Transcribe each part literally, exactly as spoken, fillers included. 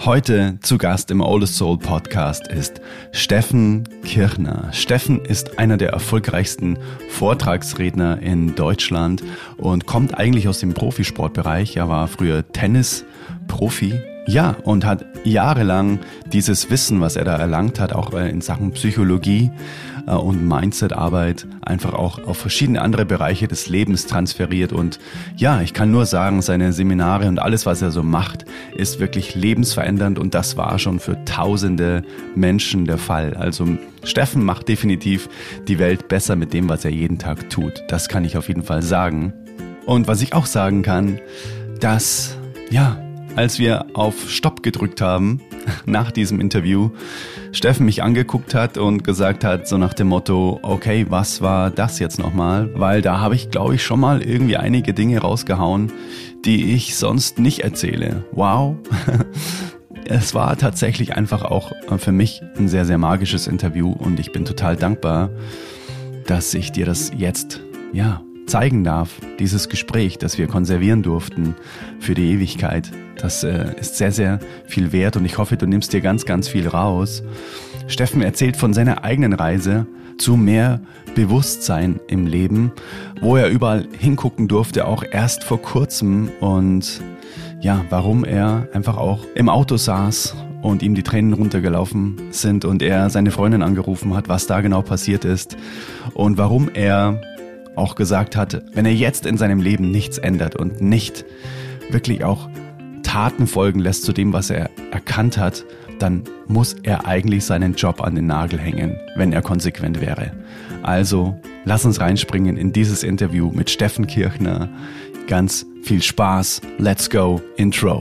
Heute zu Gast im Oldest Soul Podcast ist Steffen Kirchner. Steffen ist einer der erfolgreichsten Vortragsredner in Deutschland und kommt eigentlich aus dem Profisportbereich. Er war früher Tennisprofi. Ja, und hat jahrelang dieses Wissen, was er da erlangt hat, auch in Sachen Psychologie und Mindset-Arbeit, einfach auch auf verschiedene andere Bereiche des Lebens transferiert. Und ja, ich kann nur sagen, seine Seminare und alles, was er so macht, ist wirklich lebensverändernd und das war schon für tausende Menschen der Fall. Also Steffen macht definitiv die Welt besser mit dem, was er jeden Tag tut. Das kann ich auf jeden Fall sagen. Und was ich auch sagen kann, dass, ja, als wir auf Stopp gedrückt haben, nach diesem Interview, Steffen mich angeguckt hat und gesagt hat, so nach dem Motto, okay, was war das jetzt nochmal? Weil da habe ich, glaube ich, schon mal irgendwie einige Dinge rausgehauen, die ich sonst nicht erzähle. Wow! Es war tatsächlich einfach auch für mich ein sehr, sehr magisches Interview und ich bin total dankbar, dass ich dir das jetzt, ja, zeigen darf, dieses Gespräch, das wir konservieren durften für die Ewigkeit. Das äh, ist sehr, sehr viel wert und ich hoffe, du nimmst dir ganz, ganz viel raus. Steffen erzählt von seiner eigenen Reise zu mehr Bewusstsein im Leben, wo er überall hingucken durfte, auch erst vor kurzem und ja, warum er einfach auch im Auto saß und ihm die Tränen runtergelaufen sind und er seine Freundin angerufen hat, was da genau passiert ist und warum er auch gesagt hat, wenn er jetzt in seinem Leben nichts ändert und nicht wirklich auch Taten folgen lässt zu dem, was er erkannt hat, dann muss er eigentlich seinen Job an den Nagel hängen, wenn er konsequent wäre. Also, lass uns reinspringen in dieses Interview mit Steffen Kirchner. Ganz viel Spaß. Let's go. Intro.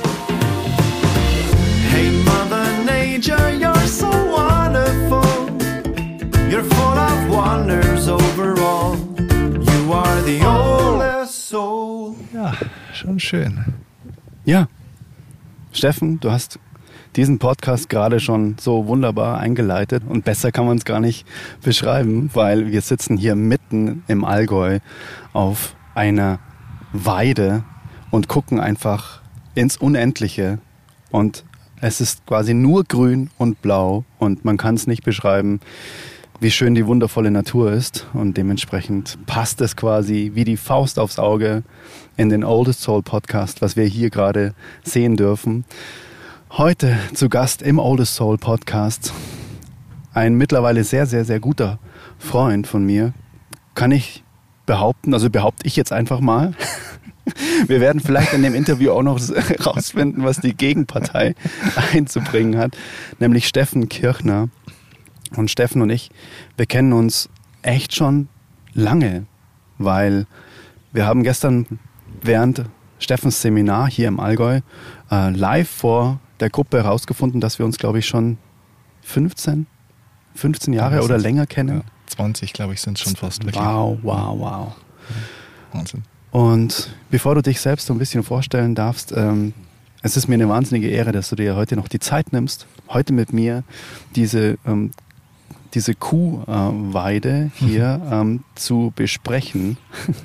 Hey Mother Nature, you're so wonderful. You're full of wonders overall. You are the oldest soul. Ja, schon schön. Ja, Steffen, du hast diesen Podcast gerade schon so wunderbar eingeleitet und besser kann man es gar nicht beschreiben, weil wir sitzen hier mitten im Allgäu auf einer Weide und gucken einfach ins Unendliche und es ist quasi nur grün und blau und man kann es nicht beschreiben, wie schön die wundervolle Natur ist und dementsprechend passt es quasi wie die Faust aufs Auge in den Oldest Soul Podcast, was wir hier gerade sehen dürfen. Heute zu Gast im Oldest Soul Podcast ein mittlerweile sehr, sehr, sehr guter Freund von mir, kann ich behaupten, also behaupte ich jetzt einfach mal. Wir werden vielleicht in dem Interview auch noch rausfinden, was die Gegenpartei einzubringen hat, nämlich Steffen Kirchner. Und Steffen und ich, wir kennen uns echt schon lange, weil wir haben gestern während Steffens Seminar hier im Allgäu äh, live vor der Gruppe herausgefunden, dass wir uns, glaube ich, schon fünfzehn, fünfzehn Jahre oder länger kennen. Ja, zwanzig, glaube ich, sind es schon fast. Wirklich. Wow, wow, wow. Ja, Wahnsinn. Und bevor du dich selbst so ein bisschen vorstellen darfst, ähm, es ist mir eine wahnsinnige Ehre, dass du dir heute noch die Zeit nimmst, heute mit mir diese ähm, diese Kuhweide hier ähm, zu besprechen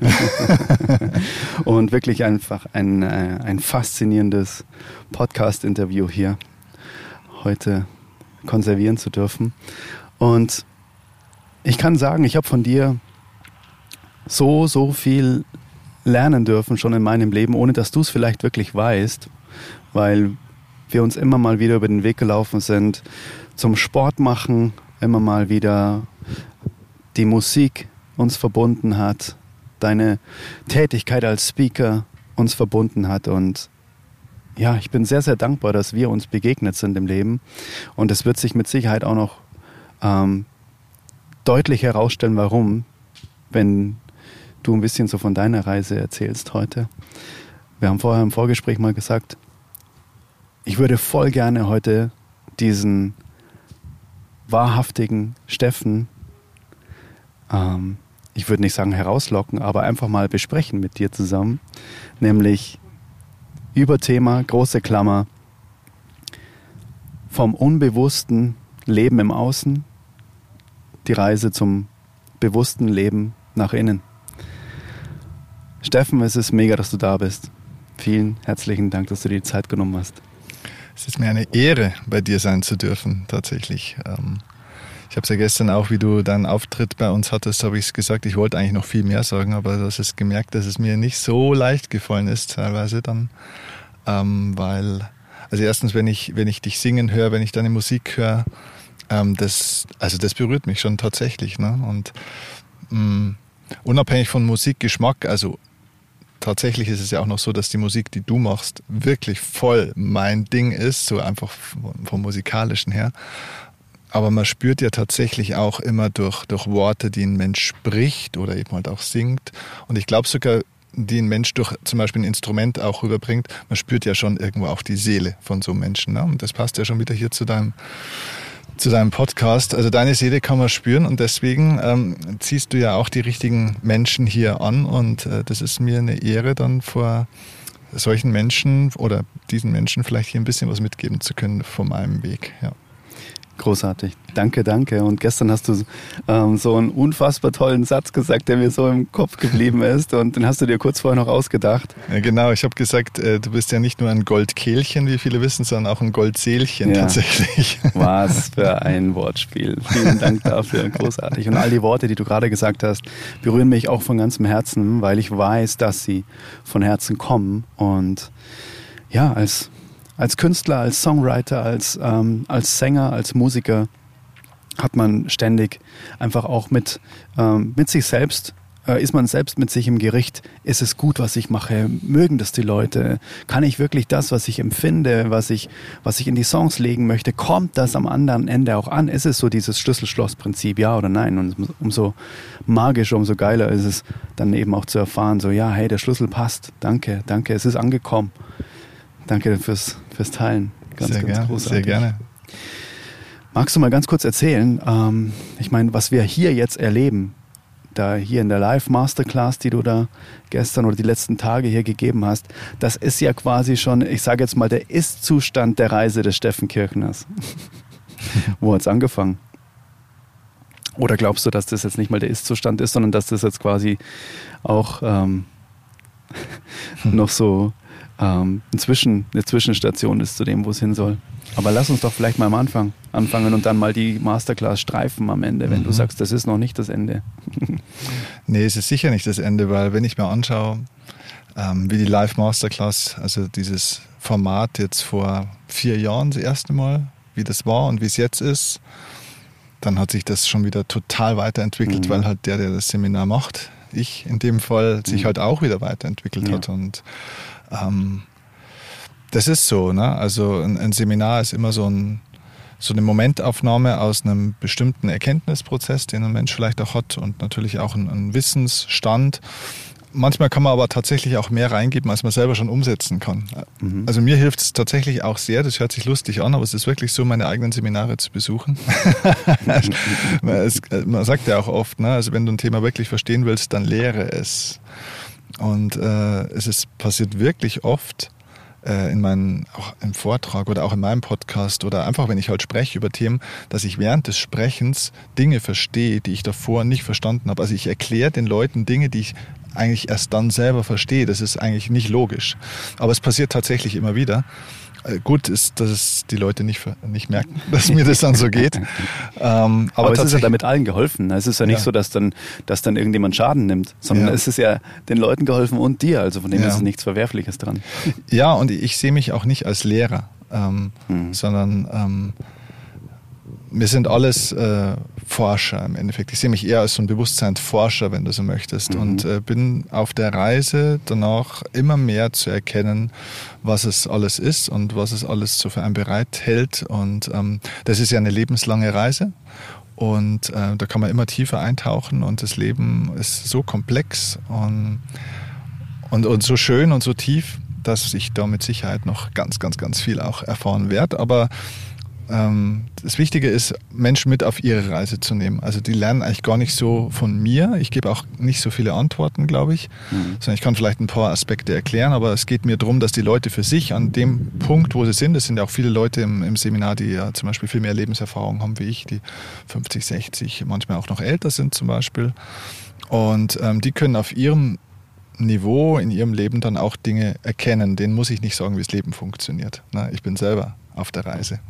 und wirklich einfach ein, äh, ein faszinierendes Podcast-Interview hier heute konservieren zu dürfen. Und ich kann sagen, ich habe von dir so, so viel lernen dürfen schon in meinem Leben, ohne dass du es vielleicht wirklich weißt, weil wir uns immer mal wieder über den Weg gelaufen sind zum Sport machen, immer mal wieder die Musik uns verbunden hat, deine Tätigkeit als Speaker uns verbunden hat und ja, ich bin sehr, sehr dankbar, dass wir uns begegnet sind im Leben und es wird sich mit Sicherheit auch noch ähm, deutlich herausstellen, warum, wenn du ein bisschen so von deiner Reise erzählst heute. Wir haben vorher im Vorgespräch mal gesagt, ich würde voll gerne heute diesen wahrhaftigen Steffen, ähm, ich würde nicht sagen herauslocken, aber einfach mal besprechen mit dir zusammen, nämlich über Thema, große Klammer, vom unbewussten Leben im Außen, die Reise zum bewussten Leben nach innen. Steffen, es ist mega, dass du da bist. Vielen herzlichen Dank, dass du dir die Zeit genommen hast. Es ist mir eine Ehre, bei dir sein zu dürfen, tatsächlich. Ähm, ich habe es ja gestern auch, wie du deinen Auftritt bei uns hattest, habe ich es gesagt, ich wollte eigentlich noch viel mehr sagen, aber du hast es gemerkt, dass es mir nicht so leicht gefallen ist teilweise dann, ähm, weil, also erstens, wenn ich, wenn ich dich singen höre, wenn ich deine Musik höre, ähm, das, also das berührt mich schon tatsächlich, ne? Und mh, unabhängig von Musikgeschmack, also tatsächlich ist es ja auch noch so, dass die Musik, die du machst, wirklich voll mein Ding ist, so einfach vom, vom Musikalischen her. Aber man spürt ja tatsächlich auch immer durch, durch Worte, die ein Mensch spricht oder eben halt auch singt. Und ich glaube sogar, die ein Mensch durch zum Beispiel ein Instrument auch rüberbringt, man spürt ja schon irgendwo auch die Seele von so einem Menschen. Ne? Und das passt ja schon wieder hier zu deinem zu deinem Podcast. Also deine Seele kann man spüren und deswegen ähm, ziehst du ja auch die richtigen Menschen hier an und äh, das ist mir eine Ehre, dann vor solchen Menschen oder diesen Menschen vielleicht hier ein bisschen was mitgeben zu können von meinem Weg. Ja. Großartig. Danke, danke. Und gestern hast du ähm, so einen unfassbar tollen Satz gesagt, der mir so im Kopf geblieben ist und den hast du dir kurz vorher noch ausgedacht. Ja, genau, ich habe gesagt, äh, du bist ja nicht nur ein Goldkehlchen, wie viele wissen, sondern auch ein Goldseelchen ja. tatsächlich. Was für ein Wortspiel. Vielen Dank dafür. Großartig. Und all die Worte, die du gerade gesagt hast, berühren mich auch von ganzem Herzen, weil ich weiß, dass sie von Herzen kommen. Und ja, als Als Künstler, als Songwriter, als, ähm, als Sänger, als Musiker hat man ständig einfach auch mit, ähm, mit sich selbst, äh, ist man selbst mit sich im Gericht. Ist es gut, was ich mache? Mögen das die Leute? Kann ich wirklich das, was ich empfinde, was ich, was ich in die Songs legen möchte, kommt das am anderen Ende auch an? Ist es so dieses Schlüssel-Schloss-Prinzip, ja oder nein? Und umso magischer, umso geiler ist es dann eben auch zu erfahren, so ja, hey, der Schlüssel passt. Danke, danke, es ist angekommen. Danke fürs, fürs Teilen. Ganz, sehr ganz gerne, großartig. Sehr gerne. Magst du mal ganz kurz erzählen, ähm, ich meine, was wir hier jetzt erleben, da hier in der Live-Masterclass, die du da gestern oder die letzten Tage hier gegeben hast, das ist ja quasi schon, ich sage jetzt mal, der Ist-Zustand der Reise des Steffen Kirchners. Wo hat es angefangen? Oder glaubst du, dass das jetzt nicht mal der Ist-Zustand ist, sondern dass das jetzt quasi auch ähm, hm. noch so ähm, ein Zwischen, eine Zwischenstation ist zu dem, wo es hin soll? Aber lass uns doch vielleicht mal am Anfang anfangen und dann mal die Masterclass streifen am Ende, wenn mhm. du sagst, das ist noch nicht das Ende. Nee, es ist sicher nicht das Ende, weil wenn ich mir anschaue, ähm, wie die Live Masterclass, also dieses Format jetzt vor vier Jahren das erste Mal, wie das war und wie es jetzt ist, dann hat sich das schon wieder total weiterentwickelt, mhm. weil halt der, der das Seminar macht, ich in dem Fall, sich mhm. halt auch wieder weiterentwickelt ja. hat. Und ähm, das ist so, ne? Also ein, ein Seminar ist immer so, ein, so eine Momentaufnahme aus einem bestimmten Erkenntnisprozess, den ein Mensch vielleicht auch hat und natürlich auch ein, ein Wissensstand. Manchmal kann man aber tatsächlich auch mehr reingeben, als man selber schon umsetzen kann. Mhm. Also mir hilft es tatsächlich auch sehr, das hört sich lustig an, aber es ist wirklich so, meine eigenen Seminare zu besuchen. es, man sagt ja auch oft, ne, also wenn du ein Thema wirklich verstehen willst, dann lehre es. Und äh, es ist passiert wirklich oft, in meinen, auch im Vortrag oder auch in meinem Podcast oder einfach, wenn ich halt spreche über Themen, dass ich während des Sprechens Dinge verstehe, die ich davor nicht verstanden habe. Also ich erkläre den Leuten Dinge, die ich eigentlich erst dann selber verstehe. Das ist eigentlich nicht logisch. Aber es passiert tatsächlich immer wieder. Gut ist, dass es die Leute nicht, nicht merken, dass mir das dann so geht. ähm, aber aber es ist ja damit allen geholfen. Es ist ja nicht ja. so, dass dann, dass dann irgendjemand Schaden nimmt, sondern ja. es ist ja den Leuten geholfen und dir. Also von dem ja. ist nichts Verwerfliches dran. Ja, und ich sehe mich auch nicht als Lehrer, ähm, hm. sondern ähm, wir sind alles äh, Forscher im Endeffekt. Ich sehe mich eher als so ein Bewusstseinsforscher, wenn du so möchtest. Mhm. Und äh, bin auf der Reise danach immer mehr zu erkennen, was es alles ist und was es alles so für einen bereithält. Und ähm, das ist ja eine lebenslange Reise. Und äh, da kann man immer tiefer eintauchen. Und das Leben ist so komplex und, und, und so schön und so tief, dass ich da mit Sicherheit noch ganz, ganz, ganz viel auch erfahren werde. Aber das Wichtige ist, Menschen mit auf ihre Reise zu nehmen. Also die lernen eigentlich gar nicht so von mir. Ich gebe auch nicht so viele Antworten, glaube ich. Mhm. Sondern ich kann vielleicht ein paar Aspekte erklären, aber es geht mir darum, dass die Leute für sich an dem Punkt, wo sie sind, es sind ja auch viele Leute im, im Seminar, die ja zum Beispiel viel mehr Lebenserfahrung haben wie ich, die fünfzig, sechzig, manchmal auch noch älter sind zum Beispiel. Und ähm, die können auf ihrem Niveau in ihrem Leben dann auch Dinge erkennen. Denen muss ich nicht sagen, wie das Leben funktioniert. Na, ich bin selber auf der Reise.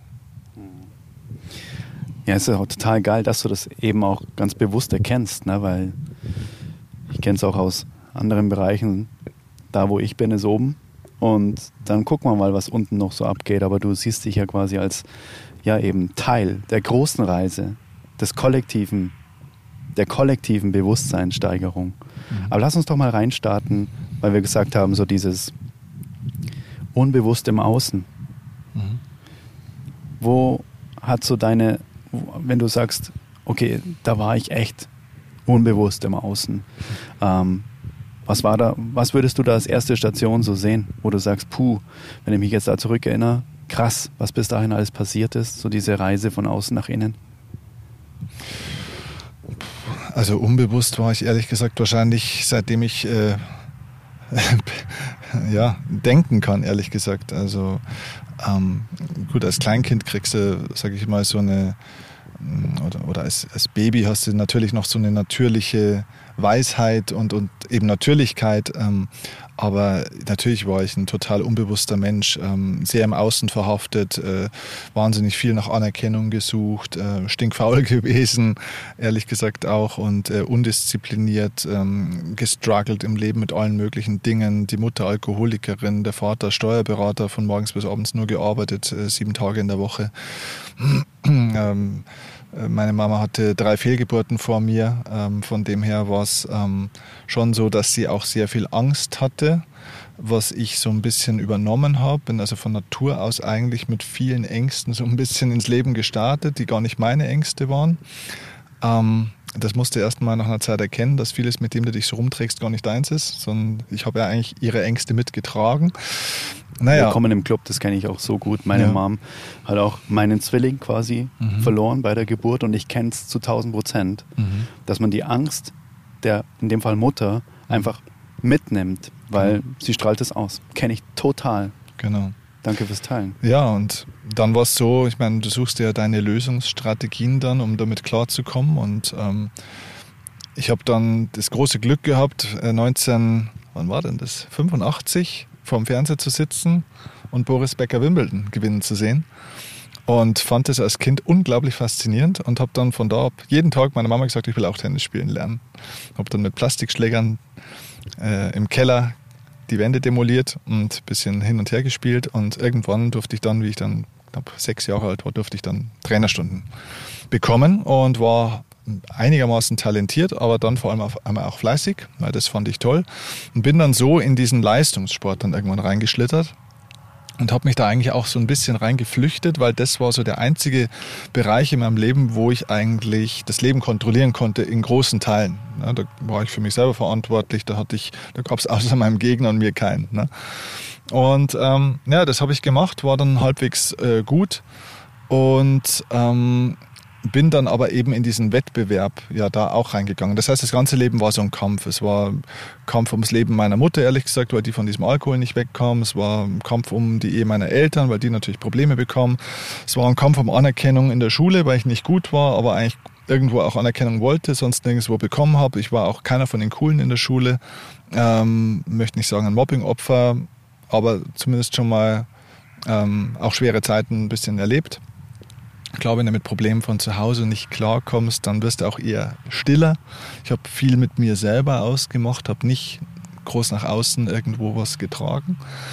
Ja, es ist auch total geil, dass du das eben auch ganz bewusst erkennst, ne? Weil ich kenne es auch aus anderen Bereichen. Da, wo ich bin, ist oben. Und dann gucken wir mal, was unten noch so abgeht. Aber du siehst dich ja quasi als ja eben Teil der großen Reise, des kollektiven, der kollektiven Bewusstseinssteigerung. Mhm. Aber lass uns doch mal reinstarten, weil wir gesagt haben, so dieses Unbewusst im Außen. Mhm. Wo hat so deine, wenn du sagst, okay, da war ich echt unbewusst im Außen. Ähm, was war da, was würdest du da als erste Station so sehen, wo du sagst, puh, wenn ich mich jetzt da zurückerinnere, krass, was bis dahin alles passiert ist, so diese Reise von außen nach innen? Also unbewusst war ich ehrlich gesagt wahrscheinlich, seitdem ich äh, ja, denken kann, ehrlich gesagt. Also ähm, gut, als Kleinkind kriegst du, sag ich mal, so eine, oder, oder als, als Baby hast du natürlich noch so eine natürliche Weisheit und, und eben Natürlichkeit. Ähm, aber natürlich war ich ein total unbewusster Mensch, ähm, sehr im Außen verhaftet, äh, wahnsinnig viel nach Anerkennung gesucht, äh, stinkfaul gewesen, ehrlich gesagt auch, und äh, undiszipliniert, ähm, gestruggelt im Leben mit allen möglichen Dingen. Die Mutter Alkoholikerin, der Vater Steuerberater, von morgens bis abends nur gearbeitet, äh, sieben Tage in der Woche. ähm, Meine Mama hatte drei Fehlgeburten vor mir, ähm, von dem her war es ähm, schon so, dass sie auch sehr viel Angst hatte, was ich so ein bisschen übernommen habe. Bin also von Natur aus eigentlich mit vielen Ängsten so ein bisschen ins Leben gestartet, die gar nicht meine Ängste waren. Ähm, das musste erst mal nach einer Zeit erkennen, dass vieles, mit dem du dich so rumträgst, gar nicht deins ist, sondern ich habe ja eigentlich ihre Ängste mitgetragen. Naja. Willkommen im Club, das kenne ich auch so gut. Meine ja. Mom hat auch meinen Zwilling quasi mhm. verloren bei der Geburt und ich kenne es zu tausend Prozent, mhm. dass man die Angst der, in dem Fall Mutter, einfach mitnimmt, weil mhm. sie strahlt es aus. Kenne ich total. Genau. Danke fürs Teilen. Ja, und dann war es so, ich meine, du suchst ja deine Lösungsstrategien dann, um damit klarzukommen, und ähm, ich habe dann das große Glück gehabt, äh, neunzehn, wann war denn das, fünfundachtzig, vorm Fernseher zu sitzen und Boris Becker-Wimbledon gewinnen zu sehen. Und fand das als Kind unglaublich faszinierend und habe dann von da ab jeden Tag meiner Mama gesagt, ich will auch Tennis spielen lernen. Habe dann mit Plastikschlägern äh, im Keller die Wände demoliert und ein bisschen hin und her gespielt. Und irgendwann durfte ich dann, wie ich dann knapp sechs Jahre alt war, durfte ich dann Trainerstunden bekommen und war einigermaßen talentiert, aber dann vor allem auch, einmal auch fleißig, weil das fand ich toll. Und bin dann so in diesen Leistungssport dann irgendwann reingeschlittert und habe mich da eigentlich auch so ein bisschen reingeflüchtet, weil das war so der einzige Bereich in meinem Leben, wo ich eigentlich das Leben kontrollieren konnte in großen Teilen. Ja, da war ich für mich selber verantwortlich, da hatte ich, da gab es außer meinem Gegner und mir keinen. Ne? Und ähm, ja, das habe ich gemacht, war dann halbwegs äh, gut und ähm, bin dann aber eben in diesen Wettbewerb ja da auch reingegangen. Das heißt, das ganze Leben war so ein Kampf. Es war ein Kampf ums Leben meiner Mutter, ehrlich gesagt, weil die von diesem Alkohol nicht wegkam. Es war ein Kampf um die Ehe meiner Eltern, weil die natürlich Probleme bekamen. Es war ein Kampf um Anerkennung in der Schule, weil ich nicht gut war, aber eigentlich irgendwo auch Anerkennung wollte, sonst nirgendwo bekommen habe. Ich war auch keiner von den Coolen in der Schule. Ähm, möchte nicht sagen ein Mobbing-Opfer, aber zumindest schon mal ähm, auch schwere Zeiten ein bisschen erlebt. Ich glaube, wenn du mit Problemen von zu Hause nicht klarkommst, dann wirst du auch eher stiller. Ich habe viel mit mir selber ausgemacht, habe nicht groß nach außen irgendwo was getragen.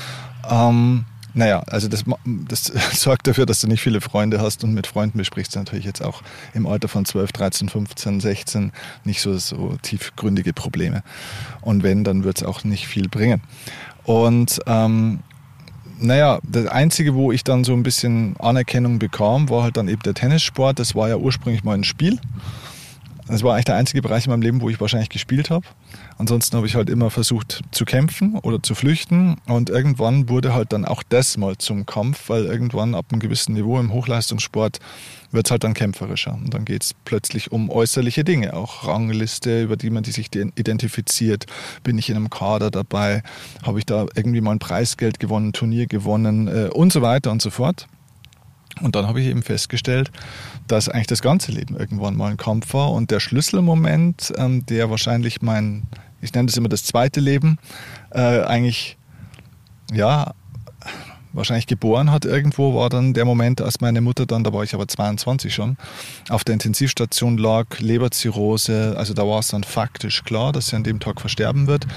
Ähm, naja, also das, das sorgt dafür, dass du nicht viele Freunde hast, und mit Freunden besprichst du natürlich jetzt auch im Alter von zwölf, dreizehn, fünfzehn, sechzehn nicht so, so tiefgründige Probleme. Und wenn, dann wird es auch nicht viel bringen. Und ähm, Naja, das Einzige, wo ich dann so ein bisschen Anerkennung bekam, war halt dann eben der Tennissport. Das war ja ursprünglich mal ein Spiel. Das war eigentlich der einzige Bereich in meinem Leben, wo ich wahrscheinlich gespielt habe. Ansonsten habe ich halt immer versucht zu kämpfen oder zu flüchten. Und irgendwann wurde halt dann auch das mal zum Kampf, weil irgendwann ab einem gewissen Niveau im Hochleistungssport wird es halt dann kämpferischer. Und dann geht es plötzlich um äußerliche Dinge, auch Rangliste, über die man die sich identifiziert. Bin ich in einem Kader dabei? Habe ich da irgendwie mal ein Preisgeld gewonnen, ein Turnier gewonnen äh, und so weiter und so fort. Und dann habe ich eben festgestellt, dass eigentlich das ganze Leben irgendwann mal ein Kampf war. Und der Schlüsselmoment, ähm, der wahrscheinlich mein, ich nenne das immer das zweite Leben, äh, eigentlich, ja, wahrscheinlich geboren hat irgendwo, war dann der Moment, als meine Mutter dann, da war ich aber zweiundzwanzig schon, auf der Intensivstation lag, Leberzirrhose, also da war es dann faktisch klar, dass sie an dem Tag versterben wird.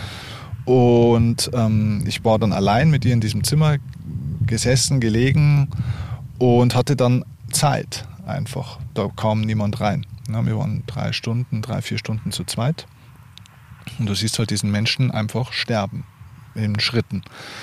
Und ähm, ich war dann allein mit ihr in diesem Zimmer gesessen, gelegen und hatte dann Zeit einfach. Da kam niemand rein. Ja, wir waren drei Stunden, drei, vier Stunden zu zweit. Und du siehst halt diesen Menschen einfach sterben, in Schritten.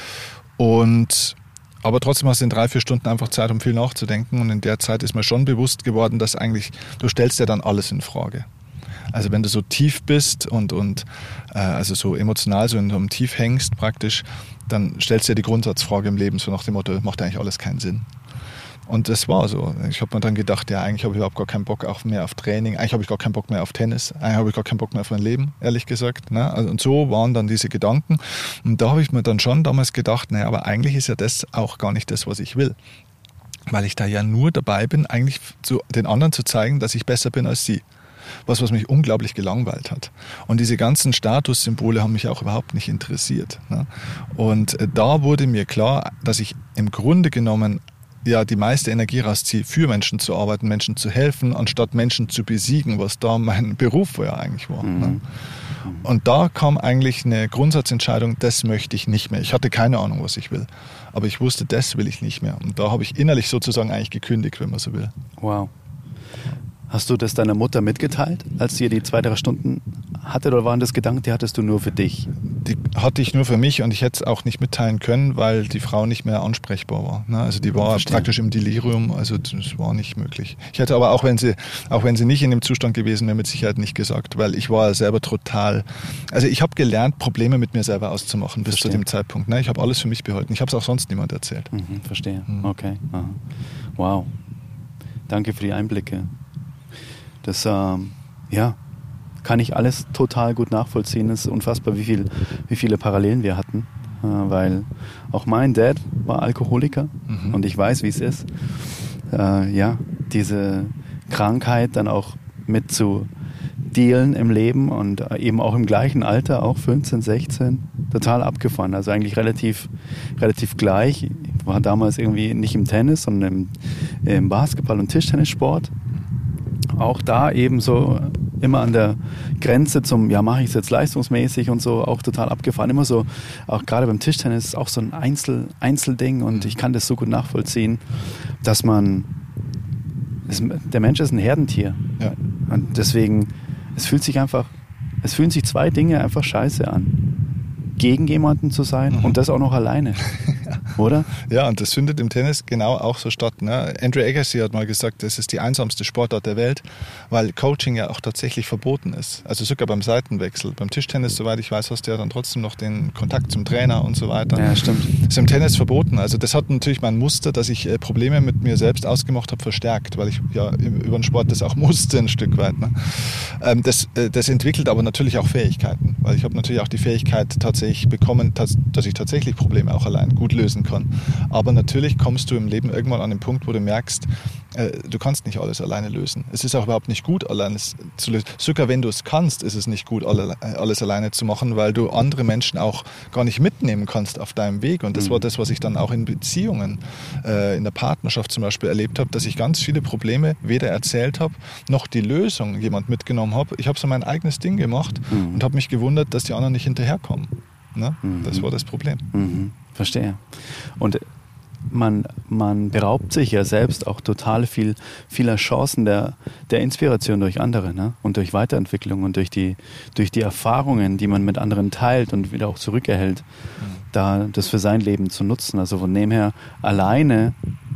Und, aber trotzdem hast du in drei, vier Stunden einfach Zeit, um viel nachzudenken. Und in der Zeit ist mir schon bewusst geworden, dass eigentlich, du stellst ja dann alles in Frage. Also wenn du so tief bist und, und äh, also so emotional so in so einem Tief hängst praktisch, dann stellst du dir die Grundsatzfrage im Leben so nach dem Motto, macht eigentlich alles keinen Sinn. Und das war so. Ich habe mir dann gedacht, ja, eigentlich habe ich überhaupt gar keinen Bock auf mehr auf Training, eigentlich habe ich gar keinen Bock mehr auf Tennis, eigentlich habe ich gar keinen Bock mehr auf mein Leben, ehrlich gesagt. Ne? Und so waren dann diese Gedanken. Und da habe ich mir dann schon damals gedacht, naja, aber eigentlich ist ja das auch gar nicht das, was ich will. Weil ich da ja nur dabei bin, eigentlich zu den anderen zu zeigen, dass ich besser bin als sie. Was, was mich unglaublich gelangweilt hat. Und diese ganzen Statussymbole haben mich auch überhaupt nicht interessiert. Ne? Und da wurde mir klar, dass ich im Grunde genommen ja die meiste Energie rausziehe, für Menschen zu arbeiten, Menschen zu helfen, anstatt Menschen zu besiegen, was da mein Beruf vorher eigentlich war. Mhm. Ne? Und da kam eigentlich eine Grundsatzentscheidung, das möchte ich nicht mehr. Ich hatte keine Ahnung, was ich will. Aber ich wusste, das will ich nicht mehr. Und da habe ich innerlich sozusagen eigentlich gekündigt, wenn man so will. Wow. Hast du das deiner Mutter mitgeteilt, als sie die zwei, drei Stunden hatte, oder waren das Gedanken, die hattest du nur für dich? Die hatte ich nur für mich und ich hätte es auch nicht mitteilen können, weil die Frau nicht mehr ansprechbar war. Ne? Also die war Verstehen. praktisch im Delirium, also das war nicht möglich. Ich hätte aber auch, wenn sie, auch wenn sie nicht in dem Zustand gewesen wäre, mit Sicherheit nicht gesagt, weil ich war selber total, also ich habe gelernt, Probleme mit mir selber auszumachen bis Verstehen. zu dem Zeitpunkt. Ne? Ich habe alles für mich behalten. Ich habe es auch sonst niemand erzählt. Mhm, verstehe, mhm. okay. Aha. Wow, danke für die Einblicke. Das, ähm, ja, kann ich alles total gut nachvollziehen. Es ist unfassbar, wie, viel, wie viele Parallelen wir hatten. Äh, weil auch mein Dad war Alkoholiker mhm. und ich weiß, wie es ist. Äh, ja, diese Krankheit dann auch mit zu dealen im Leben und eben auch im gleichen Alter, auch fünfzehn, sechzehn, total abgefahren. Also eigentlich relativ, relativ gleich. Ich war damals irgendwie nicht im Tennis, sondern im, im Basketball- und Tischtennissport. Auch da eben so immer an der Grenze zum, ja, mache ich es jetzt leistungsmäßig und so, auch total abgefahren. Immer so, auch gerade beim Tischtennis ist auch so ein Einzel, Einzelding und ich kann das so gut nachvollziehen, dass man, das, der Mensch ist ein Herdentier. Ja. Und deswegen, es fühlt sich einfach, es fühlen sich zwei Dinge einfach scheiße an. Gegen jemanden zu sein mhm. und das auch noch alleine, oder? Ja, und das findet im Tennis genau auch so statt. Ne? Andre Agassi hat mal gesagt, das ist die einsamste Sportart der Welt, weil Coaching ja auch tatsächlich verboten ist. Also sogar beim Seitenwechsel. Beim Tischtennis, soweit ich weiß, hast du ja dann trotzdem noch den Kontakt zum Trainer und so weiter. Ja, stimmt. Das ist im Tennis verboten. Also das hat natürlich mein Muster, dass ich Probleme mit mir selbst ausgemacht habe, verstärkt, weil ich ja über den Sport das auch musste ein Stück weit. Ne? Das, das entwickelt aber natürlich auch Fähigkeiten, weil ich habe natürlich auch die Fähigkeit tatsächlich bekommen, dass ich tatsächlich Probleme auch allein gut lösen kann. Aber natürlich kommst du im Leben irgendwann an den Punkt, wo du merkst, äh, du kannst nicht alles alleine lösen. Es ist auch überhaupt nicht gut, alles zu lösen. Sogar wenn du es kannst, ist es nicht gut, alle, alles alleine zu machen, weil du andere Menschen auch gar nicht mitnehmen kannst auf deinem Weg. Und das war das, was ich dann auch in Beziehungen, äh, in der Partnerschaft zum Beispiel erlebt habe, dass ich ganz viele Probleme weder erzählt habe, noch die Lösung jemand mitgenommen habe. Ich habe so mein eigenes Ding gemacht mhm. und habe mich gewundert, dass die anderen nicht hinterherkommen. Ne? Mhm. Das war das Problem. Mhm. Verstehe. Und man, man beraubt sich ja selbst auch total viel, vieler Chancen der, der Inspiration durch andere, ne? Und durch Weiterentwicklung und durch die, durch die Erfahrungen, die man mit anderen teilt und wieder auch zurückerhält, mhm. da das für sein Leben zu nutzen. Also von dem her alleine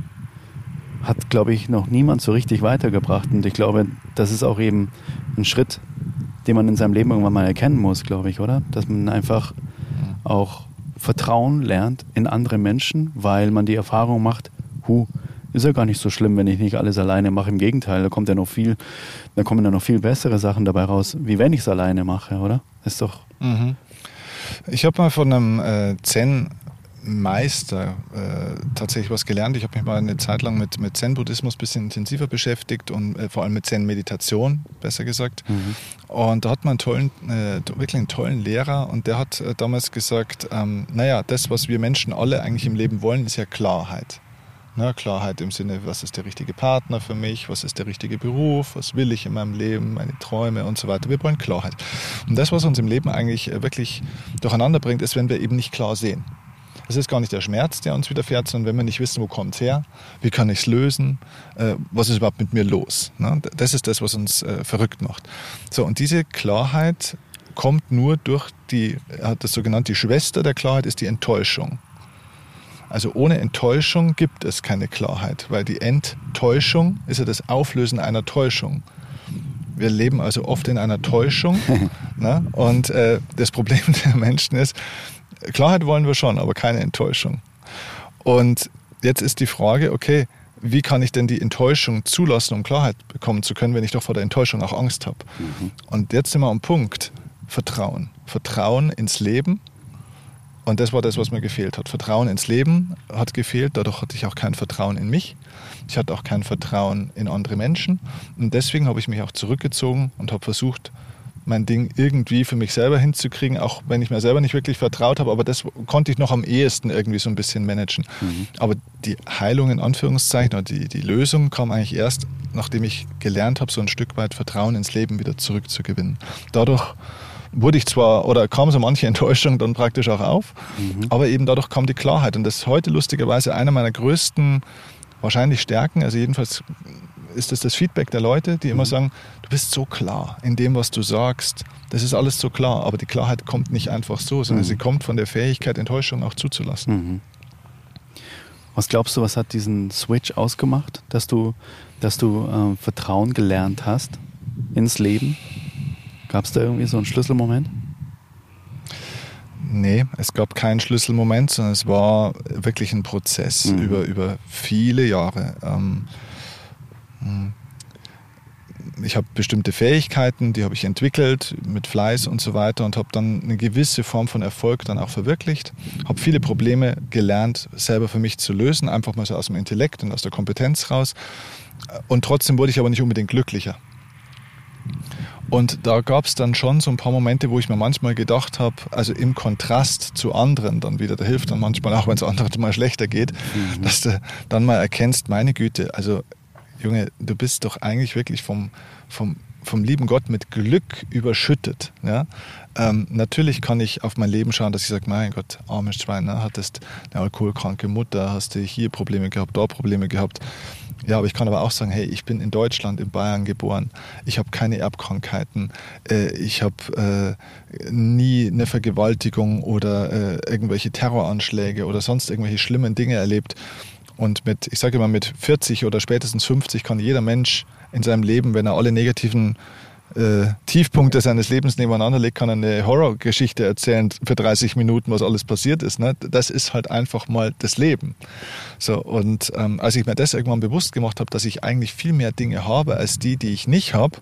hat, glaube ich, noch niemand so richtig weitergebracht. Und ich glaube, das ist auch eben ein Schritt, den man in seinem Leben irgendwann mal erkennen muss, glaube ich, oder? Dass man einfach auch Vertrauen lernt in andere Menschen, weil man die Erfahrung macht, hu, ist ja gar nicht so schlimm, wenn ich nicht alles alleine mache. Im Gegenteil, da kommt ja noch viel, da kommen ja noch viel bessere Sachen dabei raus, wie wenn ich es alleine mache, oder? Ist doch. Mhm. Ich habe mal von einem äh, Zen Meister äh, tatsächlich was gelernt. Ich habe mich mal eine Zeit lang mit, mit Zen-Buddhismus ein bisschen intensiver beschäftigt und äh, vor allem mit Zen-Meditation, besser gesagt. Mhm. Und da hat man einen tollen, äh, wirklich einen tollen Lehrer und der hat äh, damals gesagt, ähm, naja, das, was wir Menschen alle eigentlich im Leben wollen, ist ja Klarheit. Na, Klarheit im Sinne, was ist der richtige Partner für mich, was ist der richtige Beruf, was will ich in meinem Leben, meine Träume und so weiter. Wir wollen Klarheit. Und das, was uns im Leben eigentlich äh, wirklich durcheinander bringt, ist, wenn wir eben nicht klar sehen. Es ist gar nicht der Schmerz, der uns widerfährt, sondern wenn wir nicht wissen, wo kommt es her, wie kann ich es lösen, äh, was ist überhaupt mit mir los. Ne? Das ist das, was uns äh, verrückt macht. So, und diese Klarheit kommt nur durch die, er hat das so genannt, die Schwester der Klarheit ist die Enttäuschung. Also ohne Enttäuschung gibt es keine Klarheit, weil die Enttäuschung ist ja das Auflösen einer Täuschung. Wir leben also oft in einer Täuschung. Ne? Und äh, das Problem der Menschen ist, Klarheit wollen wir schon, aber keine Enttäuschung. Und jetzt ist die Frage, okay, wie kann ich denn die Enttäuschung zulassen, um Klarheit bekommen zu können, wenn ich doch vor der Enttäuschung auch Angst habe? Mhm. Und jetzt sind wir am Punkt, Vertrauen. Vertrauen ins Leben. Und das war das, was mir gefehlt hat. Vertrauen ins Leben hat gefehlt, dadurch hatte ich auch kein Vertrauen in mich. Ich hatte auch kein Vertrauen in andere Menschen. Und deswegen habe ich mich auch zurückgezogen und habe versucht, mein Ding irgendwie für mich selber hinzukriegen, auch wenn ich mir selber nicht wirklich vertraut habe, aber das konnte ich noch am ehesten irgendwie so ein bisschen managen. Mhm. Aber die Heilung in Anführungszeichen oder die, die Lösung kam eigentlich erst, nachdem ich gelernt habe, so ein Stück weit Vertrauen ins Leben wieder zurückzugewinnen. Dadurch wurde ich zwar, oder kam so manche Enttäuschung dann praktisch auch auf, mhm. aber eben dadurch kam die Klarheit. Und das ist heute lustigerweise einer meiner größten, wahrscheinlich Stärken, also jedenfalls ist das das Feedback der Leute, die immer sagen, du bist so klar in dem, was du sagst. Das ist alles so klar, aber die Klarheit kommt nicht einfach so, sondern mhm. sie kommt von der Fähigkeit, Enttäuschung auch zuzulassen. Mhm. Was glaubst du, was hat diesen Switch ausgemacht, dass du, dass du äh, Vertrauen gelernt hast ins Leben? Gab es da irgendwie so einen Schlüsselmoment? Nee, es gab keinen Schlüsselmoment, sondern es war wirklich ein Prozess mhm. über, über viele Jahre. Ähm, Ich habe bestimmte Fähigkeiten, die habe ich entwickelt mit Fleiß und so weiter und habe dann eine gewisse Form von Erfolg dann auch verwirklicht. Habe viele Probleme gelernt, selber für mich zu lösen, einfach mal so aus dem Intellekt und aus der Kompetenz raus. Und trotzdem wurde ich aber nicht unbedingt glücklicher. Und da gab es dann schon so ein paar Momente, wo ich mir manchmal gedacht habe, also im Kontrast zu anderen dann wieder, da hilft dann manchmal auch, wenn es anderen mal schlechter geht, mhm. dass du dann mal erkennst, meine Güte, also Junge, du bist doch eigentlich wirklich vom, vom, vom lieben Gott mit Glück überschüttet. Ja? Ähm, natürlich kann ich auf mein Leben schauen, dass ich sage, mein Gott, armes Schwein, ne? Hattest eine alkoholkranke Mutter, hast du hier Probleme gehabt, da Probleme gehabt. Ja, aber ich kann aber auch sagen, hey, ich bin in Deutschland, in Bayern geboren. Ich habe keine Erbkrankheiten. Äh, ich habe äh, nie eine Vergewaltigung oder äh, irgendwelche Terroranschläge oder sonst irgendwelche schlimmen Dinge erlebt. Und mit, ich sage immer, mit vierzig oder spätestens fünfzig kann jeder Mensch in seinem Leben, wenn er alle negativen äh, Tiefpunkte seines Lebens nebeneinander legt, kann er eine Horrorgeschichte erzählen für dreißig Minuten, was alles passiert ist. Ne? Das ist halt einfach mal das Leben. So, und ähm, als ich mir das irgendwann bewusst gemacht habe, dass ich eigentlich viel mehr Dinge habe als die, die ich nicht habe,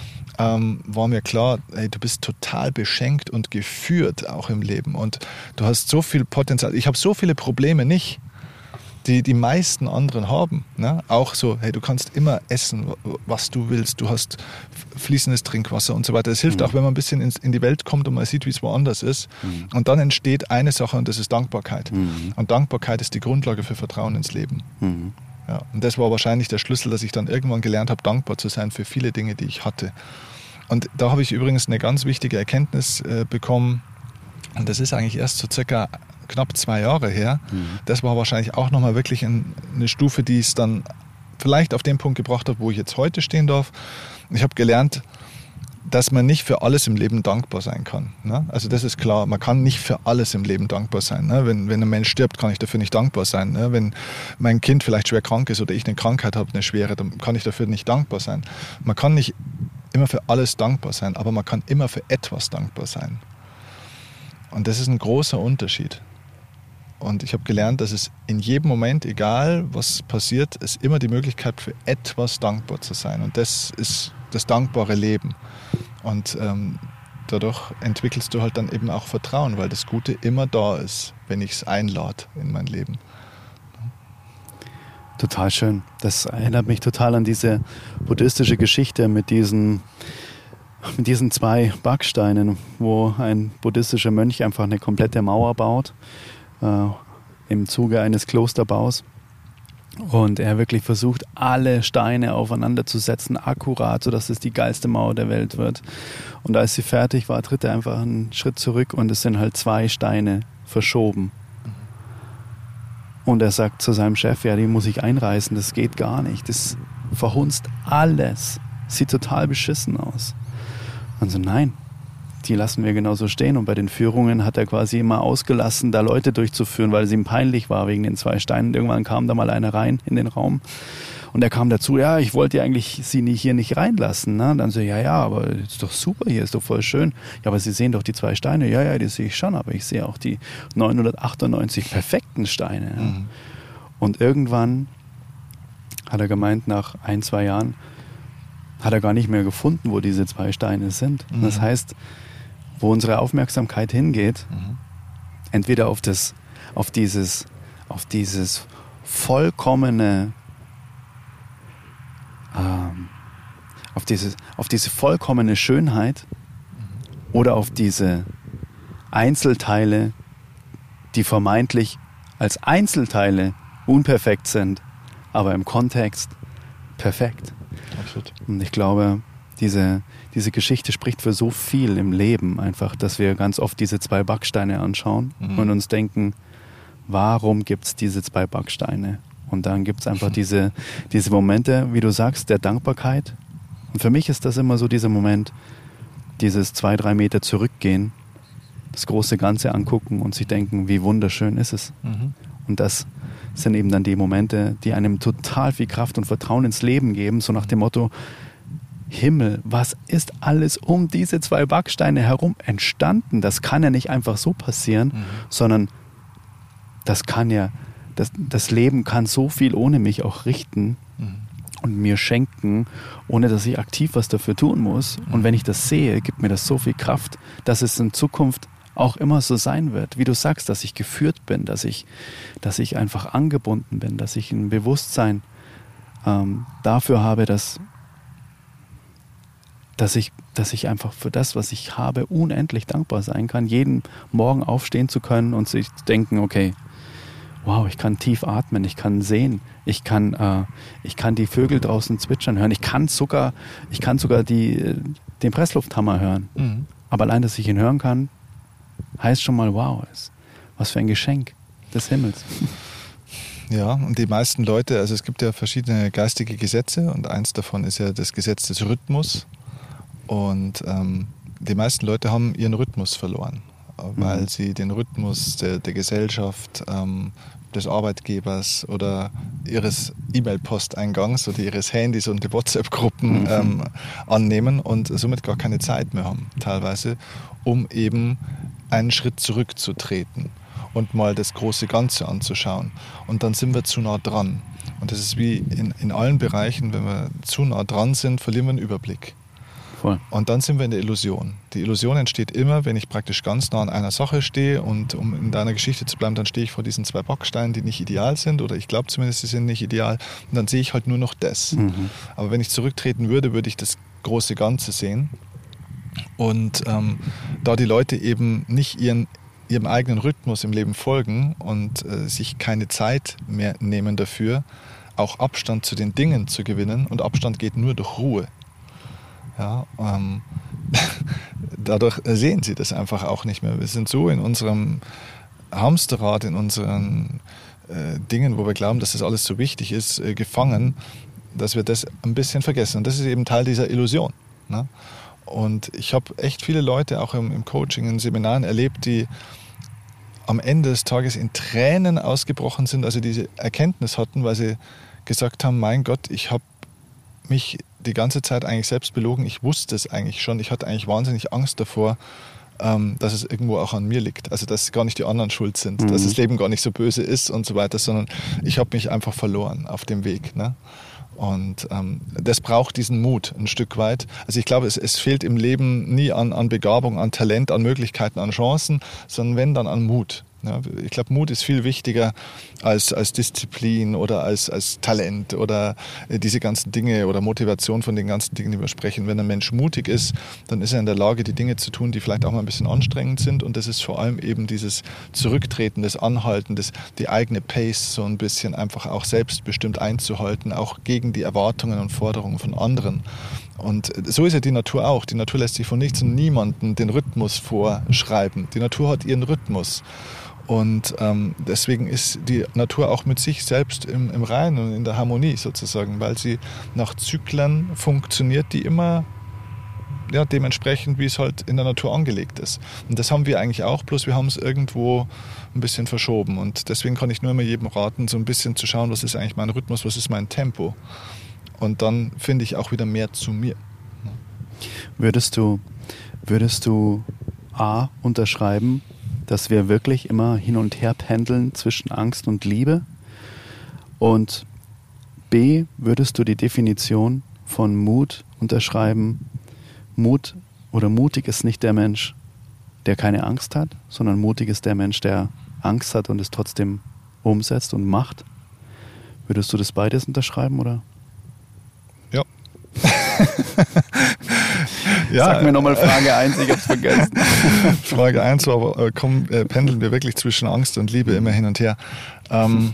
ähm, war mir klar, hey, du bist total beschenkt und geführt auch im Leben. Und du hast so viel Potenzial. Ich habe so viele Probleme nicht, die die meisten anderen haben. Ne? Auch so, hey, du kannst immer essen, was du willst, du hast fließendes Trinkwasser und so weiter. Es hilft mhm. auch, wenn man ein bisschen ins, in die Welt kommt und man sieht, wie es woanders ist. Mhm. Und dann entsteht eine Sache und das ist Dankbarkeit. Mhm. Und Dankbarkeit ist die Grundlage für Vertrauen ins Leben. Mhm. Ja, und das war wahrscheinlich der Schlüssel, dass ich dann irgendwann gelernt habe, dankbar zu sein für viele Dinge, die ich hatte. Und da habe ich übrigens eine ganz wichtige Erkenntnis äh, bekommen. Und das ist eigentlich erst so circa knapp zwei Jahre her. Mhm. Das war wahrscheinlich auch nochmal wirklich ein, eine Stufe, die es dann vielleicht auf den Punkt gebracht hat, wo ich jetzt heute stehen darf. Ich habe gelernt, dass man nicht für alles im Leben dankbar sein kann. Ne? Also das ist klar, man kann nicht für alles im Leben dankbar sein. Ne? Wenn, wenn ein Mensch stirbt, kann ich dafür nicht dankbar sein. Ne? Wenn mein Kind vielleicht schwer krank ist oder ich eine Krankheit habe, eine schwere, dann kann ich dafür nicht dankbar sein. Man kann nicht immer für alles dankbar sein, aber man kann immer für etwas dankbar sein. Und das ist ein großer Unterschied. Und ich habe gelernt, dass es in jedem Moment, egal was passiert, es immer die Möglichkeit für etwas dankbar zu sein. Und das ist das dankbare Leben. Und ähm, dadurch entwickelst du halt dann eben auch Vertrauen, weil das Gute immer da ist, wenn ich es einlade in mein Leben. Total schön. Das erinnert mich total an diese buddhistische Geschichte mit diesen, mit diesen zwei Backsteinen, wo ein buddhistischer Mönch einfach eine komplette Mauer baut, äh, im Zuge eines Klosterbaus. Und er wirklich versucht, alle Steine aufeinander zu setzen, akkurat, sodass es die geilste Mauer der Welt wird. Und als sie fertig war, tritt er einfach einen Schritt zurück und es sind halt zwei Steine verschoben. Und er sagt zu seinem Chef, ja, die muss ich einreißen, das geht gar nicht. Das verhunzt alles. Sieht total beschissen aus. Und so, nein, die lassen wir genauso stehen. Und bei den Führungen hat er quasi immer ausgelassen, da Leute durchzuführen, weil es ihm peinlich war wegen den zwei Steinen. Und irgendwann kam da mal einer rein in den Raum. Und er kam dazu, ja, ich wollte eigentlich sie nicht, hier nicht reinlassen. Ne? Und dann so, ja, ja, aber ist doch super hier, ist doch voll schön. Ja, aber Sie sehen doch die zwei Steine. Ja, ja, die sehe ich schon, aber ich sehe auch die neunhundertachtundneunzig perfekten Steine. Ja? Mhm. Und irgendwann hat er gemeint, nach ein, zwei Jahren hat er gar nicht mehr gefunden, wo diese zwei Steine sind. Mhm. Das heißt, wo unsere Aufmerksamkeit hingeht, mhm. entweder auf das, auf dieses, auf dieses vollkommene Ähm, auf, diese, auf diese vollkommene Schönheit oder auf diese Einzelteile, die vermeintlich als Einzelteile unperfekt sind, aber im Kontext perfekt. Absolut. Und ich glaube, diese, diese Geschichte spricht für so viel im Leben einfach, dass wir ganz oft diese zwei Backsteine anschauen mhm. und uns denken, warum gibt es diese zwei Backsteine? Und dann gibt es einfach diese, diese Momente, wie du sagst, der Dankbarkeit. Und für mich ist das immer so dieser Moment, dieses zwei, drei Meter zurückgehen, das große Ganze angucken und sich denken, wie wunderschön ist es. Mhm. Und das sind eben dann die Momente, die einem total viel Kraft und Vertrauen ins Leben geben, so nach dem Motto, Himmel, was ist alles um diese zwei Backsteine herum entstanden? Das kann ja nicht einfach so passieren, mhm. sondern das kann ja Das, das Leben kann so viel ohne mich auch richten mhm. und mir schenken, ohne dass ich aktiv was dafür tun muss. Mhm. Und wenn ich das sehe, gibt mir das so viel Kraft, dass es in Zukunft auch immer so sein wird. Wie du sagst, dass ich geführt bin, dass ich, dass ich einfach angebunden bin, dass ich ein Bewusstsein ähm, dafür habe, dass, dass, ich, dass ich einfach für das, was ich habe, unendlich dankbar sein kann, jeden Morgen aufstehen zu können und sich denken, okay, wow, ich kann tief atmen, ich kann sehen, ich kann, äh, ich kann die Vögel draußen zwitschern hören, ich kann sogar, ich kann sogar die, den Presslufthammer hören. Mhm. Aber allein, dass ich ihn hören kann, heißt schon mal, wow, was für ein Geschenk des Himmels. Ja, und die meisten Leute, also es gibt ja verschiedene geistige Gesetze und eins davon ist ja das Gesetz des Rhythmus. Und ähm, die meisten Leute haben ihren Rhythmus verloren, weil mhm. sie den Rhythmus der, der Gesellschaft, ähm, des Arbeitgebers oder ihres E-Mail-Posteingangs oder ihres Handys und die WhatsApp-Gruppen mhm. ähm, annehmen und somit gar keine Zeit mehr haben, teilweise, um eben einen Schritt zurückzutreten und mal das große Ganze anzuschauen. Und dann sind wir zu nah dran. Und das ist wie in, in allen Bereichen, wenn wir zu nah dran sind, verlieren wir einen Überblick. Voll. Und dann sind wir in der Illusion. Die Illusion entsteht immer, wenn ich praktisch ganz nah an einer Sache stehe und um in deiner Geschichte zu bleiben, dann stehe ich vor diesen zwei Backsteinen, die nicht ideal sind oder ich glaube zumindest, sie sind nicht ideal und dann sehe ich halt nur noch das. Mhm. Aber wenn ich zurücktreten würde, würde ich das große Ganze sehen. Und ähm, da die Leute eben nicht ihren, ihrem eigenen Rhythmus im Leben folgen und äh, sich keine Zeit mehr nehmen dafür, auch Abstand zu den Dingen zu gewinnen und Abstand geht nur durch Ruhe. Ja, ähm, dadurch sehen sie das einfach auch nicht mehr. Wir sind so in unserem Hamsterrad, in unseren äh, Dingen, wo wir glauben, dass das alles so wichtig ist, äh, gefangen, dass wir das ein bisschen vergessen. Und das ist eben Teil dieser Illusion. Ne? Und ich habe echt viele Leute auch im, im Coaching, in Seminaren erlebt, die am Ende des Tages in Tränen ausgebrochen sind, also diese Erkenntnis hatten, weil sie gesagt haben, mein Gott, ich habe mich die ganze Zeit eigentlich selbst belogen. Ich wusste es eigentlich schon. Ich hatte eigentlich wahnsinnig Angst davor, ähm, dass es irgendwo auch an mir liegt. Also dass gar nicht die anderen schuld sind, mhm. dass das Leben gar nicht so böse ist und so weiter, sondern ich habe mich einfach verloren auf dem Weg. Ne? Und ähm, das braucht diesen Mut ein Stück weit. Also ich glaube, es, es fehlt im Leben nie an, an Begabung, an Talent, an Möglichkeiten, an Chancen, sondern wenn, dann an Mut. Ja, ich glaube, Mut ist viel wichtiger als, als Disziplin oder als, als Talent oder diese ganzen Dinge oder Motivation von den ganzen Dingen, die wir sprechen. Wenn ein Mensch mutig ist, dann ist er in der Lage, die Dinge zu tun, die vielleicht auch mal ein bisschen anstrengend sind. Und das ist vor allem eben dieses Zurücktreten, das Anhalten, das, die eigene Pace so ein bisschen einfach auch selbstbestimmt einzuhalten, auch gegen die Erwartungen und Forderungen von anderen. Und so ist ja die Natur auch. Die Natur lässt sich von nichts und niemandem den Rhythmus vorschreiben. Die Natur hat ihren Rhythmus. Und ähm, deswegen ist die Natur auch mit sich selbst im, im Reinen und in der Harmonie sozusagen, weil sie nach Zyklen funktioniert, die immer ja, dementsprechend, wie es halt in der Natur angelegt ist. Und das haben wir eigentlich auch, bloß wir haben es irgendwo ein bisschen verschoben. Und deswegen kann ich nur immer jedem raten, so ein bisschen zu schauen, was ist eigentlich mein Rhythmus, was ist mein Tempo. Und dann finde ich auch wieder mehr zu mir. Würdest du, würdest du A, unterschreiben, dass wir wirklich immer hin und her pendeln zwischen Angst und Liebe? Und B, würdest du die Definition von Mut unterschreiben? Mut oder mutig ist nicht der Mensch, der keine Angst hat, sondern mutig ist der Mensch, der Angst hat und es trotzdem umsetzt und macht. Würdest du das beides unterschreiben, oder? Ja. Ja, Sag mir nochmal Frage eins, ich hab's vergessen. Frage eins war, aber komm, äh, pendeln wir wirklich zwischen Angst und Liebe immer hin und her. Ähm,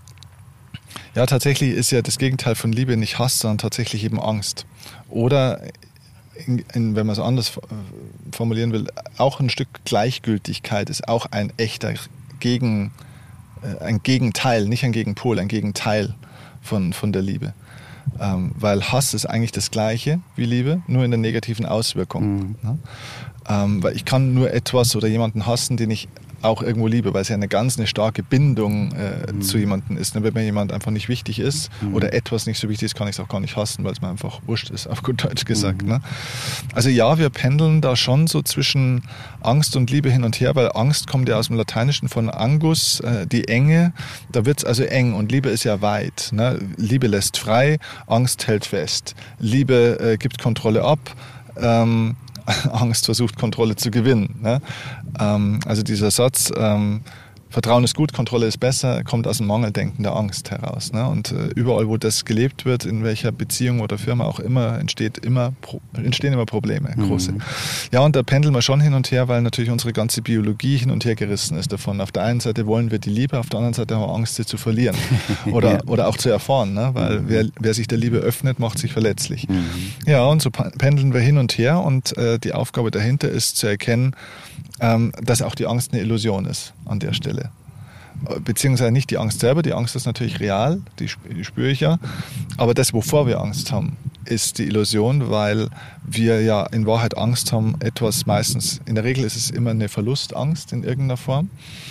ja, tatsächlich ist ja das Gegenteil von Liebe nicht Hass, sondern tatsächlich eben Angst. Oder, in, in, wenn man es anders formulieren will, auch ein Stück Gleichgültigkeit ist auch ein echter Gegen, äh, ein Gegenteil, nicht ein Gegenpol, ein Gegenteil von, von der Liebe. Ähm, weil Hass ist eigentlich das Gleiche wie Liebe, nur in der negativen Auswirkung. Mhm. Ne? Ähm, weil ich kann nur etwas oder jemanden hassen, den ich auch irgendwo liebe, weil es ja eine ganz eine starke Bindung äh, mhm. zu jemandem ist. Wenn mir jemand einfach nicht wichtig ist mhm. oder etwas nicht so wichtig ist, kann ich es auch gar nicht hassen, weil es mir einfach wurscht ist, auf gut Deutsch gesagt. Mhm. Ne? Also ja, wir pendeln da schon so zwischen Angst und Liebe hin und her, weil Angst kommt ja aus dem Lateinischen von Angus, äh, die Enge. Da wird es also eng und Liebe ist ja weit. Ne? Liebe lässt frei, Angst hält fest. Liebe äh, gibt Kontrolle ab. Ähm, Angst versucht, Kontrolle zu gewinnen. Ne? Ähm, also dieser Satz, ähm, Vertrauen ist gut, Kontrolle ist besser, kommt aus dem Mangeldenken der Angst heraus. Ne? Und äh, überall, wo das gelebt wird, in welcher Beziehung oder Firma auch immer, entsteht immer Pro- entstehen immer Probleme, große. Mhm. Ja, und da pendeln wir schon hin und her, weil natürlich unsere ganze Biologie hin und her gerissen ist davon. Auf der einen Seite wollen wir die Liebe, auf der anderen Seite haben wir Angst, sie zu verlieren oder, ja. oder auch zu erfahren, ne? Weil mhm. wer, wer sich der Liebe öffnet, macht sich verletzlich. Mhm. Ja, und so pendeln wir hin und her und äh, die Aufgabe dahinter ist zu erkennen, ähm, dass auch die Angst eine Illusion ist an der Stelle. Beziehungsweise nicht die Angst selber, die Angst ist natürlich real, die, die spüre ich ja, aber das, wovor wir Angst haben, ist die Illusion, weil wir ja in Wahrheit Angst haben, etwas meistens, in der Regel ist es immer eine Verlustangst in irgendeiner Form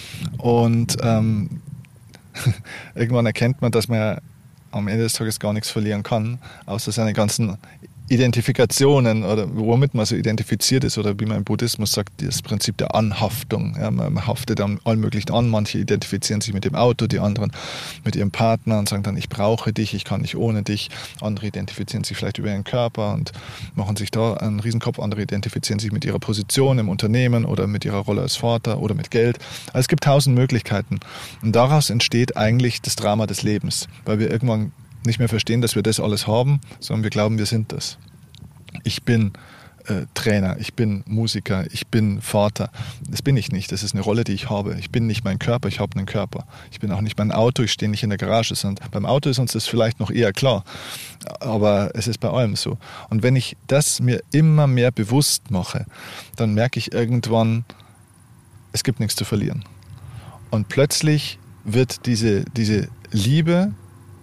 und ähm, irgendwann erkennt man, dass man am Ende des Tages gar nichts verlieren kann, außer seine ganzen Identifikationen oder womit man so identifiziert ist oder wie man im Buddhismus sagt, das Prinzip der Anhaftung. Ja, man haftet an allen möglichen an. Manche identifizieren sich mit dem Auto, die anderen mit ihrem Partner und sagen dann, ich brauche dich, ich kann nicht ohne dich. Andere identifizieren sich vielleicht über ihren Körper und machen sich da einen Riesenkopf. Andere identifizieren sich mit ihrer Position im Unternehmen oder mit ihrer Rolle als Vater oder mit Geld. Also es gibt tausend Möglichkeiten. Und daraus entsteht eigentlich das Drama des Lebens, weil wir irgendwann nicht mehr verstehen, dass wir das alles haben, sondern wir glauben, wir sind das. Ich bin äh, Trainer, ich bin Musiker, ich bin Vater. Das bin ich nicht, das ist eine Rolle, die ich habe. Ich bin nicht mein Körper, ich habe einen Körper. Ich bin auch nicht mein Auto, ich stehe nicht in der Garage. Sondern beim Auto ist uns das vielleicht noch eher klar, aber es ist bei allem so. Und wenn ich das mir immer mehr bewusst mache, dann merke ich irgendwann, es gibt nichts zu verlieren. Und plötzlich wird diese, diese Liebe,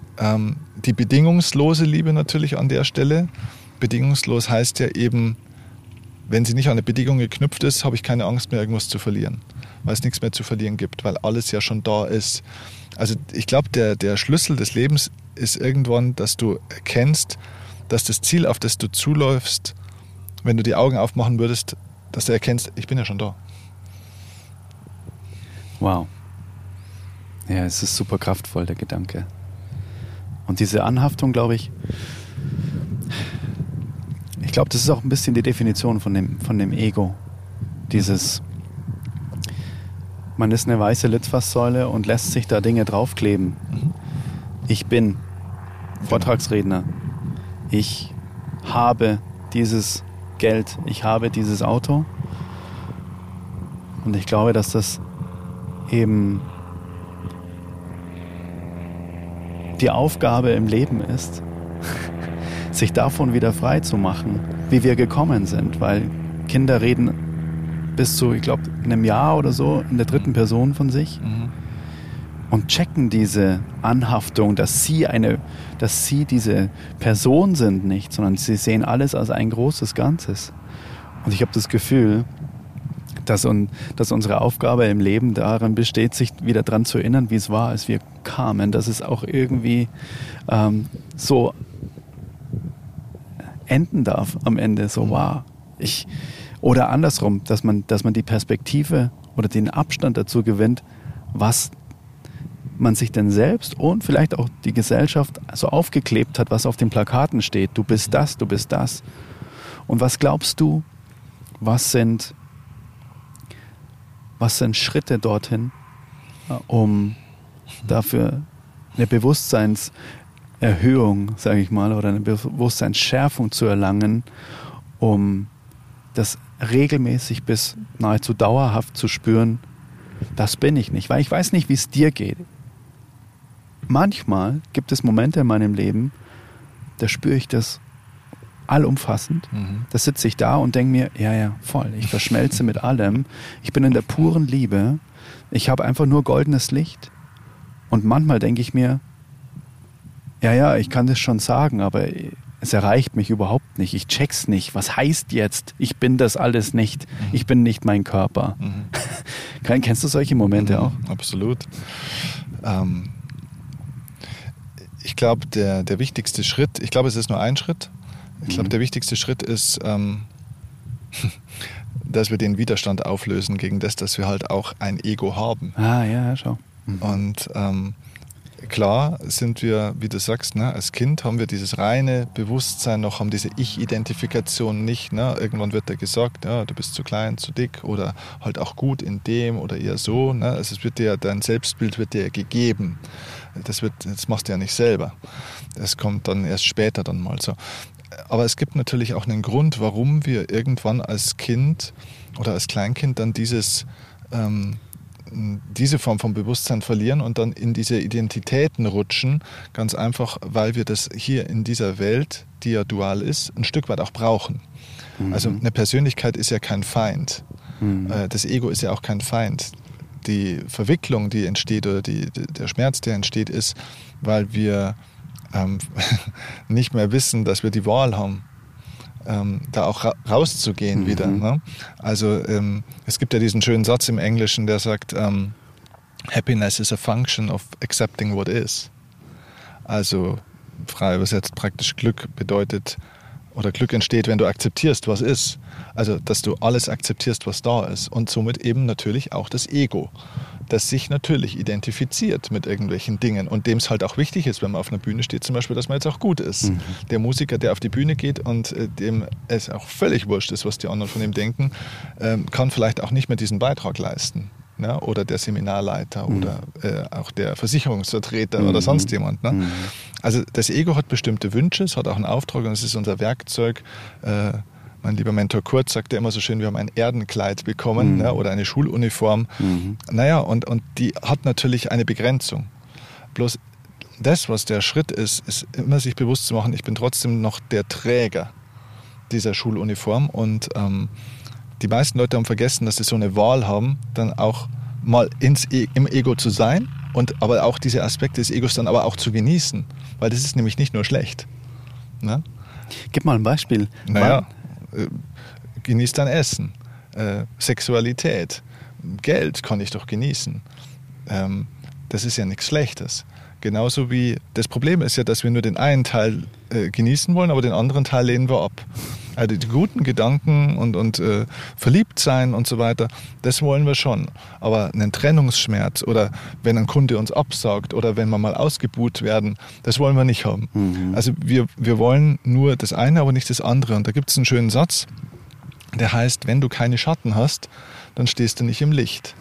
die bedingungslose Liebe natürlich an der Stelle. Bedingungslos heißt ja eben, wenn sie nicht an eine Bedingung geknüpft ist, habe ich keine Angst mehr, irgendwas zu verlieren. Weil es nichts mehr zu verlieren gibt, weil alles ja schon da ist. Also ich glaube, der, der Schlüssel des Lebens ist irgendwann, dass du erkennst, dass das Ziel, auf das du zuläufst, wenn du die Augen aufmachen würdest, dass du erkennst, ich bin ja schon da. Wow. Ja, es ist super kraftvoll, der Gedanke. Und diese Anhaftung, glaube ich, ich glaube, das ist auch ein bisschen die Definition von dem, von dem Ego. Dieses, man ist eine weiße Litfaßsäule und lässt sich da Dinge draufkleben. Ich bin Vortragsredner. Ich habe dieses Geld. Ich habe dieses Auto. Und ich glaube, dass das eben die Aufgabe im Leben ist, sich davon wieder frei zu machen, wie wir gekommen sind. Weil Kinder reden bis zu, ich glaube, einem Jahr oder so in der dritten Person von sich mhm. und checken diese Anhaftung, dass sie eine, dass sie diese Person sind nicht, sondern sie sehen alles als ein großes Ganzes. Und ich habe das Gefühl, dass, un, dass unsere Aufgabe im Leben darin besteht, sich wieder daran zu erinnern, wie es war, als wir kamen. Dass es auch irgendwie ähm, so enden darf am Ende. So, wow. Ich, oder andersrum, dass man, dass man die Perspektive oder den Abstand dazu gewinnt, was man sich denn selbst und vielleicht auch die Gesellschaft so aufgeklebt hat, was auf den Plakaten steht. Du bist das, du bist das. Und was glaubst du, was sind Was sind Schritte dorthin, um dafür eine Bewusstseinserhöhung, sage ich mal, oder eine Bewusstseinsschärfung zu erlangen, um das regelmäßig bis nahezu dauerhaft zu spüren, das bin ich nicht, weil ich weiß nicht, wie es dir geht. Manchmal gibt es Momente in meinem Leben, da spüre ich das allumfassend. Mhm. Da sitze ich da und denke mir, ja, ja, voll, ich verschmelze mit allem. Ich bin in der puren Liebe. Ich habe einfach nur goldenes Licht. Und manchmal denke ich mir, ja, ja, ich kann das schon sagen, aber es erreicht mich überhaupt nicht. Ich check's nicht. Was heißt jetzt? Ich bin das alles nicht. Mhm. Ich bin nicht mein Körper. Mhm. Kennst du solche Momente mhm, auch? Absolut. Ähm, ich glaube, der, der wichtigste Schritt, ich glaube, es ist nur ein Schritt. Ich glaube, der wichtigste Schritt ist, ähm, dass wir den Widerstand auflösen gegen das, dass wir halt auch ein Ego haben. Ah, ja, schau. Mhm. Und ähm, klar sind wir, wie du sagst, ne, als Kind haben wir dieses reine Bewusstsein noch, haben diese Ich-Identifikation nicht. Ne? Irgendwann wird da gesagt, ja, du bist zu klein, zu dick oder halt auch gut in dem oder eher so. Ne? Also es wird dir, dein Selbstbild wird dir gegeben. Das, wird, das machst du ja nicht selber. Das kommt dann erst später dann mal so. Aber es gibt natürlich auch einen Grund, warum wir irgendwann als Kind oder als Kleinkind dann dieses, ähm, diese Form von Bewusstsein verlieren und dann in diese Identitäten rutschen. Ganz einfach, weil wir das hier in dieser Welt, die ja dual ist, ein Stück weit auch brauchen. Mhm. Also eine Persönlichkeit ist ja kein Feind. Mhm. Das Ego ist ja auch kein Feind. Die Verwicklung, die entsteht oder die, der Schmerz, der entsteht, ist, weil wir Ähm, nicht mehr wissen, dass wir die Wahl haben, ähm, da auch ra- rauszugehen mhm. wieder. Ne? Also ähm, es gibt ja diesen schönen Satz im Englischen, der sagt, ähm, Happiness is a function of accepting what is. Also frei übersetzt praktisch Glück bedeutet, oder Glück entsteht, wenn du akzeptierst, was ist. Also, dass du alles akzeptierst, was da ist. Und somit eben natürlich auch das Ego, das sich natürlich identifiziert mit irgendwelchen Dingen und dem es halt auch wichtig ist, wenn man auf einer Bühne steht, zum Beispiel, dass man jetzt auch gut ist. Mhm. Der Musiker, der auf die Bühne geht und äh, dem es auch völlig wurscht ist, was die anderen von ihm denken, ähm, kann vielleicht auch nicht mehr diesen Beitrag leisten. Ne? Oder der Seminarleiter mhm. oder äh, auch der Versicherungsvertreter mhm. oder sonst jemand. Ne? Mhm. Also das Ego hat bestimmte Wünsche, es hat auch einen Auftrag und es ist unser Werkzeug. Äh, mein lieber Mentor Kurt sagte immer so schön, wir haben ein Erdenkleid bekommen mhm. ne? oder eine Schuluniform. Mhm. Naja, und, und die hat natürlich eine Begrenzung. Bloß das, was der Schritt ist, ist immer sich bewusst zu machen, ich bin trotzdem noch der Träger dieser Schuluniform und ähm, die meisten Leute haben vergessen, dass sie so eine Wahl haben, dann auch mal ins e- im Ego zu sein und aber auch diese Aspekte des Egos dann aber auch zu genießen, weil das ist nämlich nicht nur schlecht. Ne? Gib mal ein Beispiel. Naja, äh, genieß dein Essen, äh, Sexualität, Geld kann ich doch genießen. Ähm, das ist ja nichts Schlechtes. Genauso wie, das Problem ist ja, dass wir nur den einen Teil äh, genießen wollen, aber den anderen Teil lehnen wir ab. Also die guten Gedanken und, und äh, verliebt sein und so weiter, das wollen wir schon. Aber einen Trennungsschmerz oder wenn ein Kunde uns absagt oder wenn wir mal ausgebuht werden, das wollen wir nicht haben. Mhm. Also wir, wir wollen nur das eine, aber nicht das andere. Und da gibt es einen schönen Satz, der heißt, wenn du keine Schatten hast, dann stehst du nicht im Licht.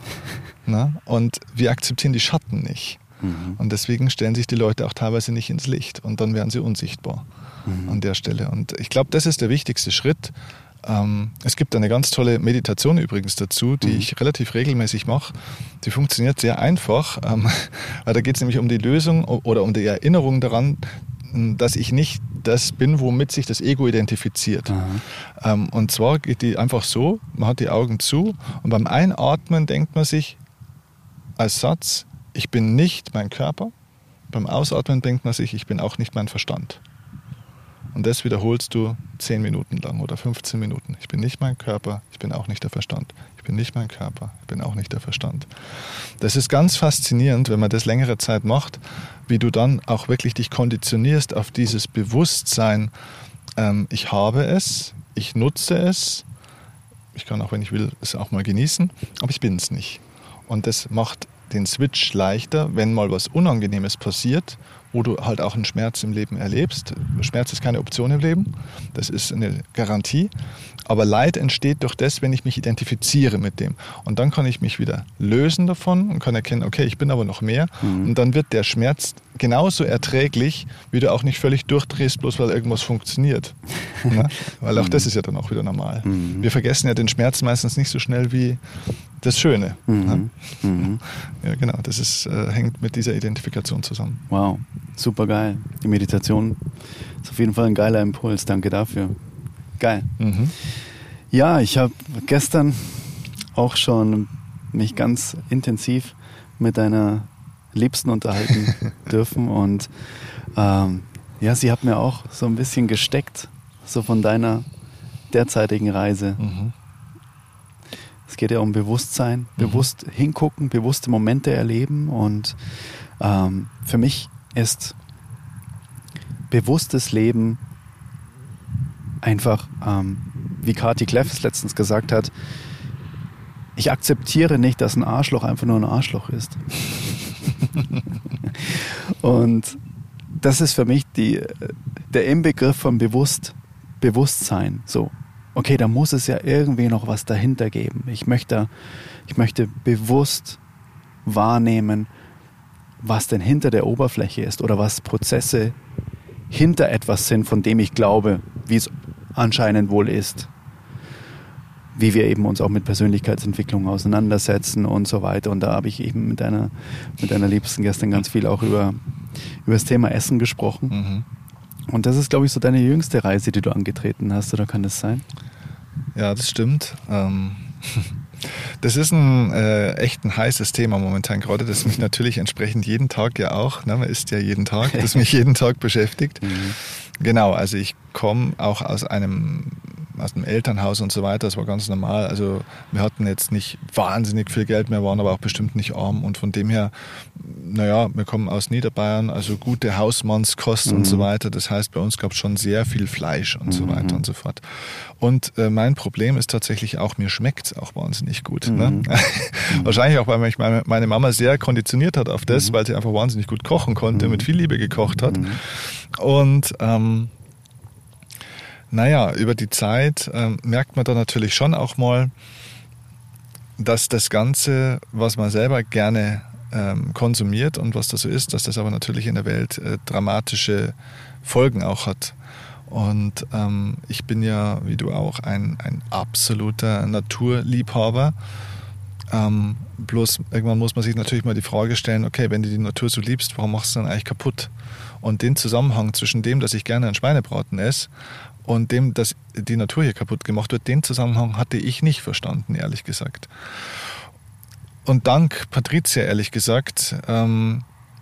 Na? Und wir akzeptieren die Schatten nicht. Mhm. Und deswegen stellen sich die Leute auch teilweise nicht ins Licht und dann werden sie unsichtbar mhm. an der Stelle. Und ich glaube, das ist der wichtigste Schritt. Ähm, es gibt eine ganz tolle Meditation übrigens dazu, die mhm. ich relativ regelmäßig mache. Die funktioniert sehr einfach, ähm, weil da geht es nämlich um die Lösung oder um die Erinnerung daran, dass ich nicht das bin, womit sich das Ego identifiziert. Ähm, und zwar geht die einfach so, man hat die Augen zu und beim Einatmen denkt man sich als Satz, ich bin nicht mein Körper. Beim Ausatmen denkt man sich, ich bin auch nicht mein Verstand. Und das wiederholst du zehn Minuten lang oder fünfzehn Minuten. Ich bin nicht mein Körper, ich bin auch nicht der Verstand. Ich bin nicht mein Körper, ich bin auch nicht der Verstand. Das ist ganz faszinierend, wenn man das längere Zeit macht, wie du dann auch wirklich dich konditionierst auf dieses Bewusstsein, ähm, ich habe es, ich nutze es, ich kann auch, wenn ich will, es auch mal genießen, aber ich bin es nicht. Und das macht den Switch leichter, wenn mal was Unangenehmes passiert, wo du halt auch einen Schmerz im Leben erlebst. Schmerz ist keine Option im Leben, das ist eine Garantie. Aber Leid entsteht durch das, wenn ich mich identifiziere mit dem. Und dann kann ich mich wieder lösen davon und kann erkennen, okay, ich bin aber noch mehr. Mhm. Und dann wird der Schmerz genauso erträglich, wie du auch nicht völlig durchdrehst, bloß weil irgendwas funktioniert. Ja? Weil auch das ist ja dann auch wieder normal. Mhm. Wir vergessen ja den Schmerz meistens nicht so schnell wie das Schöne. Mhm. Ja? Mhm. Ja, genau, das ist, äh, hängt mit dieser Identifikation zusammen. Wow, super geil. Die Meditation ist auf jeden Fall ein geiler Impuls. Danke dafür. Geil. Mhm. Ja, ich habe gestern auch schon mich ganz intensiv mit deiner Liebsten unterhalten dürfen und ähm, ja, sie hat mir auch so ein bisschen gesteckt, so von deiner derzeitigen Reise. Mhm. Es geht ja um Bewusstsein, mhm. bewusst hingucken, bewusste Momente erleben und ähm, für mich ist bewusstes Leben einfach, ähm, wie Kati Kleff letztens gesagt hat, ich akzeptiere nicht, dass ein Arschloch einfach nur ein Arschloch ist. Und das ist für mich die, der Inbegriff von bewusst, Bewusstsein. So, okay, da muss es ja irgendwie noch was dahinter geben. Ich möchte, ich möchte bewusst wahrnehmen, was denn hinter der Oberfläche ist oder was Prozesse hinter etwas sind, von dem ich glaube, wie es anscheinend wohl ist. Wie wir eben uns auch mit Persönlichkeitsentwicklung auseinandersetzen und so weiter. Und da habe ich eben mit deiner, mit deiner Liebsten gestern ganz viel auch über, über das Thema Essen gesprochen. Mhm. Und das ist, glaube ich, so deine jüngste Reise, die du angetreten hast, oder kann das sein? Ja, das stimmt. Ähm, das ist ein äh, echt ein heißes Thema momentan gerade, das mich natürlich entsprechend jeden Tag ja auch, ne, man isst ja jeden Tag, das mich jeden Tag beschäftigt. Mhm. Genau, also ich komme auch aus einem aus dem Elternhaus und so weiter, das war ganz normal. Also wir hatten jetzt nicht wahnsinnig viel Geld mehr, waren aber auch bestimmt nicht arm und von dem her, naja, wir kommen aus Niederbayern, also gute Hausmannskost mhm. und so weiter. Das heißt, bei uns gab es schon sehr viel Fleisch und mhm. so weiter und so fort. Und äh, mein Problem ist tatsächlich auch, mir schmeckt es auch wahnsinnig gut. Mhm. Ne? Wahrscheinlich auch, weil mich meine, meine Mama sehr konditioniert hat auf das, mhm. weil sie einfach wahnsinnig gut kochen konnte, mhm. mit viel Liebe gekocht hat. Mhm. Und ähm, naja, über die Zeit ähm, merkt man da natürlich schon auch mal, dass das Ganze, was man selber gerne ähm, konsumiert und was das so ist, dass das aber natürlich in der Welt äh, dramatische Folgen auch hat. Und ähm, ich bin ja, wie du auch, ein, ein absoluter Naturliebhaber. Ähm, bloß irgendwann muss man sich natürlich mal die Frage stellen, okay, wenn du die Natur so liebst, warum machst du dann eigentlich kaputt? Und den Zusammenhang zwischen dem, dass ich gerne einen Schweinebraten esse, und dem, dass die Natur hier kaputt gemacht wird, den Zusammenhang hatte ich nicht verstanden, ehrlich gesagt. Und dank Patricia, ehrlich gesagt, ähm,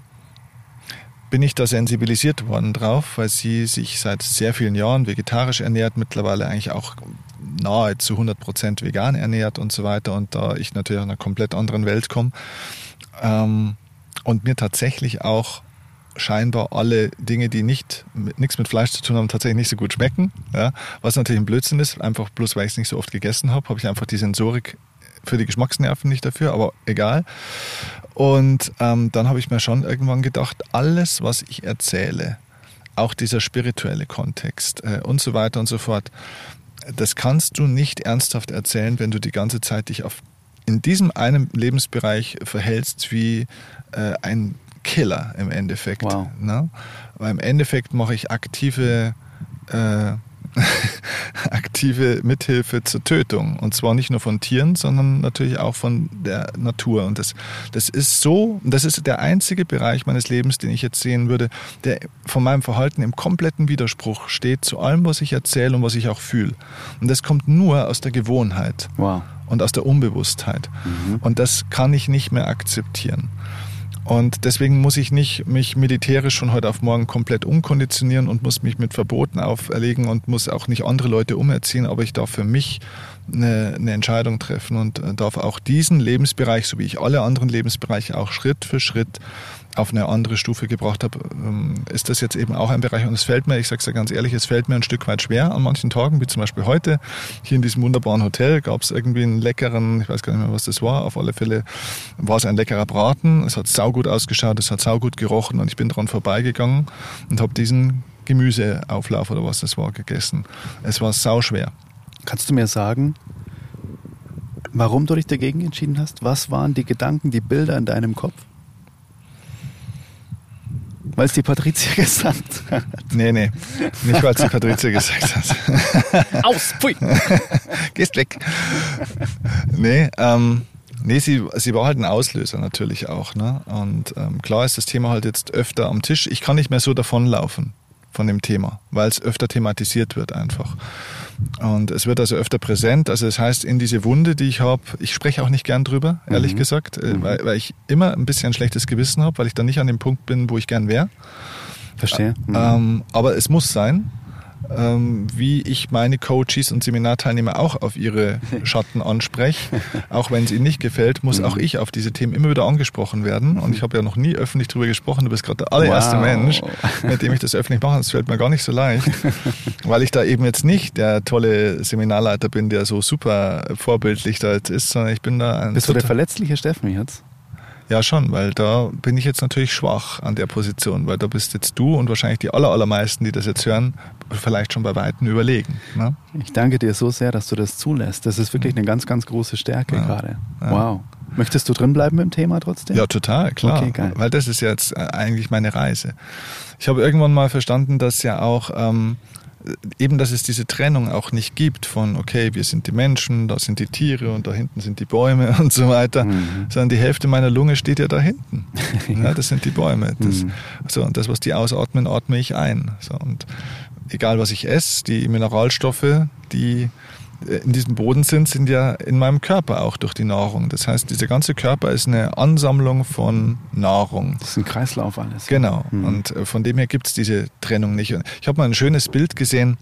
bin ich da sensibilisiert worden drauf, weil sie sich seit sehr vielen Jahren vegetarisch ernährt, mittlerweile eigentlich auch nahezu hundert Prozent vegan ernährt und so weiter. Und da ich natürlich aus einer komplett anderen Welt komme, ähm, und mir tatsächlich auch scheinbar alle Dinge, die nicht mit, nichts mit Fleisch zu tun haben, tatsächlich nicht so gut schmecken. Ja? Was natürlich ein Blödsinn ist, einfach bloß weil ich es nicht so oft gegessen habe, habe ich einfach die Sensorik für die Geschmacksnerven nicht dafür, aber egal. Und ähm, dann habe ich mir schon irgendwann gedacht, alles, was ich erzähle, auch dieser spirituelle Kontext äh, und so weiter und so fort, das kannst du nicht ernsthaft erzählen, wenn du die ganze Zeit dich auf in diesem einen Lebensbereich verhältst wie äh, ein Killer im Endeffekt. Wow. Ne? Weil im Endeffekt mache ich aktive, äh, aktive Mithilfe zur Tötung. Und zwar nicht nur von Tieren, sondern natürlich auch von der Natur. Und das, das ist so, das ist der einzige Bereich meines Lebens, den ich jetzt sehen würde, der von meinem Verhalten im kompletten Widerspruch steht zu allem, was ich erzähle und was ich auch fühle. Und das kommt nur aus der Gewohnheit. Wow. Und aus der Unbewusstheit. Mhm. Und das kann ich nicht mehr akzeptieren. Und deswegen muss ich nicht mich militärisch von heute auf morgen komplett umkonditionieren und muss mich mit Verboten auferlegen und muss auch nicht andere Leute umerziehen, aber ich darf für mich eine, eine Entscheidung treffen und darf auch diesen Lebensbereich, so wie ich alle anderen Lebensbereiche auch Schritt für Schritt auf eine andere Stufe gebracht habe, ist das jetzt eben auch ein Bereich. Und es fällt mir, ich sage es ja ganz ehrlich, es fällt mir ein Stück weit schwer an manchen Tagen, wie zum Beispiel heute. Hier in diesem wunderbaren Hotel gab es irgendwie einen leckeren, ich weiß gar nicht mehr, was das war, auf alle Fälle war es ein leckerer Braten. Es hat saugut ausgeschaut, es hat saugut gerochen und ich bin dran vorbeigegangen und habe diesen Gemüseauflauf oder was das war gegessen. Es war sauschwer. Kannst du mir sagen, warum du dich dagegen entschieden hast? Was waren die Gedanken, die Bilder in deinem Kopf? Weil es die Patrizia gesagt hat. Nee, nee. Nicht, weil es die Patrizia gesagt hat. Aus, pfui. Gehst weg. Nee, ähm, nee sie, sie war halt ein Auslöser natürlich auch. Ne? Und ähm, klar ist das Thema halt jetzt öfter am Tisch. Ich kann nicht mehr so davonlaufen von dem Thema, weil es öfter thematisiert wird einfach. Und es wird also öfter präsent. Also das heißt, in diese Wunde, die ich habe, ich spreche auch nicht gern drüber, ehrlich mhm. gesagt, mhm. Weil, weil ich immer ein bisschen ein schlechtes Gewissen habe, weil ich dann nicht an dem Punkt bin, wo ich gern wäre. Verstehe. Mhm. Ähm, aber es muss sein, ähm, wie ich meine Coaches und Seminarteilnehmer auch auf ihre Schatten anspreche. Auch wenn es ihnen nicht gefällt, muss mhm. auch ich auf diese Themen immer wieder angesprochen werden. Und ich habe ja noch nie öffentlich darüber gesprochen. Du bist gerade der allererste wow. Mensch, mit dem ich das öffentlich mache. Das fällt mir gar nicht so leicht, weil ich da eben jetzt nicht der tolle Seminarleiter bin, der so super vorbildlich da jetzt ist, sondern ich bin da ein... Bist du der verletzliche Steffen jetzt? Ja, schon, weil da bin ich jetzt natürlich schwach an der Position, weil da bist jetzt du und wahrscheinlich die aller, allermeisten, die das jetzt hören, vielleicht schon bei Weitem überlegen. Ne? Ich danke dir so sehr, dass du das zulässt. Das ist wirklich eine ganz, ganz große Stärke ja, gerade. Ja. Wow. Möchtest du drin bleiben im Thema trotzdem? Ja, total, klar. Okay, geil. Weil das ist jetzt eigentlich meine Reise. Ich habe irgendwann mal verstanden, dass ja auch... Ähm, eben, dass es diese Trennung auch nicht gibt von, okay, wir sind die Menschen, da sind die Tiere und da hinten sind die Bäume und so weiter, mhm. sondern die Hälfte meiner Lunge steht ja da hinten. Ja, das sind die Bäume. Das, mhm. so, und das, was die ausatmen, atme ich ein. So, und egal, was ich esse, die Mineralstoffe, die in diesem Boden sind, sind ja in meinem Körper auch durch die Nahrung. Das heißt, dieser ganze Körper ist eine Ansammlung von Nahrung. Das ist ein Kreislauf alles. Genau. Mhm. Und von dem her gibt es diese Trennung nicht. Ich habe mal ein schönes Bild gesehen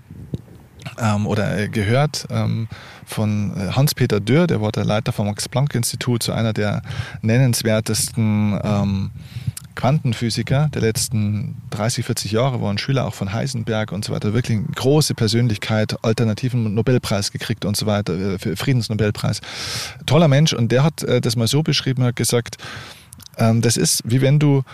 ähm, oder äh, gehört ähm, von Hans-Peter Dürr, der war der Leiter vom Max-Planck-Institut, so einer der nennenswertesten ähm, Quantenphysiker der letzten dreißig, vierzig Jahre, war ein Schüler auch von Heisenberg und so weiter, wirklich eine große Persönlichkeit, alternativen Nobelpreis gekriegt und so weiter, für Friedensnobelpreis. Toller Mensch, und der hat das mal so beschrieben, hat gesagt, das ist wie wenn du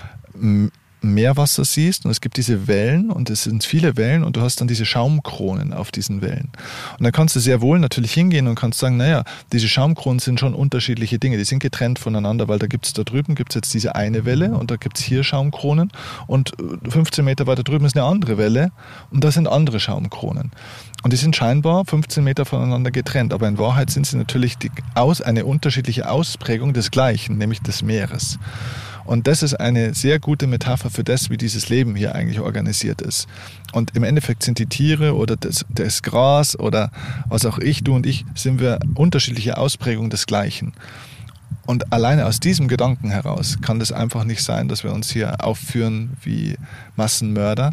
Meerwasser siehst und es gibt diese Wellen und es sind viele Wellen und du hast dann diese Schaumkronen auf diesen Wellen. Und dann kannst du sehr wohl natürlich hingehen und kannst sagen, naja, diese Schaumkronen sind schon unterschiedliche Dinge, die sind getrennt voneinander, weil da gibt es da drüben gibt's jetzt diese eine Welle und da gibt es hier Schaumkronen und fünfzehn Meter weiter drüben ist eine andere Welle und da sind andere Schaumkronen. Und die sind scheinbar fünfzehn Meter voneinander getrennt, aber in Wahrheit sind sie natürlich die aus, eine unterschiedliche Ausprägung des Gleichen, nämlich des Meeres. Und das ist eine sehr gute Metapher für das, wie dieses Leben hier eigentlich organisiert ist. Und im Endeffekt sind die Tiere oder das, das Gras oder was auch ich, du und ich, sind wir unterschiedliche Ausprägungen des Gleichen. Und alleine aus diesem Gedanken heraus kann das einfach nicht sein, dass wir uns hier aufführen wie Massenmörder.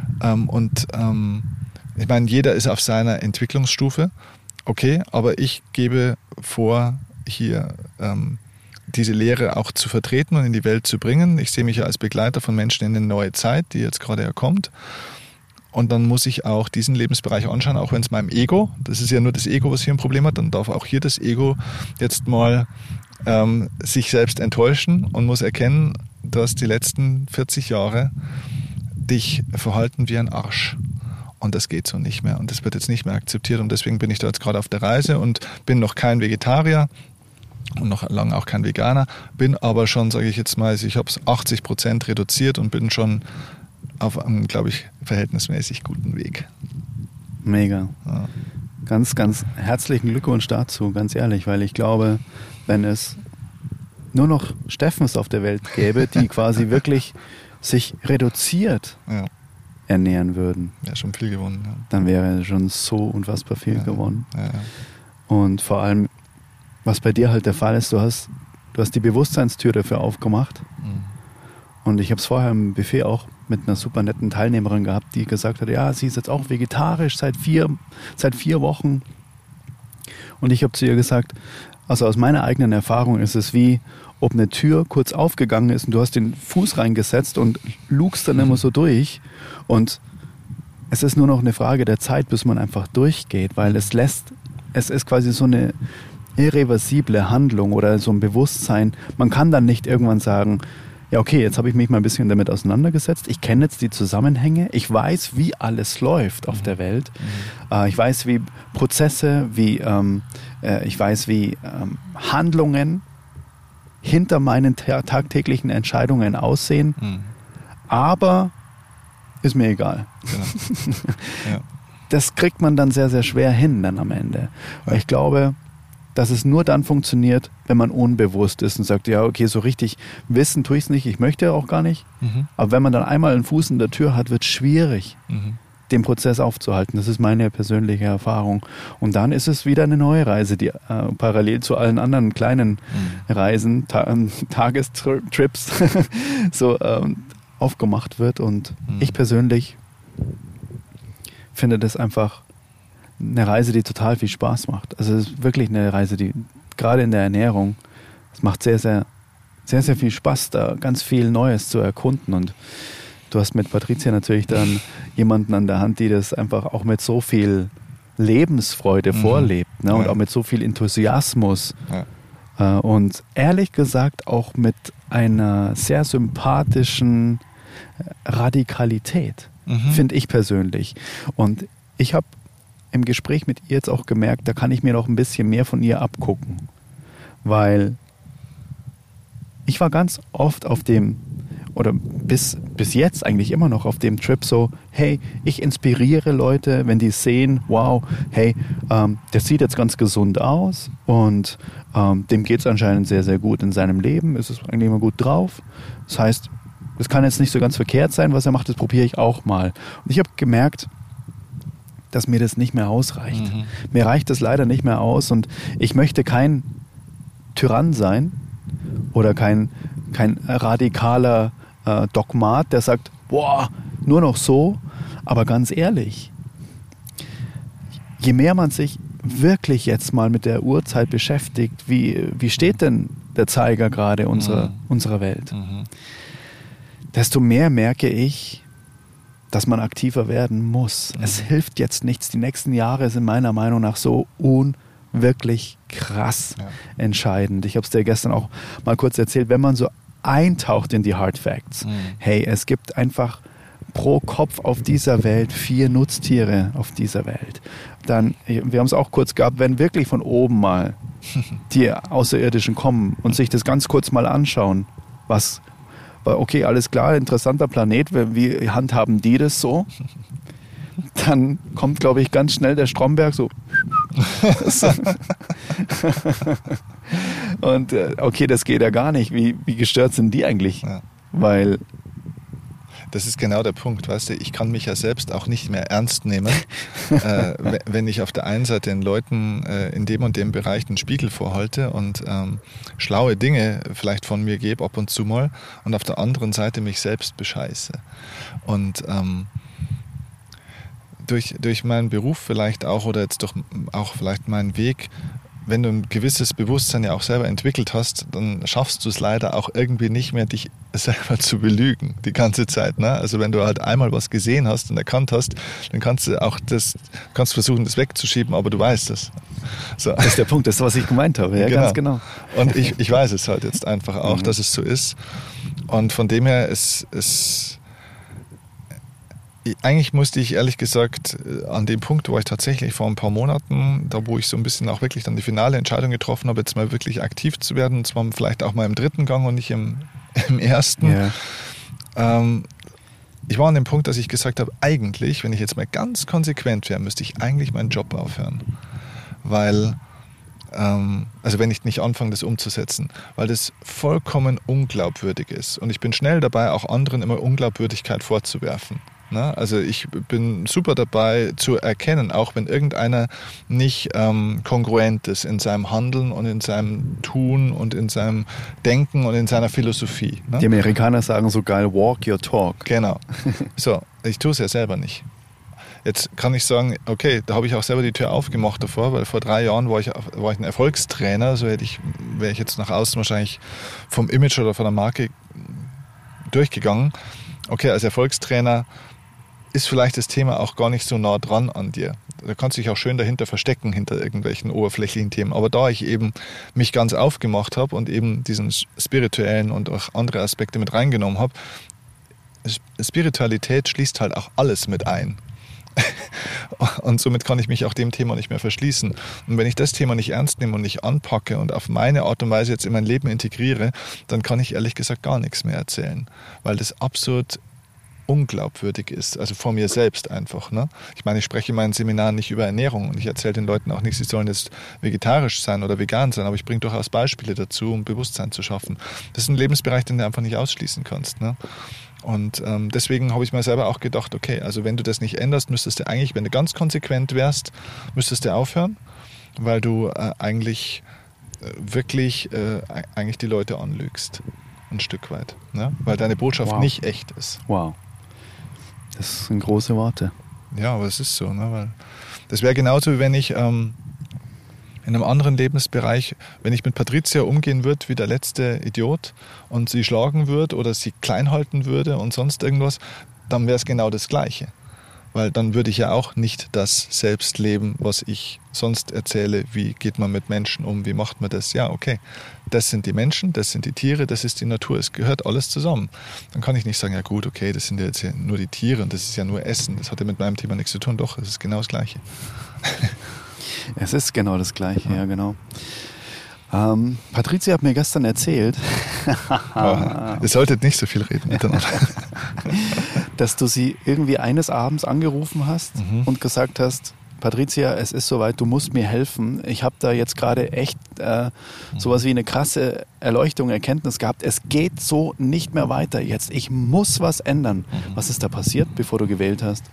Und ich meine, jeder ist auf seiner Entwicklungsstufe, okay, aber ich gebe vor, hier diese Lehre auch zu vertreten und in die Welt zu bringen. Ich sehe mich ja als Begleiter von Menschen in eine neue Zeit, die jetzt gerade ja kommt. Und dann muss ich auch diesen Lebensbereich anschauen, auch wenn es meinem Ego, das ist ja nur das Ego, was hier ein Problem hat, dann darf auch hier das Ego jetzt mal ähm, sich selbst enttäuschen und muss erkennen, dass die letzten vierzig Jahre dich verhalten wie ein Arsch. Und das geht so nicht mehr. Und das wird jetzt nicht mehr akzeptiert. Und deswegen bin ich da jetzt gerade auf der Reise und bin noch kein Vegetarier und noch lange auch kein Veganer. Bin aber schon, sage ich jetzt mal, ich habe es achtzig Prozent reduziert und bin schon auf einem, glaube ich, verhältnismäßig guten Weg. Mega. Ja. Ganz, ganz herzlichen Glückwunsch dazu, ganz ehrlich, weil ich glaube, wenn es nur noch Steffens auf der Welt gäbe, die quasi wirklich sich reduziert Ja. ernähren würden, Ja, schon viel gewonnen. Ja. dann wäre schon so unfassbar viel Ja. gewonnen. Ja, ja. Und vor allem, was bei dir halt der Fall ist, du hast, du hast die Bewusstseinstür dafür aufgemacht. Mhm. Und ich habe es vorher im Buffet auch mit einer super netten Teilnehmerin gehabt, die gesagt hat, ja, sie ist jetzt auch vegetarisch seit vier, seit vier Wochen. Und ich habe zu ihr gesagt, also aus meiner eigenen Erfahrung ist es wie, ob eine Tür kurz aufgegangen ist und du hast den Fuß reingesetzt und lugst dann immer so durch. Und es ist nur noch eine Frage der Zeit, bis man einfach durchgeht, weil es lässt, es ist quasi so eine irreversible Handlung oder so ein Bewusstsein. Man kann dann nicht irgendwann sagen, ja okay, jetzt habe ich mich mal ein bisschen damit auseinandergesetzt, ich kenne jetzt die Zusammenhänge, ich weiß, wie alles läuft auf der Welt, mhm. äh, ich weiß, wie Prozesse, wie ähm, äh, ich weiß, wie ähm, Handlungen hinter meinen ta- tagtäglichen Entscheidungen aussehen, Mhm. aber ist mir egal. Genau. Ja. Das kriegt man dann sehr, sehr schwer hin dann am Ende. Weil ich glaube, dass es nur dann funktioniert, wenn man unbewusst ist und sagt, ja, okay, so richtig wissen tue ich es nicht, ich möchte auch gar nicht. Mhm. Aber wenn man dann einmal einen Fuß in der Tür hat, wird es schwierig, Mhm. den Prozess aufzuhalten. Das ist meine persönliche Erfahrung. Und dann ist es wieder eine neue Reise, die äh, parallel zu allen anderen kleinen Mhm. Reisen, Ta- ähm, Tagestrips so ähm, aufgemacht wird. Und Mhm. ich persönlich finde das einfach eine Reise, die total viel Spaß macht. Also es ist wirklich eine Reise, die gerade in der Ernährung, es macht sehr, sehr, sehr, sehr viel Spaß, da ganz viel Neues zu erkunden. Und du hast mit Patricia natürlich dann jemanden an der Hand, die das einfach auch mit so viel Lebensfreude Mhm. vorlebt, ne? Und Ja. auch mit so viel Enthusiasmus. Ja. Äh, und ehrlich gesagt auch mit einer sehr sympathischen Radikalität, Mhm. finde ich persönlich. Und ich habe im Gespräch mit ihr jetzt auch gemerkt, da kann ich mir noch ein bisschen mehr von ihr abgucken. Weil ich war ganz oft auf dem, oder bis, bis jetzt eigentlich immer noch auf dem Trip so, hey, ich inspiriere Leute, wenn die sehen, wow, hey, ähm, der sieht jetzt ganz gesund aus und ähm, dem geht es anscheinend sehr, sehr gut in seinem Leben, ist es eigentlich immer gut drauf. Das heißt, das kann jetzt nicht so ganz verkehrt sein, was er macht, das probiere ich auch mal. Und ich habe gemerkt, dass mir das nicht mehr ausreicht. Mhm. Mir reicht das leider nicht mehr aus und ich möchte kein Tyrann sein oder kein, kein radikaler äh, Dogmat, der sagt, boah, nur noch so. Aber ganz ehrlich, je mehr man sich wirklich jetzt mal mit der Uhrzeit beschäftigt, wie, wie steht denn der Zeiger gerade unserer, Mhm. unserer Welt, Mhm. desto mehr merke ich, dass man aktiver werden muss. Mhm. Es hilft jetzt nichts. Die nächsten Jahre sind meiner Meinung nach so unwirklich krass Ja. entscheidend. Ich habe es dir gestern auch mal kurz erzählt, wenn man so eintaucht in die Hard Facts, Mhm. hey, es gibt einfach pro Kopf auf dieser Welt vier Nutztiere auf dieser Welt. Dann, wir haben es auch kurz gehabt, wenn wirklich von oben mal die Außerirdischen kommen und sich das ganz kurz mal anschauen, was okay, alles klar, interessanter Planet, wie handhaben die das so? Dann kommt, glaube ich, ganz schnell der Stromberg so. Und äh, okay, das geht ja gar nicht. Wie, wie gestört sind die eigentlich? Ja. Weil Das ist genau der Punkt, weißt du, ich kann mich ja selbst auch nicht mehr ernst nehmen, äh, wenn ich auf der einen Seite den Leuten äh, in dem und dem Bereich den Spiegel vorhalte und ähm, schlaue Dinge vielleicht von mir gebe ab und zu mal und auf der anderen Seite mich selbst bescheiße. Und ähm, durch, durch meinen Beruf vielleicht auch oder jetzt durch auch vielleicht meinen Weg wenn du ein gewisses Bewusstsein ja auch selber entwickelt hast, dann schaffst du es leider auch irgendwie nicht mehr, dich selber zu belügen die ganze Zeit. Ne? Also wenn du halt einmal was gesehen hast und erkannt hast, dann kannst du auch das, kannst versuchen, das wegzuschieben, aber du weißt es. So. Das ist der Punkt, das ist, was ich gemeint habe. Ja, genau. Ganz genau. Und ich, ich weiß es halt jetzt einfach auch, mhm. dass es so ist. Und von dem her ist es... Eigentlich musste ich ehrlich gesagt an dem Punkt, wo ich tatsächlich vor ein paar Monaten, da wo ich so ein bisschen auch wirklich dann die finale Entscheidung getroffen habe, jetzt mal wirklich aktiv zu werden, und zwar vielleicht auch mal im dritten Gang und nicht im, im ersten. Yeah. Ähm, ich war an dem Punkt, dass ich gesagt habe, eigentlich, wenn ich jetzt mal ganz konsequent wäre, müsste ich eigentlich meinen Job aufhören. Weil, ähm, also wenn ich nicht anfange, das umzusetzen, weil das vollkommen unglaubwürdig ist. Und ich bin schnell dabei, auch anderen immer Unglaubwürdigkeit vorzuwerfen. Also ich bin super dabei zu erkennen, auch wenn irgendeiner nicht ähm, kongruent ist in seinem Handeln und in seinem Tun und in seinem Denken und in seiner Philosophie. Ne? Die Amerikaner sagen so geil, walk your talk. Genau. So, ich tue es ja selber nicht. Jetzt kann ich sagen, okay, da habe ich auch selber die Tür aufgemacht davor, weil vor drei Jahren war ich, war ich ein Erfolgstrainer, so hätte ich, wäre ich jetzt nach außen wahrscheinlich vom Image oder von der Marke durchgegangen. Okay, als Erfolgstrainer ist vielleicht das Thema auch gar nicht so nah dran an dir. Da kannst du dich auch schön dahinter verstecken, hinter irgendwelchen oberflächlichen Themen. Aber da ich eben mich ganz aufgemacht habe und eben diesen spirituellen und auch andere Aspekte mit reingenommen habe, Spiritualität schließt halt auch alles mit ein. Und somit kann ich mich auch dem Thema nicht mehr verschließen. Und wenn ich das Thema nicht ernst nehme und nicht anpacke und auf meine Art und Weise jetzt in mein Leben integriere, dann kann ich ehrlich gesagt gar nichts mehr erzählen. Weil das absurd unglaubwürdig ist, also vor mir selbst einfach. Ne? Ich meine, ich spreche in meinen Seminaren nicht über Ernährung und ich erzähle den Leuten auch nicht, sie sollen jetzt vegetarisch sein oder vegan sein, aber ich bringe durchaus Beispiele dazu, um Bewusstsein zu schaffen. Das ist ein Lebensbereich, den du einfach nicht ausschließen kannst. Ne? Und ähm, deswegen habe ich mir selber auch gedacht, okay, also wenn du das nicht änderst, müsstest du eigentlich, wenn du ganz konsequent wärst, müsstest du aufhören, weil du äh, eigentlich äh, wirklich äh, eigentlich die Leute anlügst. Ein Stück weit. Ne? Weil deine Botschaft wow. nicht echt ist. Wow. Das sind große Worte. Ja, aber es ist so. Ne? Weil das wäre genauso, wie wenn ich ähm, in einem anderen Lebensbereich, wenn ich mit Patricia umgehen würde wie der letzte Idiot und sie schlagen würde oder sie klein halten würde und sonst irgendwas, dann wäre es genau das Gleiche. Weil dann würde ich ja auch nicht das selbst leben, was ich sonst erzähle. Wie geht man mit Menschen um? Wie macht man das? Ja, okay, das sind die Menschen, das sind die Tiere, das ist die Natur. Es gehört alles zusammen. Dann kann ich nicht sagen, ja gut, okay, das sind ja jetzt nur die Tiere und das ist ja nur Essen. Das hat ja mit meinem Thema nichts zu tun. Doch, es ist genau das Gleiche. Es ist genau das Gleiche, ja, ja genau. Ähm, Patricia hat mir gestern erzählt, oh, ihr solltet nicht so viel reden miteinander. Dass du sie irgendwie eines Abends angerufen hast mhm. und gesagt hast, Patricia, es ist soweit, du musst mir helfen. Ich habe da jetzt gerade echt äh, sowas wie eine krasse Erleuchtung, Erkenntnis gehabt. Es geht so nicht mehr weiter jetzt. Ich muss was ändern. Mhm. Was ist da passiert, bevor du gewählt hast?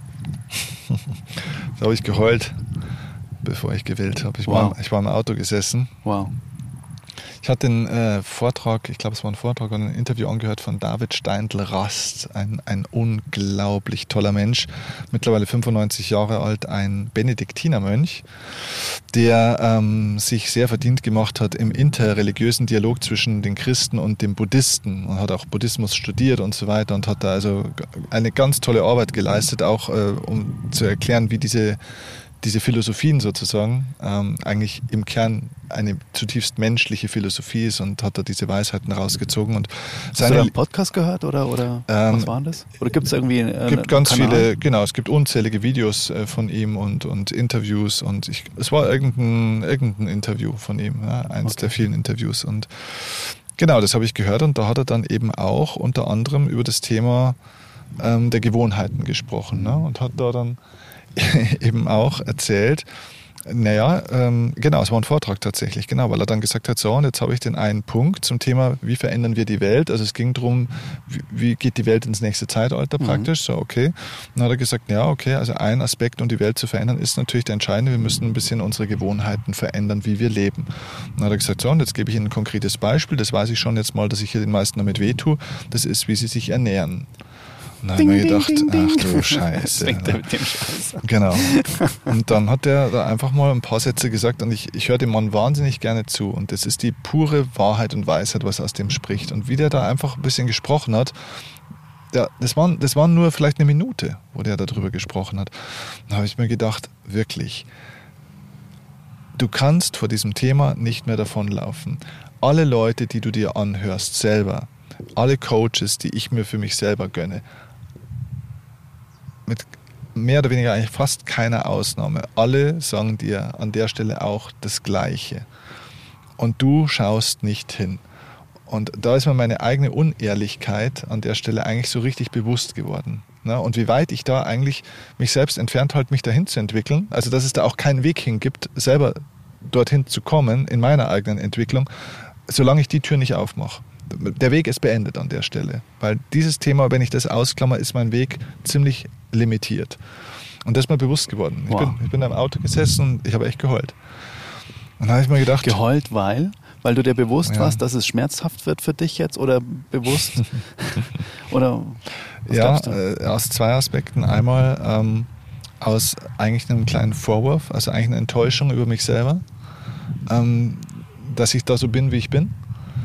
Da habe ich geheult, bevor ich gewählt habe. Ich, wow. war, ich war im Auto gesessen. Wow. Ich hatte einen äh, Vortrag, ich glaube es war ein Vortrag und ein Interview angehört von David Steindl-Rast, ein, ein unglaublich toller Mensch, mittlerweile fünfundneunzig Jahre alt, ein Benediktinermönch, der ähm, sich sehr verdient gemacht hat im interreligiösen Dialog zwischen den Christen und den Buddhisten und hat auch Buddhismus studiert und so weiter und hat da also eine ganz tolle Arbeit geleistet, auch äh, um zu erklären, wie diese diese Philosophien sozusagen ähm, eigentlich im Kern eine zutiefst menschliche Philosophie ist und hat da diese Weisheiten rausgezogen. Und Hast du da einen Podcast gehört oder, oder ähm, was war das? Oder gibt es irgendwie einen Es gibt ganz Kanal? viele, genau, es gibt unzählige Videos äh, von ihm und, und Interviews und ich, es war irgendein, irgendein Interview von ihm, ja, eins okay. der vielen Interviews und genau, das habe ich gehört und da hat er dann eben auch unter anderem über das Thema ähm, der Gewohnheiten gesprochen, ne? Und hat da dann eben auch erzählt, naja, ähm, genau, es war ein Vortrag tatsächlich, genau, weil er dann gesagt hat, so, und jetzt habe ich den einen Punkt zum Thema, wie verändern wir die Welt, also es ging darum, wie, wie geht die Welt ins nächste Zeitalter praktisch, mhm. so, okay, und dann hat er gesagt, ja, okay, also ein Aspekt, um die Welt zu verändern, ist natürlich der entscheidende, wir müssen ein bisschen unsere Gewohnheiten verändern, wie wir leben. Und dann hat er gesagt, so, und jetzt gebe ich Ihnen ein konkretes Beispiel, das weiß ich schon jetzt mal, dass ich hier den meisten damit wehtue, das ist, wie sie sich ernähren. Und Und dann habe ich mir gedacht, ach du Scheiße. Fängt er mit dem Scheiß an. Genau. Und dann hat er da einfach mal ein paar Sätze gesagt und ich, ich höre dem Mann wahnsinnig gerne zu. Und das ist die pure Wahrheit und Weisheit, was aus dem spricht. Und wie der da einfach ein bisschen gesprochen hat, der, das, waren, das waren nur vielleicht eine Minute, wo der darüber gesprochen hat. Da habe ich mir gedacht, wirklich, du kannst vor diesem Thema nicht mehr davonlaufen. Alle Leute, die du dir anhörst, selber, alle Coaches, die ich mir für mich selber gönne, mit mehr oder weniger eigentlich fast keiner Ausnahme, alle sagen dir an der Stelle auch das Gleiche. Und du schaust nicht hin. Und da ist mir meine eigene Unehrlichkeit an der Stelle eigentlich so richtig bewusst geworden. Und wie weit ich da eigentlich mich selbst entfernt halte, mich dahin zu entwickeln. Also dass es da auch keinen Weg hin gibt, selber dorthin zu kommen in meiner eigenen Entwicklung, solange ich die Tür nicht aufmache. Der Weg ist beendet an der Stelle. Weil dieses Thema, wenn ich das ausklammer, ist mein Weg ziemlich limitiert. Und das ist mir bewusst geworden. Wow. Ich bin, ich bin im Auto gesessen und ich habe echt geheult. Und dann habe ich mir gedacht... Geheult, weil? Weil du dir bewusst Ja. warst, dass es schmerzhaft wird für dich jetzt oder bewusst? oder was Ja, glaubst du? äh, aus zwei Aspekten. Einmal ähm, aus eigentlich einem kleinen Vorwurf, also eigentlich eine Enttäuschung über mich selber, ähm, dass ich da so bin, wie ich bin.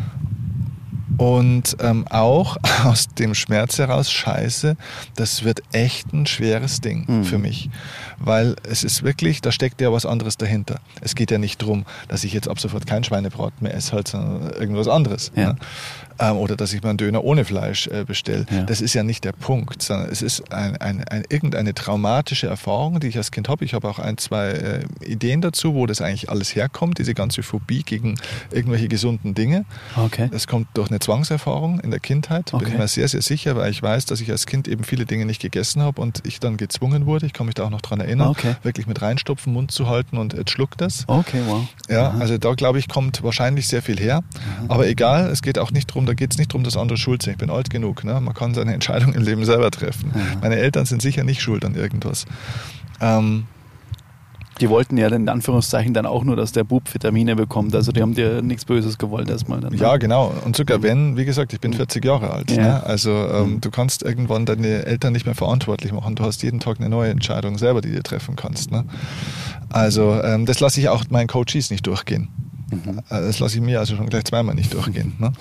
Und ähm, auch aus dem Schmerz heraus, scheiße, das wird echt ein schweres Ding mhm. für mich. Weil es ist wirklich, da steckt ja was anderes dahinter. Es geht ja nicht darum, dass ich jetzt ab sofort kein Schweinebraten mehr esse, halt, sondern irgendwas anderes. Ja. Ne? Ähm, oder dass ich mal einen Döner ohne Fleisch äh, bestelle. Ja. Das ist ja nicht der Punkt, sondern es ist ein, ein, ein, irgendeine traumatische Erfahrung, die ich als Kind habe. Ich habe auch ein, zwei äh, Ideen dazu, wo das eigentlich alles herkommt, diese ganze Phobie gegen irgendwelche gesunden Dinge. Okay. Das kommt durch eine Zwangserfahrung in der Kindheit, Okay. bin ich mir sehr, sehr sicher, weil ich weiß, dass ich als Kind eben viele Dinge nicht gegessen habe und ich dann gezwungen wurde, ich kann mich da auch noch dran erinnern, Okay. wirklich mit reinstopfen, Mund zu halten und jetzt schluckt das. Okay, wow. Ja, Aha. also da glaube ich, kommt wahrscheinlich sehr viel her. Aha. Aber egal, es geht auch nicht darum, da geht es nicht darum, dass andere schuld sind. Ich bin alt genug, ne? Man kann seine Entscheidung im Leben selber treffen. Aha. Meine Eltern sind sicher nicht schuld an irgendwas. Ähm, Die wollten ja in Anführungszeichen dann auch nur, dass der Bub Vitamine bekommt. Also die haben dir nichts Böses gewollt erstmal. Dann, ne? Ja, genau. Und sogar wenn, wie gesagt, ich bin vierzig Jahre alt. Ja. Ne? Also ähm, Mhm. du kannst irgendwann deine Eltern nicht mehr verantwortlich machen. Du hast jeden Tag eine neue Entscheidung selber, die du treffen kannst. Ne? Also ähm, das lasse ich auch meinen Coaches nicht durchgehen. Mhm. Äh, Das lasse ich mir also schon gleich zweimal nicht durchgehen. Ne?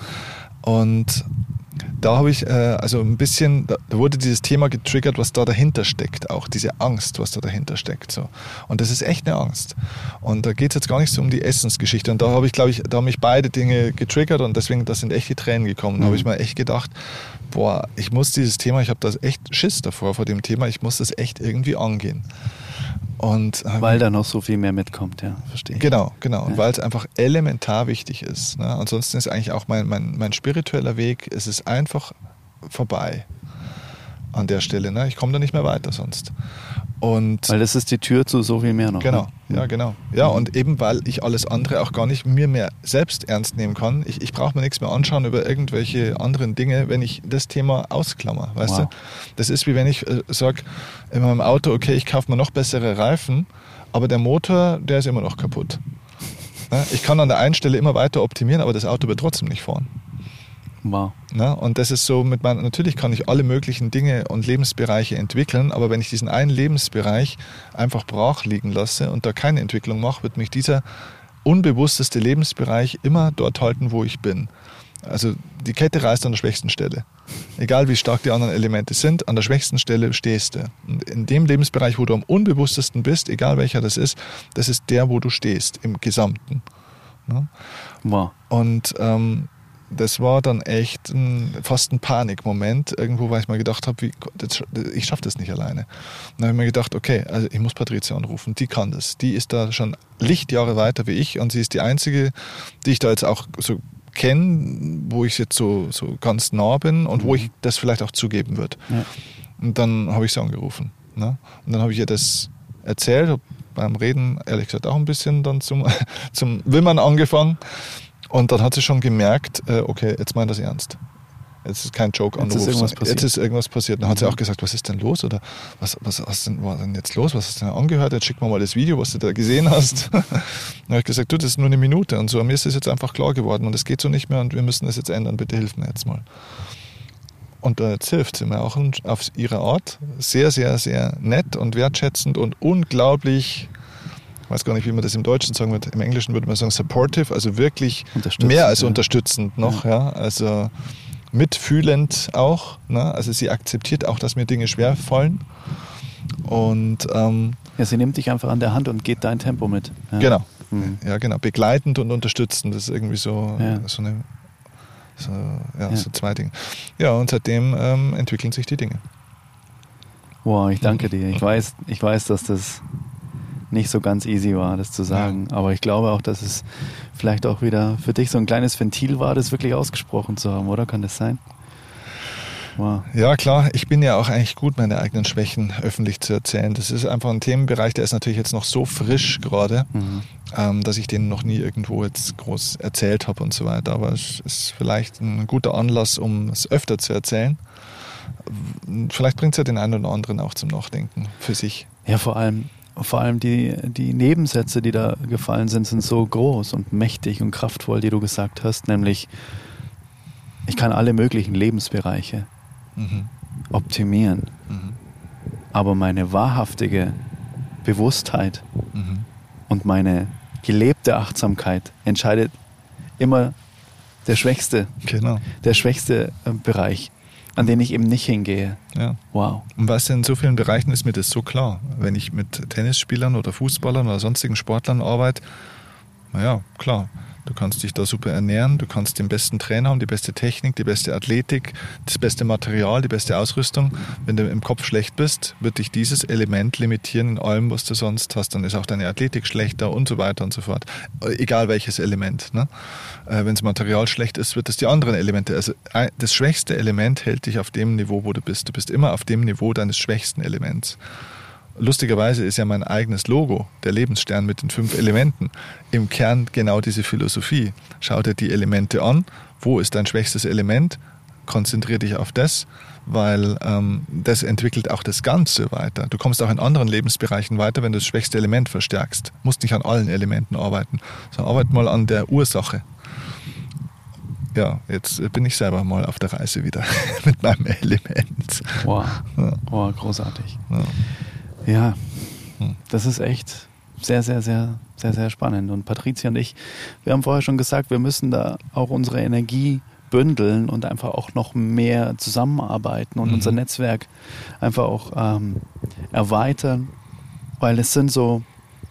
Und da habe ich äh, also ein bisschen, da, da wurde dieses Thema getriggert, was da dahinter steckt, auch diese Angst, was da dahinter steckt. So. Und das ist echt eine Angst. Und da geht es jetzt gar nicht so um die Essensgeschichte. Und da habe ich, glaube ich, da haben mich beide Dinge getriggert und deswegen, da sind echt die Tränen gekommen. Da Mhm. habe ich mir echt gedacht, boah, ich muss dieses Thema, ich habe da echt Schiss davor, vor dem Thema, ich muss das echt irgendwie angehen. Und Weil da noch so viel mehr mitkommt, ja, verstehe ich. Genau, genau. Und Ja. weil es einfach elementar wichtig ist. Ne? Ansonsten ist eigentlich auch mein, mein, mein spiritueller Weg, es ist einfach vorbei an der Stelle. Ne? Ich komme da nicht mehr weiter sonst. Und Weil das ist die Tür zu so viel mehr noch. genau, Ne? ja, genau. Ja, und eben weil ich alles andere auch gar nicht mir mehr selbst ernst nehmen kann. Ich, ich brauche mir nichts mehr anschauen über irgendwelche anderen Dinge, wenn ich das Thema ausklammer, weißt Wow. du? Das ist wie wenn ich äh, sage in meinem Auto, okay, ich kaufe mir noch bessere Reifen, aber der Motor, der ist immer noch kaputt. Ne? Ich kann an der einen Stelle immer weiter optimieren, aber das Auto wird trotzdem nicht fahren. Wow. Ne? Und das ist so mit meinen, natürlich kann ich alle möglichen Dinge und Lebensbereiche entwickeln, aber wenn ich diesen einen Lebensbereich einfach brach liegen lasse und da keine Entwicklung mache, wird mich dieser unbewussteste Lebensbereich immer dort halten, wo ich bin. Also die Kette reißt an der schwächsten Stelle. Egal wie stark die anderen Elemente sind, an der schwächsten Stelle stehst du. Und in dem Lebensbereich, wo du am unbewusstesten bist, egal welcher das ist, das ist der, wo du stehst, im Gesamten. Ne? Wow. Und ähm, das war dann echt ein, fast ein Panikmoment, irgendwo, weil ich mal gedacht habe, wie, das, ich schaffe das nicht alleine. Und dann habe ich mir gedacht, okay, also ich muss Patricia anrufen, die kann das. Die ist da schon Lichtjahre weiter wie ich und sie ist die einzige, die ich da jetzt auch so kenne, wo ich jetzt so, so ganz nah bin und wo ich das vielleicht auch zugeben würde. Ja. Und dann habe ich sie angerufen. Ne? Und dann habe ich ihr das erzählt, habe beim Reden ehrlich gesagt auch ein bisschen dann zum, zum Wimmern angefangen. Und dann hat sie schon gemerkt, äh, okay, jetzt meint das ernst. Jetzt ist kein Joke-Anruf. Jetzt ist irgendwas passiert. Jetzt ist irgendwas passiert. Dann hat sie auch gesagt, was ist denn los? Oder was, was, was denn, war denn jetzt los? Was hast du denn angehört? Jetzt schick mir mal das Video, was du da gesehen hast. Dann habe ich gesagt, du, das ist nur eine Minute. Und so, mir ist das jetzt einfach klar geworden. Und es geht so nicht mehr und wir müssen das jetzt ändern. Bitte hilf mir jetzt mal. Und jetzt hilft sie mir auch auf ihre Art. Sehr, sehr, sehr nett und wertschätzend und unglaublich, ich weiß gar nicht, wie man das im Deutschen sagen wird, im Englischen würde man sagen supportive, also wirklich mehr als ja. unterstützend noch. Ja. Ja. Also mitfühlend auch. Ne? Also sie akzeptiert auch, dass mir Dinge schwerfallen. Und ähm, ja, sie nimmt dich einfach an der Hand und geht dein Tempo mit. Ja. Genau. Mhm. Ja, genau. Begleitend und unterstützend. Das ist irgendwie so, ja. so eine so, ja, ja. so zwei Dinge. Ja, und seitdem ähm, entwickeln sich die Dinge. Wow, ich danke dir. Ich weiß, ich weiß, dass das nicht so ganz easy war, das zu sagen. Ja. Aber ich glaube auch, dass es vielleicht auch wieder für dich so ein kleines Ventil war, das wirklich ausgesprochen zu haben, oder? Kann das sein? Wow. Ja, klar. Ich bin ja auch eigentlich gut, meine eigenen Schwächen öffentlich zu erzählen. Das ist einfach ein Themenbereich, der ist natürlich jetzt noch so frisch gerade, mhm. ähm, dass ich den noch nie irgendwo jetzt groß erzählt habe und so weiter. Aber es ist vielleicht ein guter Anlass, um es öfter zu erzählen. Vielleicht bringt es ja den einen oder anderen auch zum Nachdenken für sich. Ja, vor allem, vor allem die, die Nebensätze, die da gefallen sind, sind so groß und mächtig und kraftvoll, die du gesagt hast, nämlich ich kann alle möglichen Lebensbereiche mhm. optimieren, mhm. aber meine wahrhaftige Bewusstheit mhm. und meine gelebte Achtsamkeit entscheidet immer der schwächste, genau. der schwächste Bereich, an den ich eben nicht hingehe. Ja. Wow. Und weißt du, in so vielen Bereichen ist mir das so klar. Wenn ich mit Tennisspielern oder Fußballern oder sonstigen Sportlern arbeite, naja, klar, du kannst dich da super ernähren, du kannst den besten Trainer haben, die beste Technik, die beste Athletik, das beste Material, die beste Ausrüstung. Wenn du im Kopf schlecht bist, wird dich dieses Element limitieren in allem, was du sonst hast. Dann ist auch deine Athletik schlechter und so weiter und so fort. Egal welches Element. Ne? Äh, wenn das Material schlecht ist, wird es die anderen Elemente. Also das schwächste Element hält dich auf dem Niveau, wo du bist. Du bist immer auf dem Niveau deines schwächsten Elements. Lustigerweise ist ja mein eigenes Logo, der Lebensstern mit den fünf Elementen, im Kern genau diese Philosophie. Schau dir die Elemente an, wo ist dein schwächstes Element, konzentriere dich auf das, weil ähm, das entwickelt auch das Ganze weiter. Du kommst auch in anderen Lebensbereichen weiter, wenn du das schwächste Element verstärkst. Du musst nicht an allen Elementen arbeiten, sondern arbeite mal an der Ursache. Ja, jetzt bin ich selber mal auf der Reise wieder mit meinem Element. Wow, ja. wow, großartig. Ja. Ja, das ist echt sehr, sehr, sehr, sehr, sehr spannend. Und Patricia und ich, wir haben vorher schon gesagt, wir müssen da auch unsere Energie bündeln und einfach auch noch mehr zusammenarbeiten und mhm. unser Netzwerk einfach auch ähm, erweitern, weil es sind so,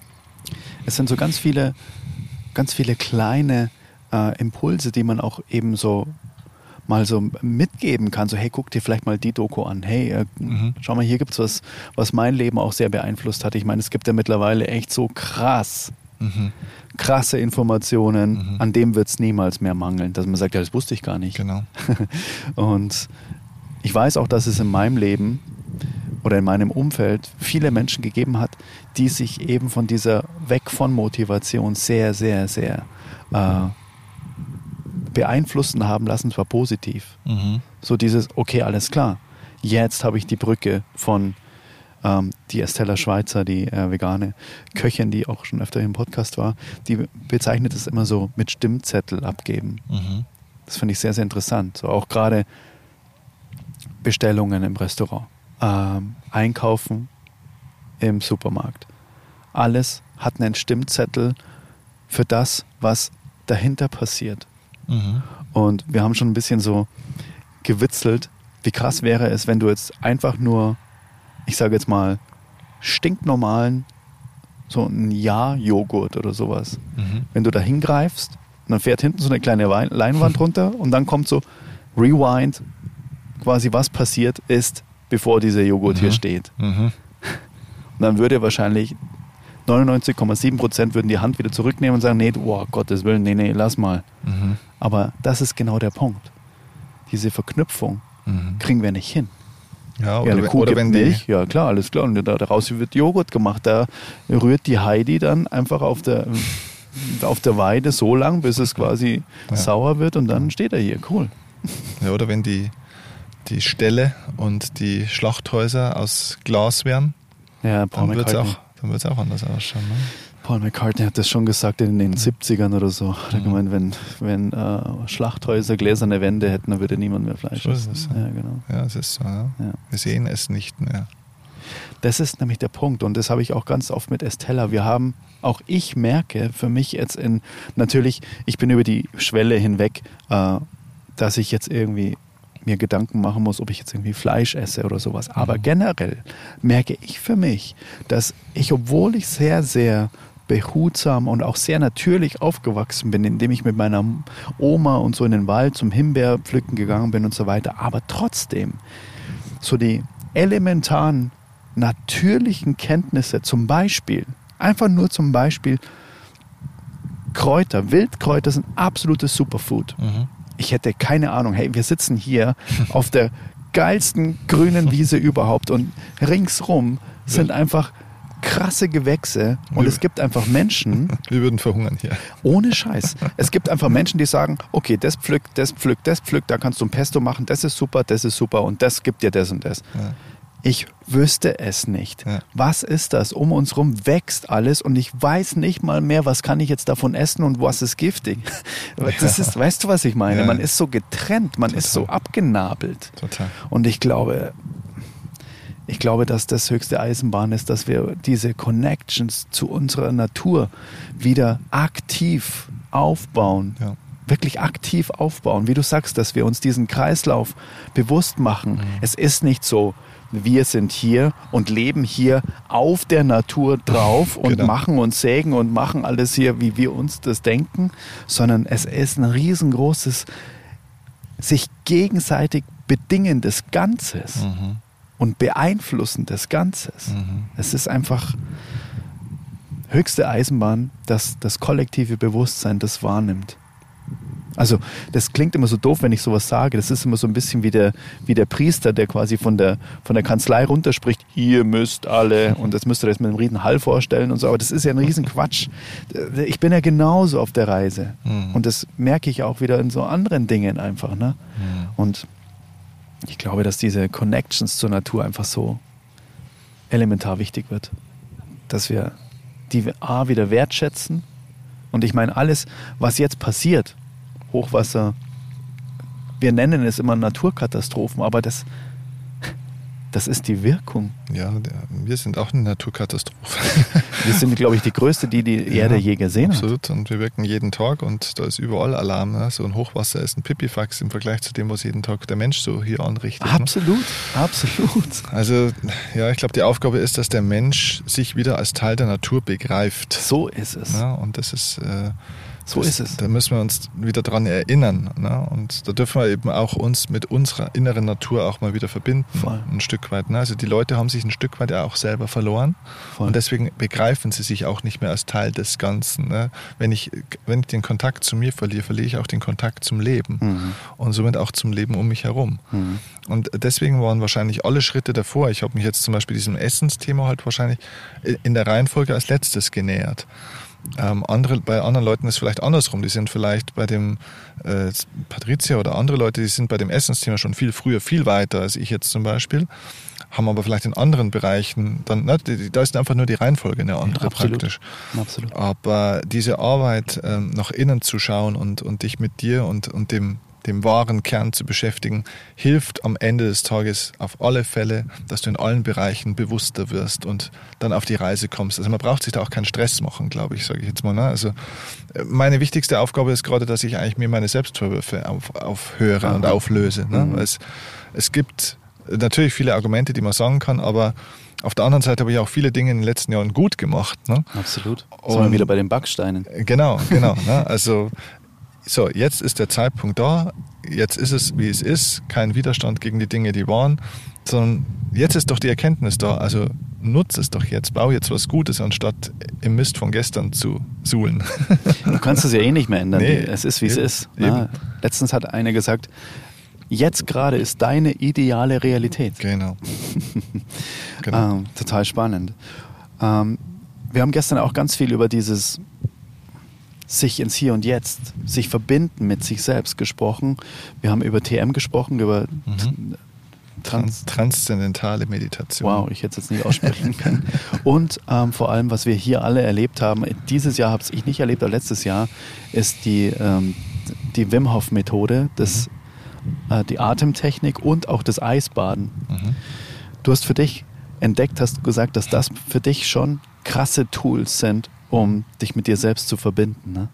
es sind so ganz viele, ganz viele kleine äh, Impulse, die man auch eben so mal so mitgeben kann, so hey, guck dir vielleicht mal die Doku an, hey, äh, mhm. schau mal, hier gibt's was, was mein Leben auch sehr beeinflusst hat. Ich meine, es gibt ja mittlerweile echt so krass, mhm. krasse Informationen, mhm. an dem wird's niemals mehr mangeln, dass man sagt, ja, das wusste ich gar nicht. Genau. Und ich weiß auch, dass es in meinem Leben oder in meinem Umfeld viele Menschen gegeben hat, die sich eben von dieser Weg von Motivation sehr, sehr, sehr äh, beeinflussen haben lassen, zwar positiv. Mhm. So dieses, okay, alles klar, jetzt habe ich die Brücke von ähm, die Estella Schweizer, die äh, vegane Köchin, die auch schon öfter im Podcast war, die bezeichnet es immer so mit Stimmzettel abgeben. Mhm. Das finde ich sehr, sehr interessant. So auch gerade Bestellungen im Restaurant, ähm, Einkaufen im Supermarkt. Alles hat einen Stimmzettel für das, was dahinter passiert. Mhm. Und wir haben schon ein bisschen so gewitzelt, wie krass wäre es, wenn du jetzt einfach nur, ich sage jetzt mal, stinknormalen, so ein Ja-Joghurt oder sowas, mhm. wenn du da hingreifst und dann fährt hinten so eine kleine Leinwand runter und dann kommt so Rewind, quasi was passiert ist, bevor dieser Joghurt mhm. hier steht. Mhm. Und dann würde wahrscheinlich neunundneunzig Komma sieben Prozent würden die Hand wieder zurücknehmen und sagen, nee, oh Gottes Willen, nee, nee, lass mal. Mhm. Aber das ist genau der Punkt. Diese Verknüpfung mhm. kriegen wir nicht hin. Ja, oder, ja, eine Kuh oder wenn Milch, ja klar, alles klar. Und daraus wird Joghurt gemacht. Da rührt die Heidi dann einfach auf der, auf der Weide so lang, bis es quasi ja. sauer wird und dann steht er hier. Cool. Ja, oder wenn die, die Ställe und die Schlachthäuser aus Glas wären, ja, dann wird es auch, dann wird's auch anders ausschauen. Ne? Paul McCartney hat das schon gesagt in den siebzigern oder so. Er hat gemeint, wenn, wenn äh, Schlachthäuser gläserne Wände hätten, dann würde niemand mehr Fleisch So ist essen. es. Ja, genau. Ja, es ist so. Ja. Ja. Wir sehen es nicht mehr. Das ist nämlich der Punkt und das habe ich auch ganz oft mit Estella. Wir haben, auch ich merke für mich jetzt in, natürlich, ich bin über die Schwelle hinweg, äh, dass ich jetzt irgendwie mir Gedanken machen muss, ob ich jetzt irgendwie Fleisch esse oder sowas. Aber Mhm. generell merke ich für mich, dass ich, obwohl ich sehr, sehr behutsam und auch sehr natürlich aufgewachsen bin, indem ich mit meiner Oma und so in den Wald zum Himbeerpflücken gegangen bin und so weiter, aber trotzdem so die elementaren natürlichen Kenntnisse, zum Beispiel, einfach nur zum Beispiel Kräuter, Wildkräuter sind absolutes Superfood. Mhm. Ich hätte keine Ahnung, hey, wir sitzen hier auf der geilsten grünen Wiese überhaupt und ringsrum sind einfach krasse Gewächse und es gibt einfach Menschen, Wir würden verhungern hier. ohne Scheiß, es gibt einfach Menschen, die sagen, okay, das pflückt, das pflückt, das pflückt, da kannst du ein Pesto machen, das ist super, das ist super und das gibt dir das und das. Ja. Ich wüsste es nicht. Ja. Was ist das? Um uns rum wächst alles und ich weiß nicht mal mehr, was kann ich jetzt davon essen und was ist giftig. Das ist, weißt du, was ich meine? Ja. Man ist so getrennt, man ist so abgenabelt. Total. Und ich glaube, ich glaube, dass das höchste Eisenbahn ist, dass wir diese Connections zu unserer Natur wieder aktiv aufbauen. Ja. Wirklich aktiv aufbauen. Wie du sagst, dass wir uns diesen Kreislauf bewusst machen. Mhm. Es ist nicht so, wir sind hier und leben hier auf der Natur drauf und Genau. machen und sägen und machen alles hier, wie wir uns das denken, sondern es ist ein riesengroßes, sich gegenseitig bedingendes Ganzes Mhm. und beeinflussendes Ganzes. Mhm. Es ist einfach höchste Eisenbahn, dass das kollektive Bewusstsein das wahrnimmt. Also das klingt immer so doof, wenn ich sowas sage. Das ist immer so ein bisschen wie der, wie der Priester, der quasi von der, von der Kanzlei runterspricht, ihr müsst alle, und das müsst ihr jetzt mit einem riesen Hall vorstellen und so. Aber das ist ja ein riesen Quatsch. Ich bin ja genauso auf der Reise. Mhm. Und das merke ich auch wieder in so anderen Dingen einfach. Ne? Mhm. Und ich glaube, dass diese Connections zur Natur einfach so elementar wichtig wird. Dass wir die A wieder wertschätzen. Und ich meine, alles, was jetzt passiert, Hochwasser, wir nennen es immer Naturkatastrophen, aber das, das ist die Wirkung. Ja, der, wir sind auch eine Naturkatastrophe. Wir sind, glaube ich, die größte, die die Erde je gesehen Absolut. Und wir wirken jeden Tag und da ist überall Alarm. Ne? So ein Hochwasser ist ein Pipifax im Vergleich zu dem, was jeden Tag der Mensch so hier anrichtet. hat. Absolut, absolut. Ne? Also, ja, ich glaube, die Aufgabe ist, dass der Mensch sich wieder als Teil der Natur begreift. So ist es. Ne? Und das ist... Äh, So das, ist es. Da müssen wir uns wieder dran erinnern. Ne? Und da dürfen wir eben auch uns mit unserer inneren Natur auch mal wieder verbinden. Voll. Ein Stück weit. Ne? Also die Leute haben sich ein Stück weit ja auch selber verloren. Voll. Und deswegen begreifen sie sich auch nicht mehr als Teil des Ganzen. Ne? Wenn ich, wenn ich den Kontakt zu mir verliere, verliere ich auch den Kontakt zum Leben. Mhm. Und somit auch zum Leben um mich herum. Mhm. Und deswegen waren wahrscheinlich alle Schritte davor. Ich habe mich jetzt zum Beispiel diesem Essensthema halt wahrscheinlich in der Reihenfolge als letztes genähert. Ähm, andere, bei anderen Leuten ist es vielleicht andersrum. Die sind vielleicht bei dem äh, Patricia oder andere Leute, die sind bei dem Essensthema schon viel früher, viel weiter als ich jetzt zum Beispiel, haben aber vielleicht in anderen Bereichen, dann, ne, die, da ist einfach nur die Reihenfolge eine andere, Ja, absolut. praktisch. Absolut. Aber diese Arbeit, ähm, nach innen zu schauen und, und dich mit dir und, und dem dem wahren Kern zu beschäftigen, hilft am Ende des Tages auf alle Fälle, dass du in allen Bereichen bewusster wirst und dann auf die Reise kommst. Also man braucht sich da auch keinen Stress machen, glaube ich, sage ich jetzt mal. Ne? Also meine wichtigste Aufgabe ist gerade, dass ich eigentlich mir meine Selbstvorwürfe auf, aufhöre Aha. und auflöse. Ne? Mhm. Es, es gibt natürlich viele Argumente, die man sagen kann, aber auf der anderen Seite habe ich auch viele Dinge in den letzten Jahren gut gemacht. Ne? Absolut. Sind wir wieder bei den Backsteinen. Genau, genau. Ne? Also so, jetzt ist der Zeitpunkt da, jetzt ist es, wie es ist, kein Widerstand gegen die Dinge, die waren, sondern jetzt ist doch die Erkenntnis da, also nutze es doch jetzt, bau jetzt was Gutes, anstatt im Mist von gestern zu suhlen. Du kannst es ja eh nicht mehr ändern, Nee, es ist, wie eben, es ist. Ne? Letztens hat einer gesagt, jetzt gerade ist deine ideale Realität. Genau. genau. Ähm, total spannend. Ähm, wir haben gestern auch ganz viel über dieses sich ins Hier und Jetzt, sich verbinden mit sich selbst gesprochen. Wir haben über T M gesprochen, über Mhm. Trans- transzendentale Meditation. Wow, ich hätte es jetzt nicht aussprechen können. Und ähm, vor allem, was wir hier alle erlebt haben, dieses Jahr habe ich nicht erlebt, aber letztes Jahr, ist die, ähm, die Wim Hof Methode, das, mhm. äh, die Atemtechnik und auch das Eisbaden. Mhm. Du hast für dich entdeckt, hast gesagt, dass das für dich schon krasse Tools sind, um dich mit dir selbst zu verbinden, ne?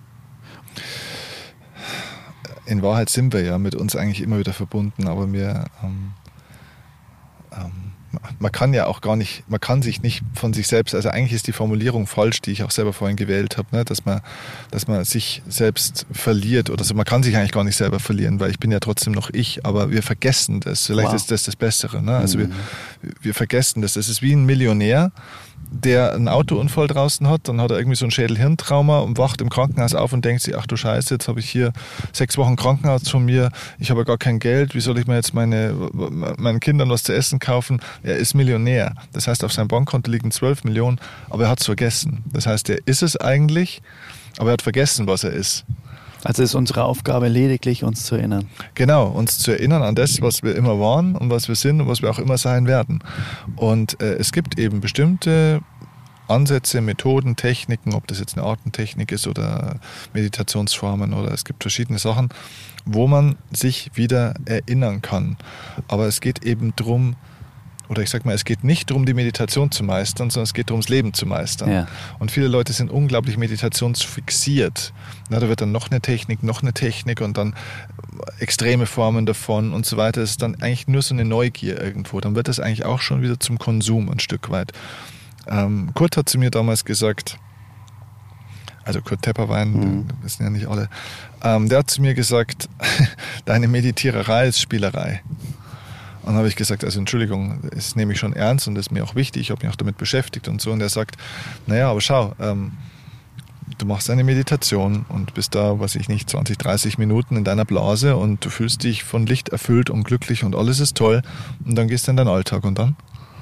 In Wahrheit sind wir ja mit uns eigentlich immer wieder verbunden, aber wir, ähm, ähm, man kann ja auch gar nicht, man kann sich nicht von sich selbst, also eigentlich ist die Formulierung falsch, die ich auch selber vorhin gewählt habe, ne, dass man, dass man sich selbst verliert oder so. Man kann sich eigentlich gar nicht selber verlieren, weil ich bin ja trotzdem noch ich, aber wir vergessen das. Vielleicht wow. ist das das Bessere. Ne? Also mhm. wir, wir vergessen das. Das ist wie ein Millionär, der einen Autounfall draußen hat, dann hat er irgendwie so ein Schädel-Hirntrauma und wacht im Krankenhaus auf und denkt sich, ach du Scheiße, jetzt habe ich hier sechs Wochen Krankenhaus von mir, ich habe gar kein Geld, wie soll ich mir jetzt meine, meinen Kindern was zu essen kaufen? Er ist Millionär. Das heißt, auf seinem Bankkonto liegen zwölf Millionen, aber er hat es vergessen. Das heißt, er ist es eigentlich, aber er hat vergessen, was er ist. Also ist unsere Aufgabe lediglich, uns zu erinnern. Genau, uns zu erinnern an das, was wir immer waren und was wir sind und was wir auch immer sein werden. Und äh, es gibt eben bestimmte Ansätze, Methoden, Techniken, ob das jetzt eine Atemtechnik ist oder Meditationsformen oder es gibt verschiedene Sachen, wo man sich wieder erinnern kann. Aber es geht eben darum, oder ich sag mal, es geht nicht darum, die Meditation zu meistern, sondern es geht darum, das Leben zu meistern. Ja. Und viele Leute sind unglaublich meditationsfixiert. Na, da wird dann noch eine Technik, noch eine Technik und dann extreme Formen davon und so weiter. Das ist dann eigentlich nur so eine Neugier irgendwo. Dann wird das eigentlich auch schon wieder zum Konsum ein Stück weit. Ähm, Kurt hat zu mir damals gesagt, also Kurt Tepperwein, mhm. das wissen ja nicht alle, ähm, der hat zu mir gesagt, deine Meditiererei ist Spielerei. Und dann habe ich gesagt, also Entschuldigung, das nehme ich schon ernst und das ist mir auch wichtig, ich habe mich auch damit beschäftigt und so. Und er sagt, naja, aber schau, ähm, du machst eine Meditation und bist da, weiß ich nicht, zwanzig, dreißig Minuten in deiner Blase und du fühlst dich von Licht erfüllt und glücklich und alles ist toll und dann gehst du in deinen Alltag und dann?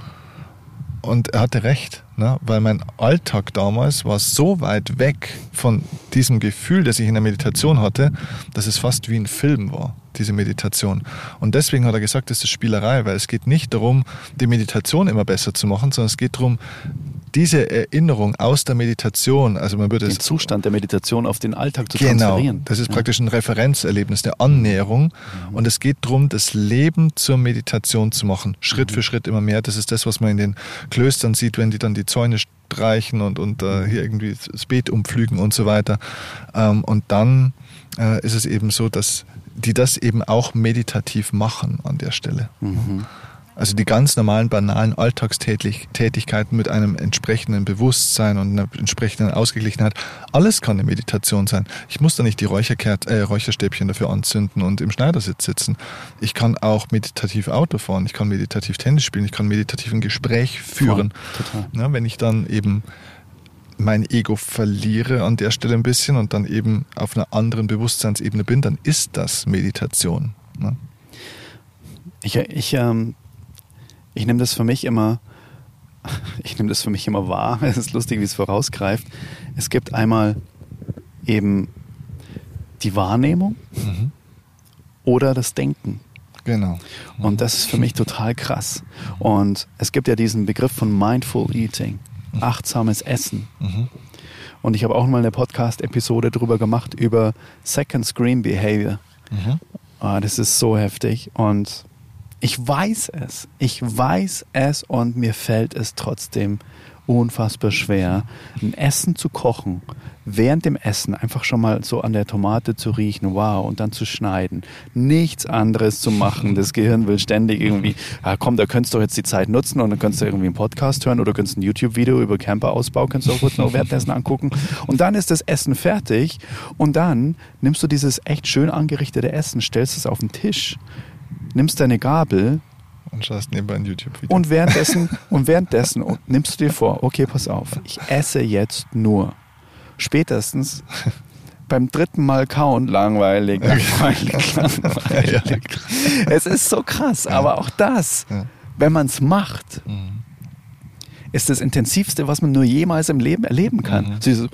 Und er hatte recht, ne? Weil mein Alltag damals war so weit weg von diesem Gefühl, das ich in der Meditation hatte, dass es fast wie ein Film war, diese Meditation. Und deswegen hat er gesagt, das ist Spielerei, weil es geht nicht darum, die Meditation immer besser zu machen, sondern es geht darum, diese Erinnerung aus der Meditation, also man würde den Zustand der Meditation auf den Alltag zu genau, transferieren. Das ist praktisch ein Referenzerlebnis, eine Annäherung. Mhm. Und es geht darum, das Leben zur Meditation zu machen, Schritt mhm. für Schritt immer mehr. Das ist das, was man in den Klöstern sieht, wenn die dann die Zäune streichen und, und äh, hier irgendwie das Beet umpflügen und so weiter. Ähm, und dann äh, ist es eben so, dass die das eben auch meditativ machen an der Stelle. Mhm. Also die ganz normalen, banalen Alltagstätigkeiten mit einem entsprechenden Bewusstsein und einer entsprechenden Ausgeglichenheit, alles kann eine Meditation sein. Ich muss da nicht die Räucherkert, äh, Räucherstäbchen dafür anzünden und im Schneidersitz sitzen. Ich kann auch meditativ Auto fahren, ich kann meditativ Tennis spielen, ich kann meditativ ein Gespräch führen. Total. Ja, wenn ich dann eben mein Ego verliere an der Stelle ein bisschen und dann eben auf einer anderen Bewusstseinsebene bin, dann ist das Meditation. Ne? Ich, ich ähm Ich nehme das für mich immer, ich nehme das für mich immer wahr. Es ist lustig, wie es vorausgreift. Es gibt einmal eben die Wahrnehmung mhm. oder das Denken. Genau. Mhm. Und das ist für mich total krass. Und es gibt ja diesen Begriff von Mindful Eating, achtsames Essen. Mhm. Und ich habe auch mal eine Podcast-Episode darüber gemacht, über Second Screen Behavior. Mhm. Ah, das ist so heftig. Und ich weiß es, ich weiß es und mir fällt es trotzdem unfassbar schwer, ein Essen zu kochen, während dem Essen einfach schon mal so an der Tomate zu riechen, wow, und dann zu schneiden, nichts anderes zu machen. Das Gehirn will ständig irgendwie, ja komm, da könntest du jetzt die Zeit nutzen und dann könntest du irgendwie einen Podcast hören oder könntest ein YouTube-Video über Camperausbau, könntest du auch kurz noch währenddessen angucken und dann ist das Essen fertig und dann nimmst du dieses echt schön angerichtete Essen, stellst es auf den Tisch, nimmst deine Gabel und schaust nebenbei ein YouTube-Video. Und währenddessen, und währenddessen nimmst du dir vor, okay, pass auf, ich esse jetzt nur. Spätestens beim dritten Mal kauen, langweilig, langweilig, langweilig. Es ist so krass, aber auch das, wenn man es macht, ist das Intensivste, was man nur jemals im Leben erleben kann. Mhm. So,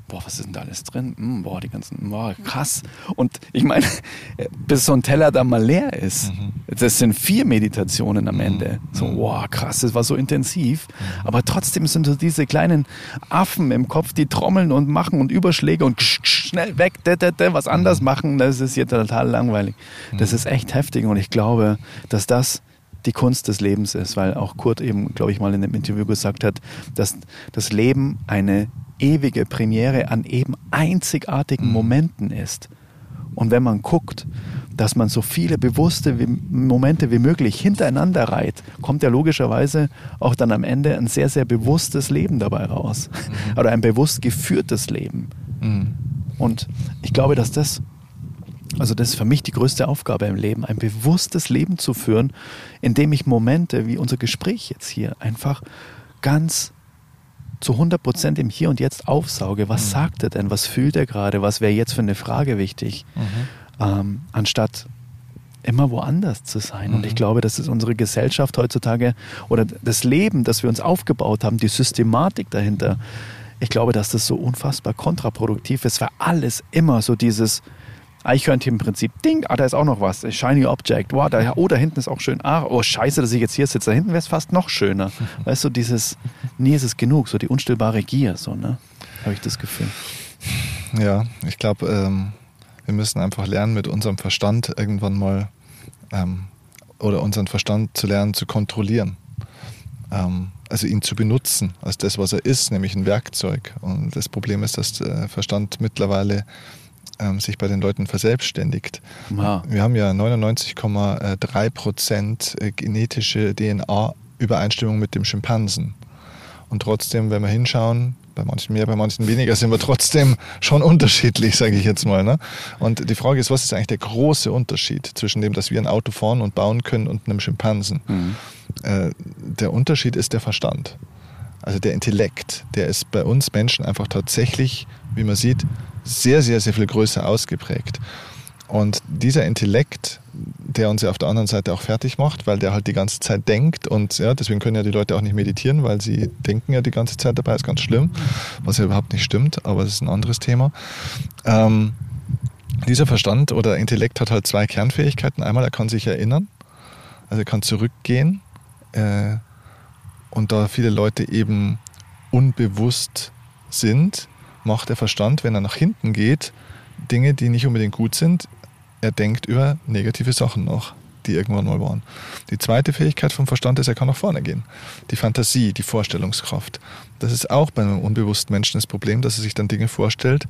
boah, was ist denn da alles drin? Mm, boah, die ganzen, boah, krass. Und ich meine, bis so ein Teller da mal leer ist, mhm. das sind vier Meditationen am Ende. So, boah, krass, das war so intensiv. Mhm. Aber trotzdem sind so diese kleinen Affen im Kopf, die trommeln und machen und Überschläge und ksch, ksch, schnell weg, da, da, da, was anders machen, das ist hier total langweilig. Das ist echt heftig und ich glaube, dass das die Kunst des Lebens ist, weil auch Kurt eben, glaube ich, mal in dem Interview gesagt hat, dass das Leben eine ewige Premiere an eben einzigartigen mhm. Momenten ist. Und wenn man guckt, dass man so viele bewusste wie Momente wie möglich hintereinander reiht, kommt ja logischerweise auch dann am Ende ein sehr, sehr bewusstes Leben dabei raus. Mhm. Oder ein bewusst geführtes Leben. Mhm. Und ich glaube, dass das Also das ist für mich die größte Aufgabe im Leben, ein bewusstes Leben zu führen, indem ich Momente wie unser Gespräch jetzt hier einfach ganz zu hundert Prozent im Hier und Jetzt aufsauge. Was mhm. sagt er denn? Was fühlt er gerade? Was wäre jetzt für eine Frage wichtig? Mhm. Ähm, anstatt immer woanders zu sein. Mhm. Und ich glaube, das ist unsere Gesellschaft heutzutage oder das Leben, das wir uns aufgebaut haben, die Systematik dahinter. Ich glaube, dass das so unfassbar kontraproduktiv ist, weil alles immer so dieses Eichhörnchen-Prinzip, Ding, ah, da ist auch noch was, Shiny Object, wow, da, oh, da hinten ist auch schön, ah, oh, scheiße, dass ich jetzt hier sitze, da hinten wäre es fast noch schöner. Weißt du, dieses, nie ist es genug, so die unstillbare Gier, so, ne, habe ich das Gefühl. Ja, ich glaube, ähm, wir müssen einfach lernen, mit unserem Verstand irgendwann mal, ähm, oder unseren Verstand zu lernen, zu kontrollieren. Ähm, also ihn zu benutzen als das, was er ist, nämlich ein Werkzeug. Und das Problem ist, dass der Verstand mittlerweile sich bei den Leuten verselbstständigt. Wow. Wir haben ja neunundneunzig Komma drei Prozent genetische D N A-Übereinstimmung mit dem Schimpansen. Und trotzdem, wenn wir hinschauen, bei manchen mehr, bei manchen weniger, sind wir trotzdem schon unterschiedlich, sage ich jetzt mal. Ne? Und die Frage ist, was ist eigentlich der große Unterschied zwischen dem, dass wir ein Auto fahren und bauen können und einem Schimpansen? Mhm. Äh, der Unterschied ist der Verstand. Also der Intellekt, der ist bei uns Menschen einfach tatsächlich, wie man sieht, sehr, sehr, sehr viel größer ausgeprägt. Und dieser Intellekt, der uns ja auf der anderen Seite auch fertig macht, weil der halt die ganze Zeit denkt und ja, deswegen können ja die Leute auch nicht meditieren, weil sie denken ja die ganze Zeit dabei, ist ganz schlimm, was ja überhaupt nicht stimmt, aber das ist ein anderes Thema. Ähm, dieser Verstand oder Intellekt hat halt zwei Kernfähigkeiten. Einmal, er kann sich erinnern, also er kann zurückgehen, äh, und da viele Leute eben unbewusst sind, macht der Verstand, wenn er nach hinten geht, Dinge, die nicht unbedingt gut sind. Er denkt über negative Sachen nach, die irgendwann mal waren. Die zweite Fähigkeit vom Verstand ist, er kann nach vorne gehen. Die Fantasie, die Vorstellungskraft. Das ist auch bei einem unbewussten Menschen das Problem, dass er sich dann Dinge vorstellt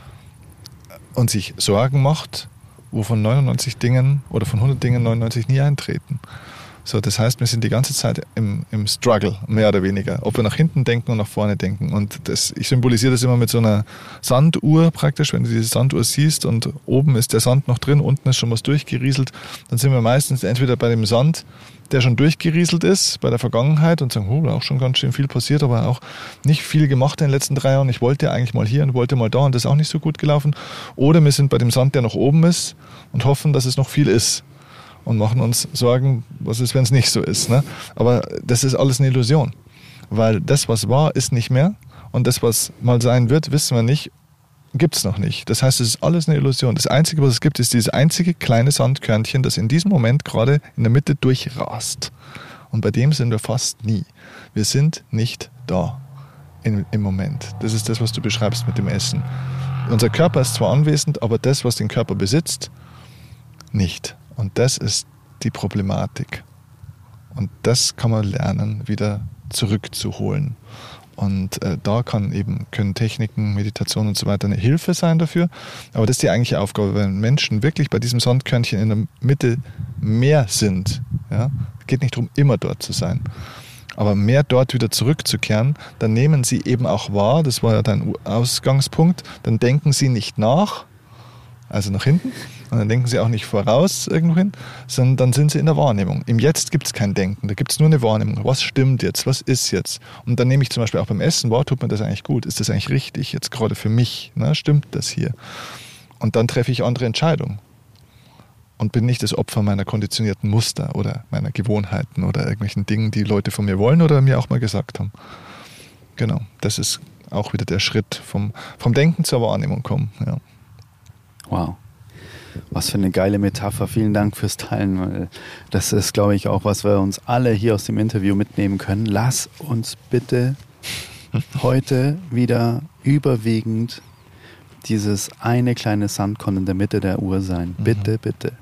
und sich Sorgen macht, wovon neunundneunzig Dingen oder von hundert Dingen neunundneunzig nie eintreten. So, das heißt, wir sind die ganze Zeit im, im Struggle, mehr oder weniger. Ob wir nach hinten denken und nach vorne denken. Und das, ich symbolisiere das immer mit so einer Sanduhr praktisch. Wenn du diese Sanduhr siehst und oben ist der Sand noch drin, unten ist schon was durchgerieselt, dann sind wir meistens entweder bei dem Sand, der schon durchgerieselt ist, bei der Vergangenheit und sagen, oh, da ist auch schon ganz schön viel passiert, aber auch nicht viel gemacht in den letzten drei Jahren. Ich wollte ja eigentlich mal hier und wollte mal da und das ist auch nicht so gut gelaufen. Oder wir sind bei dem Sand, der noch oben ist und hoffen, dass es noch viel ist. Und machen uns Sorgen, was ist, wenn es nicht so ist. Ne? Aber das ist alles eine Illusion. Weil das, was war, ist nicht mehr. Und das, was mal sein wird, wissen wir nicht, gibt es noch nicht. Das heißt, es ist alles eine Illusion. Das Einzige, was es gibt, ist dieses einzige kleine Sandkörnchen, das in diesem Moment gerade in der Mitte durchrast. Und bei dem sind wir fast nie. Wir sind nicht da in, im Moment. Das ist das, was du beschreibst mit dem Essen. Unser Körper ist zwar anwesend, aber das, was den Körper besitzt, nicht. Und das ist die Problematik. Und das kann man lernen, wieder zurückzuholen. Und äh, da kann eben, können Techniken, Meditation und so weiter eine Hilfe sein dafür. Aber das ist die eigentliche Aufgabe, wenn Menschen wirklich bei diesem Sandkörnchen in der Mitte mehr sind. Ja, geht nicht darum, immer dort zu sein. Aber mehr dort wieder zurückzukehren, dann nehmen sie eben auch wahr, das war ja dein Ausgangspunkt, dann denken sie nicht nach, also nach hinten, und dann denken sie auch nicht voraus irgendwo hin, sondern dann sind sie in der Wahrnehmung. Im Jetzt gibt es kein Denken, da gibt es nur eine Wahrnehmung. Was stimmt jetzt? Was ist jetzt? Und dann nehme ich zum Beispiel auch beim Essen wahr, tut mir das eigentlich gut? Ist das eigentlich richtig jetzt gerade für mich? Ne? Stimmt das hier? Und dann treffe ich andere Entscheidungen und bin nicht das Opfer meiner konditionierten Muster oder meiner Gewohnheiten oder irgendwelchen Dingen, die Leute von mir wollen oder mir auch mal gesagt haben. Genau, das ist auch wieder der Schritt vom, vom Denken zur Wahrnehmung kommen. Ja. Wow. Was für eine geile Metapher. Vielen Dank fürs Teilen. Weil das ist, glaube ich, auch, was wir uns alle hier aus dem Interview mitnehmen können. Lass uns bitte heute wieder überwiegend dieses eine kleine Sandkorn in der Mitte der Uhr sein. Bitte, mhm. bitte.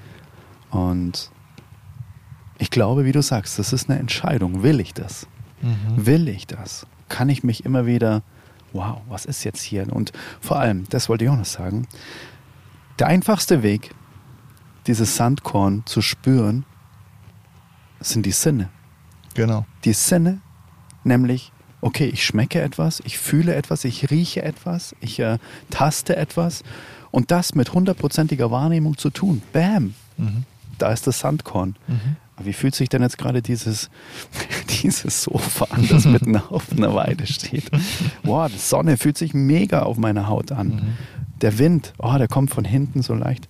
Und ich glaube, wie du sagst, das ist eine Entscheidung. Will ich das? Mhm. Will ich das? Kann ich mich immer wieder, wow, was ist jetzt hier? Und vor allem, das wollte ich auch noch sagen, der einfachste Weg, dieses Sandkorn zu spüren, sind die Sinne. Genau. Die Sinne, nämlich, okay, ich schmecke etwas, ich fühle etwas, ich rieche etwas, ich äh, taste etwas und das mit hundertprozentiger Wahrnehmung zu tun. Bam! Mhm. Da ist das Sandkorn. Mhm. Aber wie fühlt sich denn jetzt gerade dieses, dieses Sofa an, das mitten auf einer Weide steht? Wow, die Sonne fühlt sich mega auf meiner Haut an. Mhm. Der Wind, oh, der kommt von hinten so leicht.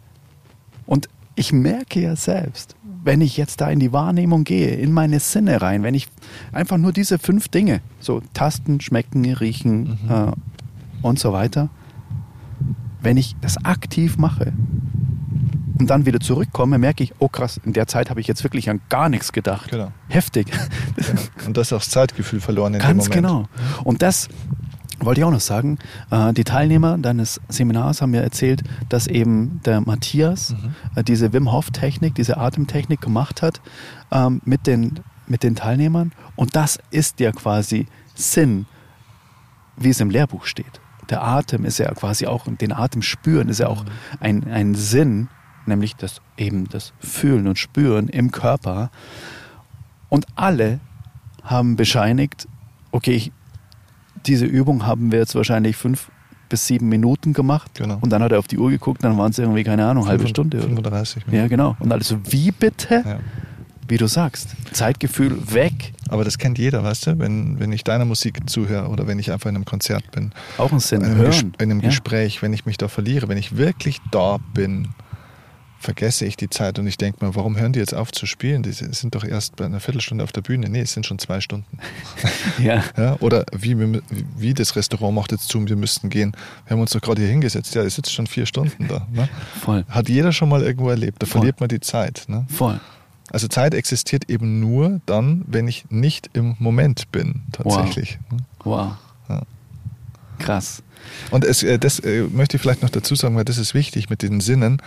Und ich merke ja selbst, wenn ich jetzt da in die Wahrnehmung gehe, in meine Sinne rein, wenn ich einfach nur diese fünf Dinge, so tasten, schmecken, riechen mhm. äh, und so weiter, wenn ich das aktiv mache und dann wieder zurückkomme, merke ich, oh krass, in der Zeit habe ich jetzt wirklich an gar nichts gedacht. Genau. Heftig. Genau. Und das ist auch das Zeitgefühl verloren in Ganz dem Moment. genau. Und das wollte ich auch noch sagen, äh, die Teilnehmer deines Seminars haben mir erzählt, dass eben der Matthias mhm. äh, diese Wim Hof Technik, diese Atemtechnik gemacht hat ähm, mit den, mit den Teilnehmern und das ist ja quasi Sinn, wie es im Lehrbuch steht. Der Atem ist ja quasi auch, den Atem spüren ist ja auch mhm. ein, ein Sinn, nämlich das eben das Fühlen und Spüren im Körper und alle haben bescheinigt, okay, ich diese Übung haben wir jetzt wahrscheinlich fünf bis sieben Minuten gemacht. Genau. Und dann hat er auf die Uhr geguckt, dann waren es irgendwie, keine Ahnung, halbe Stunde. fünfunddreißig Minuten. Ja, genau. Und alles so, wie bitte? Ja. Wie du sagst, Zeitgefühl weg. Aber das kennt jeder, weißt du, wenn, wenn ich deiner Musik zuhöre oder wenn ich einfach in einem Konzert bin. Auch ein Sinn, in einem, hören. Ges- in einem ja. Gespräch, wenn ich mich da verliere, wenn ich wirklich da bin, vergesse ich die Zeit und ich denke mir, warum hören die jetzt auf zu spielen? Die sind doch erst bei einer Viertelstunde auf der Bühne. Nee, es sind schon zwei Stunden. ja. Ja, oder wie, wie das Restaurant macht jetzt zu und wir müssten gehen. Wir haben uns doch gerade hier hingesetzt. Ja, es sitzt schon vier Stunden da. Ne? Voll. Hat jeder schon mal irgendwo erlebt. Da Voll. verliert man die Zeit. Ne? Voll. Also Zeit existiert eben nur dann, wenn ich nicht im Moment bin, tatsächlich. Wow. wow. Ja. Krass. Und es, das möchte ich vielleicht noch dazu sagen, weil das ist wichtig mit den Sinnen.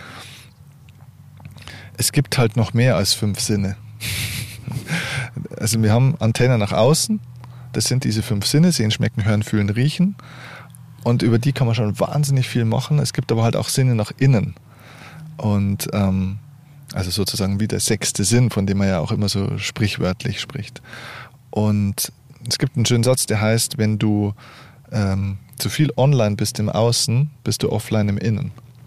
Es gibt halt noch mehr als fünf Sinne. Also wir haben Antennen nach außen, das sind diese fünf Sinne, sehen, schmecken, hören, fühlen, riechen. Und über die kann man schon wahnsinnig viel machen. Es gibt aber halt auch Sinne nach innen. Und ähm, also sozusagen wie der sechste Sinn, von dem man ja auch immer so sprichwörtlich spricht. Und es gibt einen schönen Satz, der heißt, wenn du ähm, zu viel online bist im Außen, bist du offline im Innen.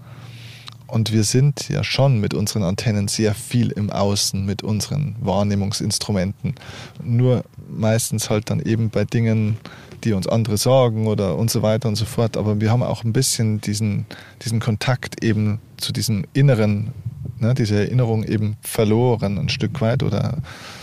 Und wir sind ja schon mit unseren Antennen sehr viel im Außen, mit unseren Wahrnehmungsinstrumenten. Nur meistens halt dann eben bei Dingen, die uns andere sagen oder und so weiter und so fort. Aber wir haben auch ein bisschen diesen, diesen Kontakt eben zu diesem Inneren, ne, diese Erinnerung eben verloren ein Stück weit oder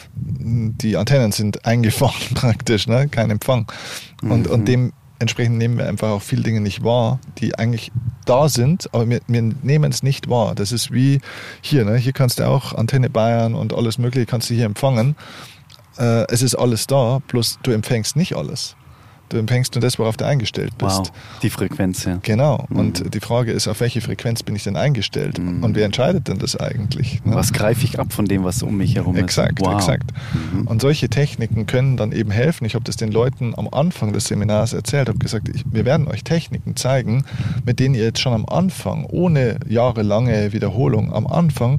die Antennen sind eingefahren praktisch, ne, kein Empfang. Und, mhm. und dem Entsprechend nehmen wir einfach auch viele Dinge nicht wahr, die eigentlich da sind, aber wir, wir nehmen es nicht wahr. Das ist wie hier, ne? Hier kannst du auch Antenne Bayern und alles Mögliche kannst du hier empfangen. Äh, es ist alles da, bloß du empfängst nicht alles. Du empfängst nur das, worauf du eingestellt bist. Wow, die Frequenz, ja. Genau. Mhm. Und die Frage ist, auf welche Frequenz bin ich denn eingestellt? Mhm. Und wer entscheidet denn das eigentlich? Ne? Was greife ich ab von dem, was um mich herum exakt, ist? Wow. Exakt, mhm. Und solche Techniken können dann eben helfen. Ich habe das den Leuten am Anfang des Seminars erzählt, habe gesagt, ich, wir werden euch Techniken zeigen, mit denen ihr jetzt schon am Anfang, ohne jahrelange Wiederholung, am Anfang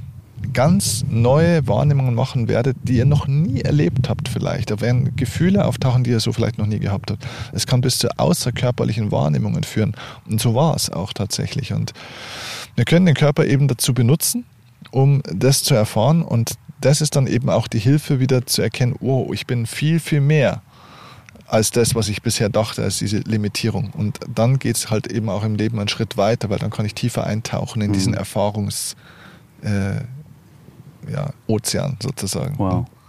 ganz neue Wahrnehmungen machen werdet, die ihr noch nie erlebt habt vielleicht. Da werden Gefühle auftauchen, die ihr so vielleicht noch nie gehabt habt. Es kann bis zu außerkörperlichen Wahrnehmungen führen. Und so war es auch tatsächlich. Und wir können den Körper eben dazu benutzen, um das zu erfahren. Und das ist dann eben auch die Hilfe, wieder zu erkennen, oh, ich bin viel, viel mehr als das, was ich bisher dachte, als diese Limitierung. Und dann geht es halt eben auch im Leben einen Schritt weiter, weil dann kann ich tiefer eintauchen in diesen Erfahrungs- äh, ja, Ozean sozusagen. Wow.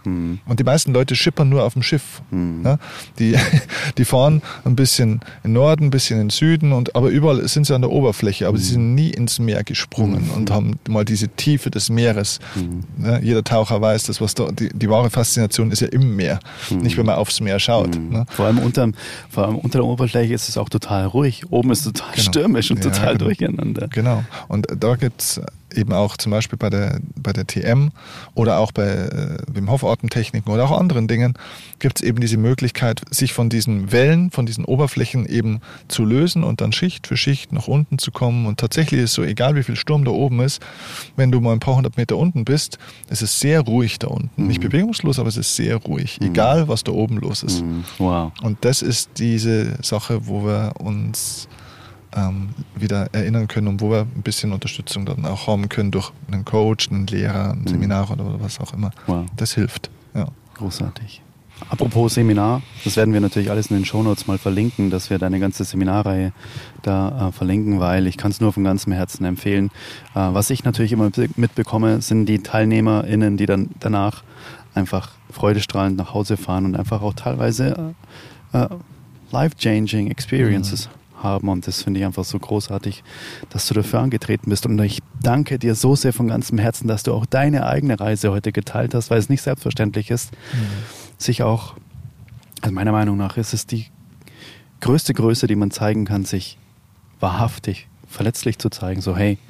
Mhm. Und die meisten Leute schippern nur auf dem Schiff. Mhm. Ja, die, die fahren ein bisschen in Norden, ein bisschen in Süden, und, aber überall sind sie an der Oberfläche, aber mhm. sie sind nie ins Meer gesprungen mhm. und haben mal diese Tiefe des Meeres. Mhm. Ja, jeder Taucher weiß, das, was da, die, die wahre Faszination ist ja im Meer, mhm. nicht wenn man aufs Meer schaut. Mhm. Ne? Vor allem, unter, vor allem unter der Oberfläche ist es auch total ruhig. Oben ist es total genau. stürmisch und ja, total genau. durcheinander. Genau. Und da gibt es eben auch zum Beispiel bei der, bei der T M oder auch bei äh, Wim Hof Atemtechniken oder auch anderen Dingen gibt es eben diese Möglichkeit, sich von diesen Wellen, von diesen Oberflächen eben zu lösen und dann Schicht für Schicht nach unten zu kommen. Und tatsächlich ist es so, egal wie viel Sturm da oben ist, wenn du mal ein paar hundert Meter unten bist, es ist sehr ruhig da unten. Mhm. Nicht bewegungslos, aber es ist sehr ruhig, mhm. egal was da oben los ist. Mhm. Wow. Und das ist diese Sache, wo wir uns Ähm, wieder erinnern können und wo wir ein bisschen Unterstützung dann auch haben können durch einen Coach, einen Lehrer, ein Seminar oder was auch immer. Wow. Das hilft. Ja. Großartig. Apropos Seminar, das werden wir natürlich alles in den Shownotes mal verlinken, dass wir deine ganze Seminarreihe da äh, verlinken, weil ich kann es nur von ganzem Herzen empfehlen. Äh, was ich natürlich immer mitbekomme, sind die TeilnehmerInnen, die dann danach einfach freudestrahlend nach Hause fahren und einfach auch teilweise äh, äh, life-changing Experiences mhm. haben, und das finde ich einfach so großartig, dass du dafür angetreten bist, und ich danke dir so sehr von ganzem Herzen, dass du auch deine eigene Reise heute geteilt hast, weil es nicht selbstverständlich ist, mhm. sich auch, also meiner Meinung nach ist es die größte Größe, die man zeigen kann, sich wahrhaftig, verletzlich zu zeigen, so hey,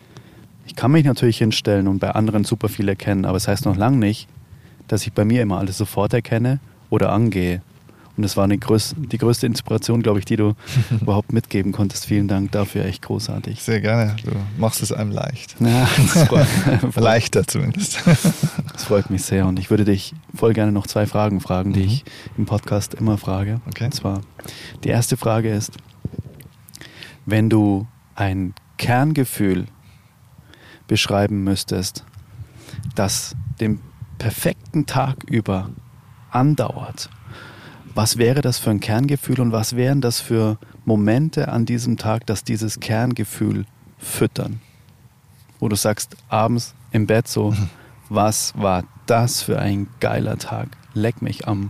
ich kann mich natürlich hinstellen und bei anderen super viel erkennen, aber es heißt noch lange nicht, dass ich bei mir immer alles sofort erkenne oder angehe. Und das war eine größ- die größte Inspiration, glaube ich, die du überhaupt mitgeben konntest. Vielen Dank dafür, echt großartig. Sehr gerne. Du machst es einem leicht. Ja, das freut, Leichter zumindest. Das freut mich sehr. Und ich würde dich voll gerne noch zwei Fragen fragen, die mhm. ich im Podcast immer frage. Okay. Und zwar, die erste Frage ist, wenn du ein Kerngefühl beschreiben müsstest, das den perfekten Tag über andauert, was wäre das für ein Kerngefühl und was wären das für Momente an diesem Tag, dass dieses Kerngefühl füttern? Wo du sagst, abends im Bett so, mhm. was war das für ein geiler Tag? Leck mich am.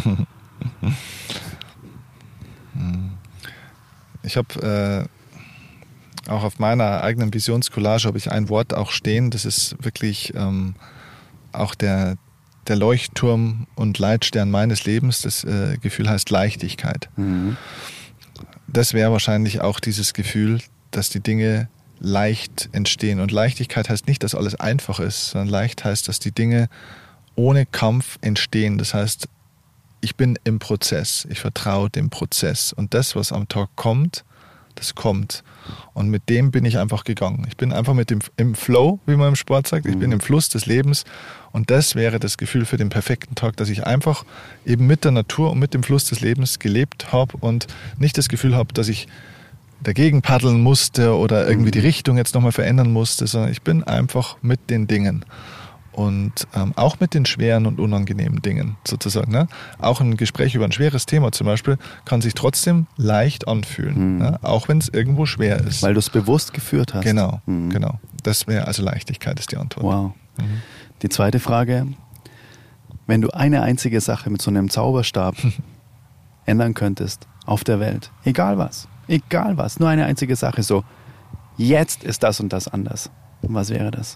Ich habe äh, auch auf meiner eigenen Visionscollage habe ich ein Wort auch stehen, das ist wirklich ähm, auch der Der Leuchtturm und Leitstern meines Lebens, das äh, Gefühl heißt Leichtigkeit. Mhm. Das wäre wahrscheinlich auch dieses Gefühl, dass die Dinge leicht entstehen. Und Leichtigkeit heißt nicht, dass alles einfach ist, sondern leicht heißt, dass die Dinge ohne Kampf entstehen. Das heißt, ich bin im Prozess, ich vertraue dem Prozess. Und das, was am Tag kommt, das kommt. Und mit dem bin ich einfach gegangen. Ich bin einfach mit dem im Flow, wie man im Sport sagt. Ich mhm. bin im Fluss des Lebens. Und das wäre das Gefühl für den perfekten Tag, dass ich einfach eben mit der Natur und mit dem Fluss des Lebens gelebt habe und nicht das Gefühl habe, dass ich dagegen paddeln musste oder irgendwie die Richtung jetzt nochmal verändern musste, sondern ich bin einfach mit den Dingen. Und ähm, auch mit den schweren und unangenehmen Dingen sozusagen. Ne? Auch ein Gespräch über ein schweres Thema zum Beispiel kann sich trotzdem leicht anfühlen, mhm. ne? Auch wenn es irgendwo schwer ist. Weil du es bewusst geführt hast. Genau, mhm. genau. Das wäre also Leichtigkeit ist die Antwort. Wow. Mhm. Die zweite Frage, wenn du eine einzige Sache mit so einem Zauberstab ändern könntest auf der Welt, egal was, egal was, nur eine einzige Sache, so jetzt ist das und das anders. Was wäre das?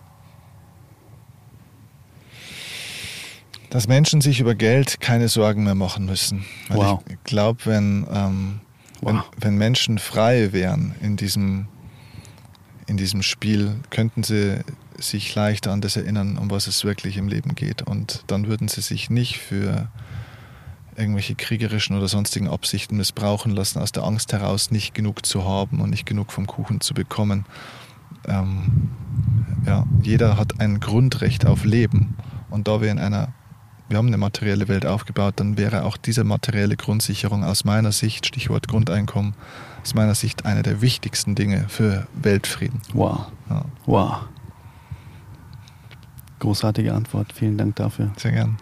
Dass Menschen sich über Geld keine Sorgen mehr machen müssen. Weil wow. ich glaube, wenn, ähm, wow. wenn, wenn Menschen frei wären in diesem, in diesem Spiel, könnten sie sich leichter an das erinnern, um was es wirklich im Leben geht. Und dann würden sie sich nicht für irgendwelche kriegerischen oder sonstigen Absichten missbrauchen lassen, aus der Angst heraus nicht genug zu haben und nicht genug vom Kuchen zu bekommen. Ähm, ja, jeder hat ein Grundrecht auf Leben. Und da wir in einer Wir haben eine materielle Welt aufgebaut, dann wäre auch diese materielle Grundsicherung aus meiner Sicht, Stichwort Grundeinkommen, aus meiner Sicht eine der wichtigsten Dinge für Weltfrieden. Wow. Ja. Wow. Großartige Antwort. Vielen Dank dafür. Sehr gern.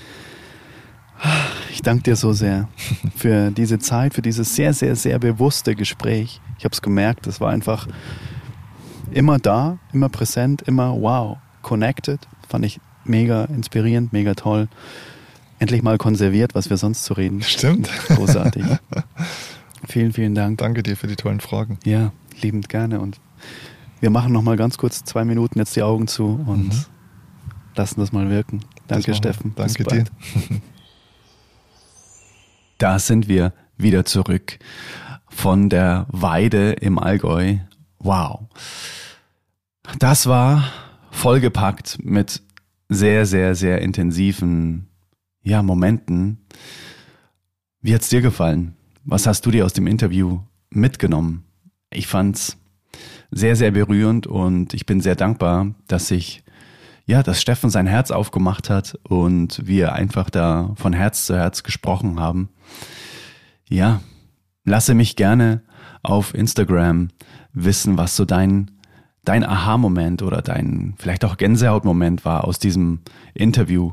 Ich danke dir so sehr für diese Zeit, für dieses sehr, sehr, sehr bewusste Gespräch. Ich habe es gemerkt, es war einfach immer da, immer präsent, immer wow, connected. Fand ich mega inspirierend, mega toll. Endlich mal konserviert, was wir sonst zu reden. Stimmt. Großartig. Vielen, vielen Dank. Danke dir für die tollen Fragen. Ja, liebend gerne. Und wir machen noch mal ganz kurz zwei Minuten jetzt die Augen zu und mhm. lassen das mal wirken. Danke, das Steffen. Danke dir. Da sind wir wieder zurück von der Weide im Allgäu. Wow. Das war vollgepackt mit sehr, sehr, sehr intensiven ja, Momenten. Wie hat's dir gefallen? Was hast du dir aus dem Interview mitgenommen? Ich fand's sehr, sehr berührend und ich bin sehr dankbar, dass sich, ja, dass Steffen sein Herz aufgemacht hat und wir einfach da von Herz zu Herz gesprochen haben. Ja, lasse mich gerne auf Instagram wissen, was so dein, dein Aha-Moment oder dein vielleicht auch Gänsehaut-Moment war aus diesem Interview.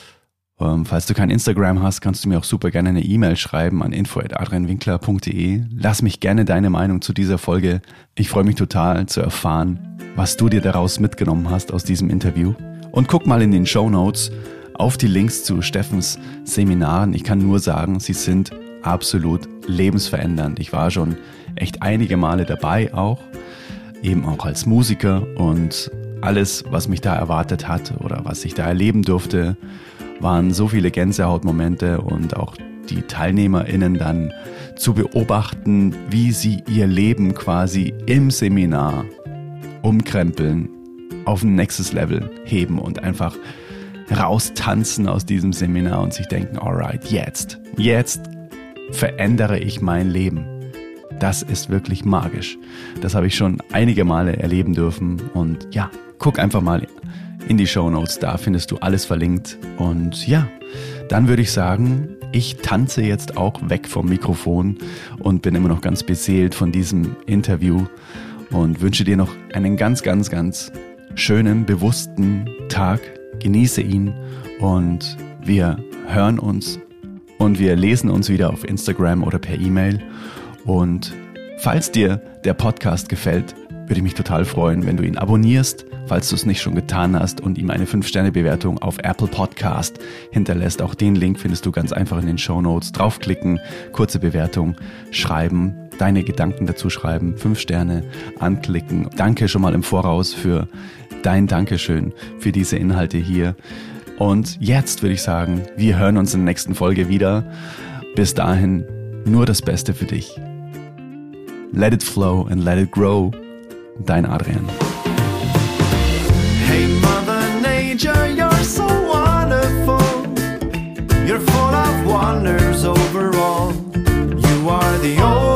Ähm, falls du kein Instagram hast, kannst du mir auch super gerne eine E-Mail schreiben an info at adrianwinkler punkt de. Lass mich gerne deine Meinung zu dieser Folge. Ich freue mich total zu erfahren, was du dir daraus mitgenommen hast aus diesem Interview. Und guck mal in den Shownotes auf die Links zu Steffens Seminaren. Ich kann nur sagen, sie sind absolut lebensverändernd. Ich war schon echt einige Male dabei auch, eben auch als Musiker und alles, was mich da erwartet hat oder was ich da erleben durfte, waren so viele Gänsehautmomente und auch die TeilnehmerInnen dann zu beobachten, wie sie ihr Leben quasi im Seminar umkrempeln, auf ein nächstes Level heben und einfach raustanzen aus diesem Seminar und sich denken, alright, jetzt, jetzt verändere ich mein Leben. Das ist wirklich magisch. Das habe ich schon einige Male erleben dürfen und ja, guck einfach mal in die Shownotes, da findest du alles verlinkt. Und ja, dann würde ich sagen, ich tanze jetzt auch weg vom Mikrofon und bin immer noch ganz beseelt von diesem Interview und wünsche dir noch einen ganz, ganz, ganz schönen, bewussten Tag. Genieße ihn und wir hören uns und wir lesen uns wieder auf Instagram oder per E-Mail. Und falls dir der Podcast gefällt, würde ich mich total freuen, wenn du ihn abonnierst, falls du es nicht schon getan hast und ihm eine fünf Sterne Bewertung auf Apple Podcast hinterlässt. Auch den Link findest du ganz einfach in den Shownotes. Draufklicken, kurze Bewertung schreiben, deine Gedanken dazu schreiben, fünf Sterne anklicken. Danke schon mal im Voraus für dein Dankeschön für diese Inhalte hier. Und jetzt würde ich sagen, wir hören uns in der nächsten Folge wieder. Bis dahin nur das Beste für dich. Let it flow and let it grow. Dein Adrian. Hey Mother Nature, you're so wonderful. You're full of wonders overall. You are the only